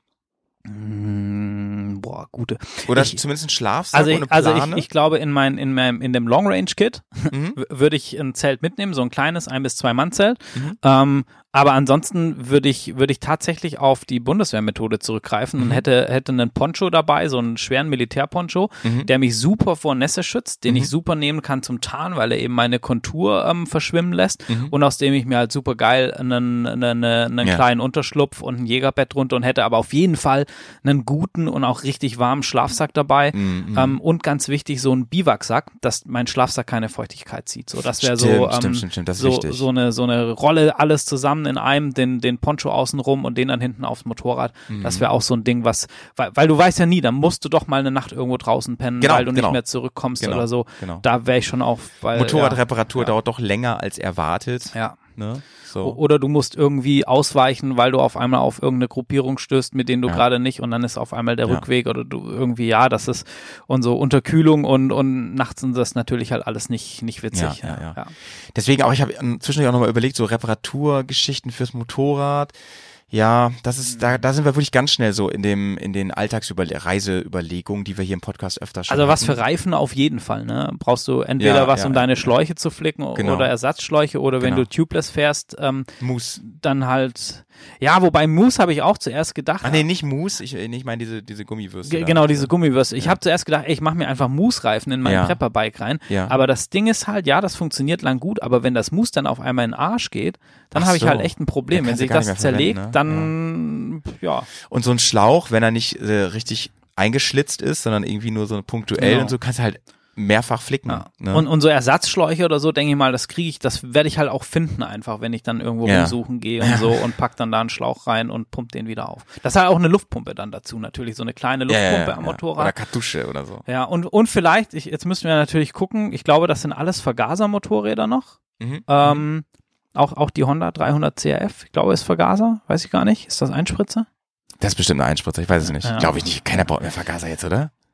Speaker 5: Mm, boah, gute.
Speaker 2: Oder
Speaker 5: Ich-
Speaker 2: zumindest ein Schlafsack
Speaker 5: Also,
Speaker 2: und
Speaker 5: ich,
Speaker 2: eine
Speaker 5: also
Speaker 2: Plane?
Speaker 5: ich, ich glaube, in mein, in meinem, in dem Long Range Kit
Speaker 2: Mhm.
Speaker 5: w- würde ich ein Zelt mitnehmen, so ein kleines ein bis zwei Mann Zelt.
Speaker 2: Mhm.
Speaker 5: Ähm, aber ansonsten würde ich, würde ich tatsächlich auf die Bundeswehrmethode zurückgreifen und
Speaker 2: Mhm.
Speaker 5: hätte, hätte einen Poncho dabei, so einen schweren Militärponcho,
Speaker 2: Mhm.
Speaker 5: der mich super vor Nässe schützt, den
Speaker 2: Mhm.
Speaker 5: ich super nehmen kann zum Tarn, weil er eben meine Kontur ähm, verschwimmen lässt
Speaker 2: Mhm.
Speaker 5: und aus dem ich mir halt super geil einen, einen, einen
Speaker 2: Ja.
Speaker 5: kleinen Unterschlupf und ein Jägerbett drunter und hätte aber auf jeden Fall einen guten und auch richtig warmen Schlafsack dabei.
Speaker 2: Mhm.
Speaker 5: Ähm, und ganz wichtig, so ein Biwaksack, dass mein Schlafsack keine Feuchtigkeit zieht. So, das wäre so,
Speaker 2: Stimmt,
Speaker 5: ähm,
Speaker 2: stimmt, stimmt, stimmt, das ist
Speaker 5: so,
Speaker 2: wichtig.
Speaker 5: so eine, so eine Rolle, alles zusammen in einem, den, den Poncho außenrum und den dann hinten aufs Motorrad.
Speaker 2: Mhm.
Speaker 5: Das wäre auch so ein Ding, was, weil, weil du weißt ja nie, dann musst du doch mal eine Nacht irgendwo draußen pennen,
Speaker 2: Genau,
Speaker 5: weil du
Speaker 2: genau.
Speaker 5: nicht mehr zurückkommst
Speaker 2: Genau,
Speaker 5: oder so.
Speaker 2: genau.
Speaker 5: Da wäre ich schon auch, weil,
Speaker 2: Motorradreparatur
Speaker 5: ja,
Speaker 2: dauert doch länger als erwartet.
Speaker 5: ja.
Speaker 2: Ne?
Speaker 5: O-
Speaker 2: So.
Speaker 5: Oder du musst irgendwie ausweichen, weil du auf einmal auf irgendeine Gruppierung stößt, mit denen du
Speaker 2: Ja.
Speaker 5: gerade nicht und dann ist auf einmal der
Speaker 2: Ja.
Speaker 5: Rückweg oder du irgendwie, ja, das ist und so Unterkühlung und, und nachts sind das natürlich halt alles nicht, nicht witzig.
Speaker 2: Ja, ja, ja. Deswegen auch, ich habe zwischendurch auch nochmal überlegt, so Reparaturgeschichten fürs Motorrad. Ja, das ist, da, da sind wir wirklich ganz schnell so in dem, in den Alltagsreiseüberlegungen, die wir hier im Podcast öfter schon
Speaker 5: Also was
Speaker 2: hatten.
Speaker 5: für Reifen auf jeden Fall, ne? Brauchst du entweder
Speaker 2: Ja,
Speaker 5: was,
Speaker 2: ja,
Speaker 5: um deine
Speaker 2: ja.
Speaker 5: Schläuche zu flicken
Speaker 2: Genau.
Speaker 5: oder Ersatzschläuche oder wenn
Speaker 2: Genau.
Speaker 5: du tubeless fährst, ähm,
Speaker 2: Mousse.
Speaker 5: dann halt, ja, wobei Mousse habe ich auch zuerst gedacht.
Speaker 2: Ah nee, nicht Mousse, ich, ich meine diese, diese Gummiwürste.
Speaker 5: Ge-
Speaker 2: da.
Speaker 5: Genau, diese Gummiwürste. Ich
Speaker 2: Ja.
Speaker 5: habe zuerst gedacht, ey, ich mache mir einfach Mousse-Reifen in mein
Speaker 2: Ja.
Speaker 5: Prepper-Bike rein.
Speaker 2: Ja.
Speaker 5: Aber das Ding ist halt, ja, das funktioniert lang gut, aber wenn das Mousse dann auf einmal in den Arsch geht, dann
Speaker 2: Ach
Speaker 5: habe ich
Speaker 2: so.
Speaker 5: halt echt ein Problem.
Speaker 2: Ja,
Speaker 5: wenn
Speaker 2: kannst du
Speaker 5: sich
Speaker 2: gar
Speaker 5: das
Speaker 2: nicht mehr
Speaker 5: zerlegt,
Speaker 2: verwenden,
Speaker 5: dann, ja.
Speaker 2: Und so ein Schlauch, wenn er nicht äh, richtig eingeschlitzt ist, sondern irgendwie nur so punktuell
Speaker 5: Genau.
Speaker 2: und so, kannst du halt mehrfach flicken.
Speaker 5: ja.
Speaker 2: Ne?
Speaker 5: Und, und so Ersatzschläuche oder so, denke ich mal, das kriege ich, das werde ich halt auch finden einfach, wenn ich dann irgendwo
Speaker 2: Ja.
Speaker 5: rumsuchen gehe und so und pack dann da einen Schlauch rein und pump den wieder auf. Das ist halt auch eine Luftpumpe dann dazu natürlich, so eine kleine
Speaker 2: ja,
Speaker 5: Luftpumpe
Speaker 2: ja, ja,
Speaker 5: am
Speaker 2: ja.
Speaker 5: Motorrad.
Speaker 2: Oder Kartusche oder so.
Speaker 5: Ja, und, und vielleicht, ich, jetzt müssen wir natürlich gucken, ich glaube, das sind alles Vergasermotorräder noch.
Speaker 2: Mhm.
Speaker 5: Ähm, auch, auch die Honda dreihundert C R F, ich glaube, ist Vergaser, weiß ich gar nicht. Ist das Einspritzer?
Speaker 2: Das ist bestimmt eine Einspritzer, ich weiß es nicht.
Speaker 5: Ja.
Speaker 2: Glaube ich nicht. Keiner baut mehr Vergaser jetzt, oder?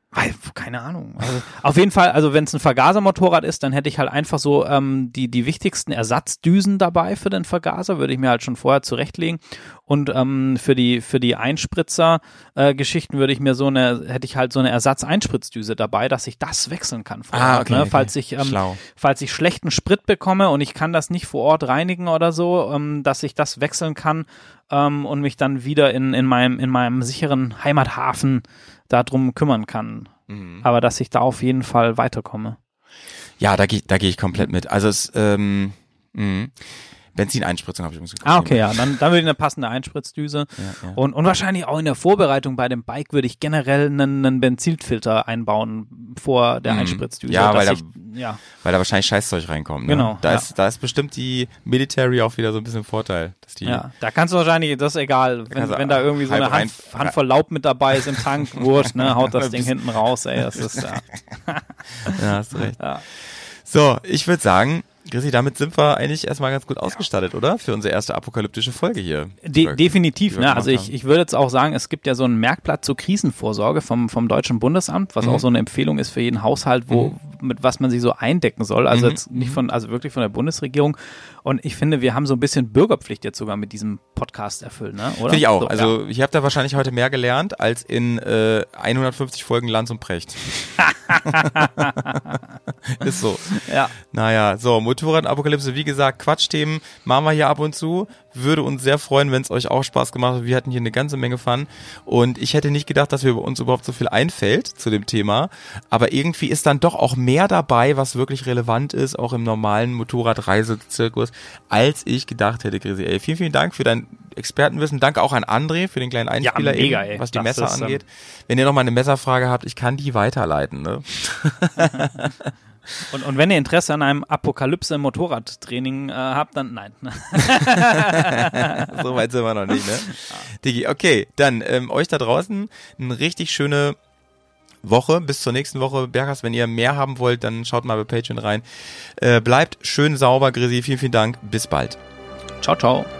Speaker 5: Weil, keine Ahnung. Also, auf jeden Fall, also wenn es ein Vergasermotorrad ist, dann hätte ich halt einfach so ähm, die die wichtigsten Ersatzdüsen dabei für den Vergaser, würde ich mir halt schon vorher zurechtlegen. Und ähm, für die für die Einspritzer-Geschichten äh, würde ich mir so eine, hätte ich halt so eine Ersatzeinspritzdüse dabher, dass ich das wechseln kann vor
Speaker 2: Ah,
Speaker 5: Ort,
Speaker 2: okay,
Speaker 5: ne?
Speaker 2: okay.
Speaker 5: Falls ich ähm,
Speaker 2: Schlau.
Speaker 5: falls ich schlechten Sprit bekomme und ich kann das nicht vor Ort reinigen oder so, ähm, dass ich das wechseln kann ähm, und mich dann wieder in in meinem in meinem sicheren Heimathafen darum kümmern kann.
Speaker 2: Mhm.
Speaker 5: Aber dass ich da auf jeden Fall weiterkomme.
Speaker 2: Ja, da gehe da gehe ich komplett mit. Also es, ähm, mh. Benzineinspritzung habe ich übrigens geguckt.
Speaker 5: Ah, okay, ja, dann, dann würde ich eine passende Einspritzdüse.
Speaker 2: Ja, ja.
Speaker 5: Und, und wahrscheinlich auch in der Vorbereitung bei dem Bike würde ich generell einen, einen Benzilfilter einbauen vor der
Speaker 2: Mhm.
Speaker 5: Einspritzdüse.
Speaker 2: Ja, weil
Speaker 5: dass
Speaker 2: da-
Speaker 5: ich, ja,
Speaker 2: Weil da wahrscheinlich Scheißzeug reinkommt. Ne?
Speaker 5: Genau,
Speaker 2: Da
Speaker 5: ja.
Speaker 2: ist, da ist bestimmt die Military auch wieder so ein bisschen Vorteil. Dass die,
Speaker 5: ja, da kannst du wahrscheinlich, das ist egal, wenn,
Speaker 2: kannst du
Speaker 5: wenn da irgendwie so
Speaker 2: halb
Speaker 5: eine Hand,
Speaker 2: rein-
Speaker 5: Handvoll Laub mit dabei ist im Tank, Wurscht, ne, haut das Ding hinten raus, ey, das ist, ja.
Speaker 2: Ja, hast du recht.
Speaker 5: Ja.
Speaker 2: So, ich würde sagen, Chrissy, damit sind wir eigentlich erstmal ganz gut ausgestattet, oder? Für unsere erste apokalyptische Folge hier.
Speaker 5: De definitiv,
Speaker 2: die wir
Speaker 5: ne?
Speaker 2: gemacht
Speaker 5: Also ich,
Speaker 2: haben.
Speaker 5: ich würde jetzt auch sagen, es gibt ja so ein Merkblatt zur Krisenvorsorge vom, vom Deutschen Bundesamt, was
Speaker 2: Mhm.
Speaker 5: auch so eine Empfehlung ist für jeden Haushalt, wo, mit was man sich so eindecken soll. Also
Speaker 2: Mhm.
Speaker 5: jetzt nicht von, also wirklich von der Bundesregierung. Und ich finde, wir haben so ein bisschen Bürgerpflicht jetzt sogar mit diesem Podcast erfüllt, ne? Oder?
Speaker 2: Finde ich auch.
Speaker 5: So,
Speaker 2: Also ich habe da wahrscheinlich heute mehr gelernt als in äh, hundertfünfzig Folgen Lanz und Precht. Ist so.
Speaker 5: ja. ja.
Speaker 2: Naja, so, Motorradapokalypse, wie gesagt, Quatschthemen machen wir hier ab und zu. Würde uns sehr freuen, wenn es euch auch Spaß gemacht hat. Wir hatten hier eine ganze Menge Fun. Und ich hätte nicht gedacht, dass wir bei uns überhaupt so viel einfällt zu dem Thema. Aber irgendwie ist dann doch auch mehr dabei, was wirklich relevant ist, auch im normalen Motorradreisezirkus, als ich gedacht hätte, Chrissy. Ey, vielen, vielen Dank für dein Expertenwissen. Danke auch an André für den kleinen Einspieler,
Speaker 5: Ja, mega,
Speaker 2: eben,
Speaker 5: ey.
Speaker 2: was die
Speaker 5: Das
Speaker 2: Messer
Speaker 5: ist, ähm,
Speaker 2: angeht. Wenn ihr noch mal eine Messerfrage habt, ich kann die weiterleiten. Ne?
Speaker 5: Und, und wenn ihr Interesse an einem Apokalypse-Motorradtraining äh, habt, dann nein.
Speaker 2: So weit sind wir noch nicht, ne? Digi, okay, dann ähm, euch da draußen eine richtig schöne Woche. Bis zur nächsten Woche. Berghast, wenn ihr mehr haben wollt, dann schaut mal bei Patreon rein. Äh, bleibt schön sauber, Chrissy. Vielen, vielen Dank. Bis bald.
Speaker 5: Ciao, ciao.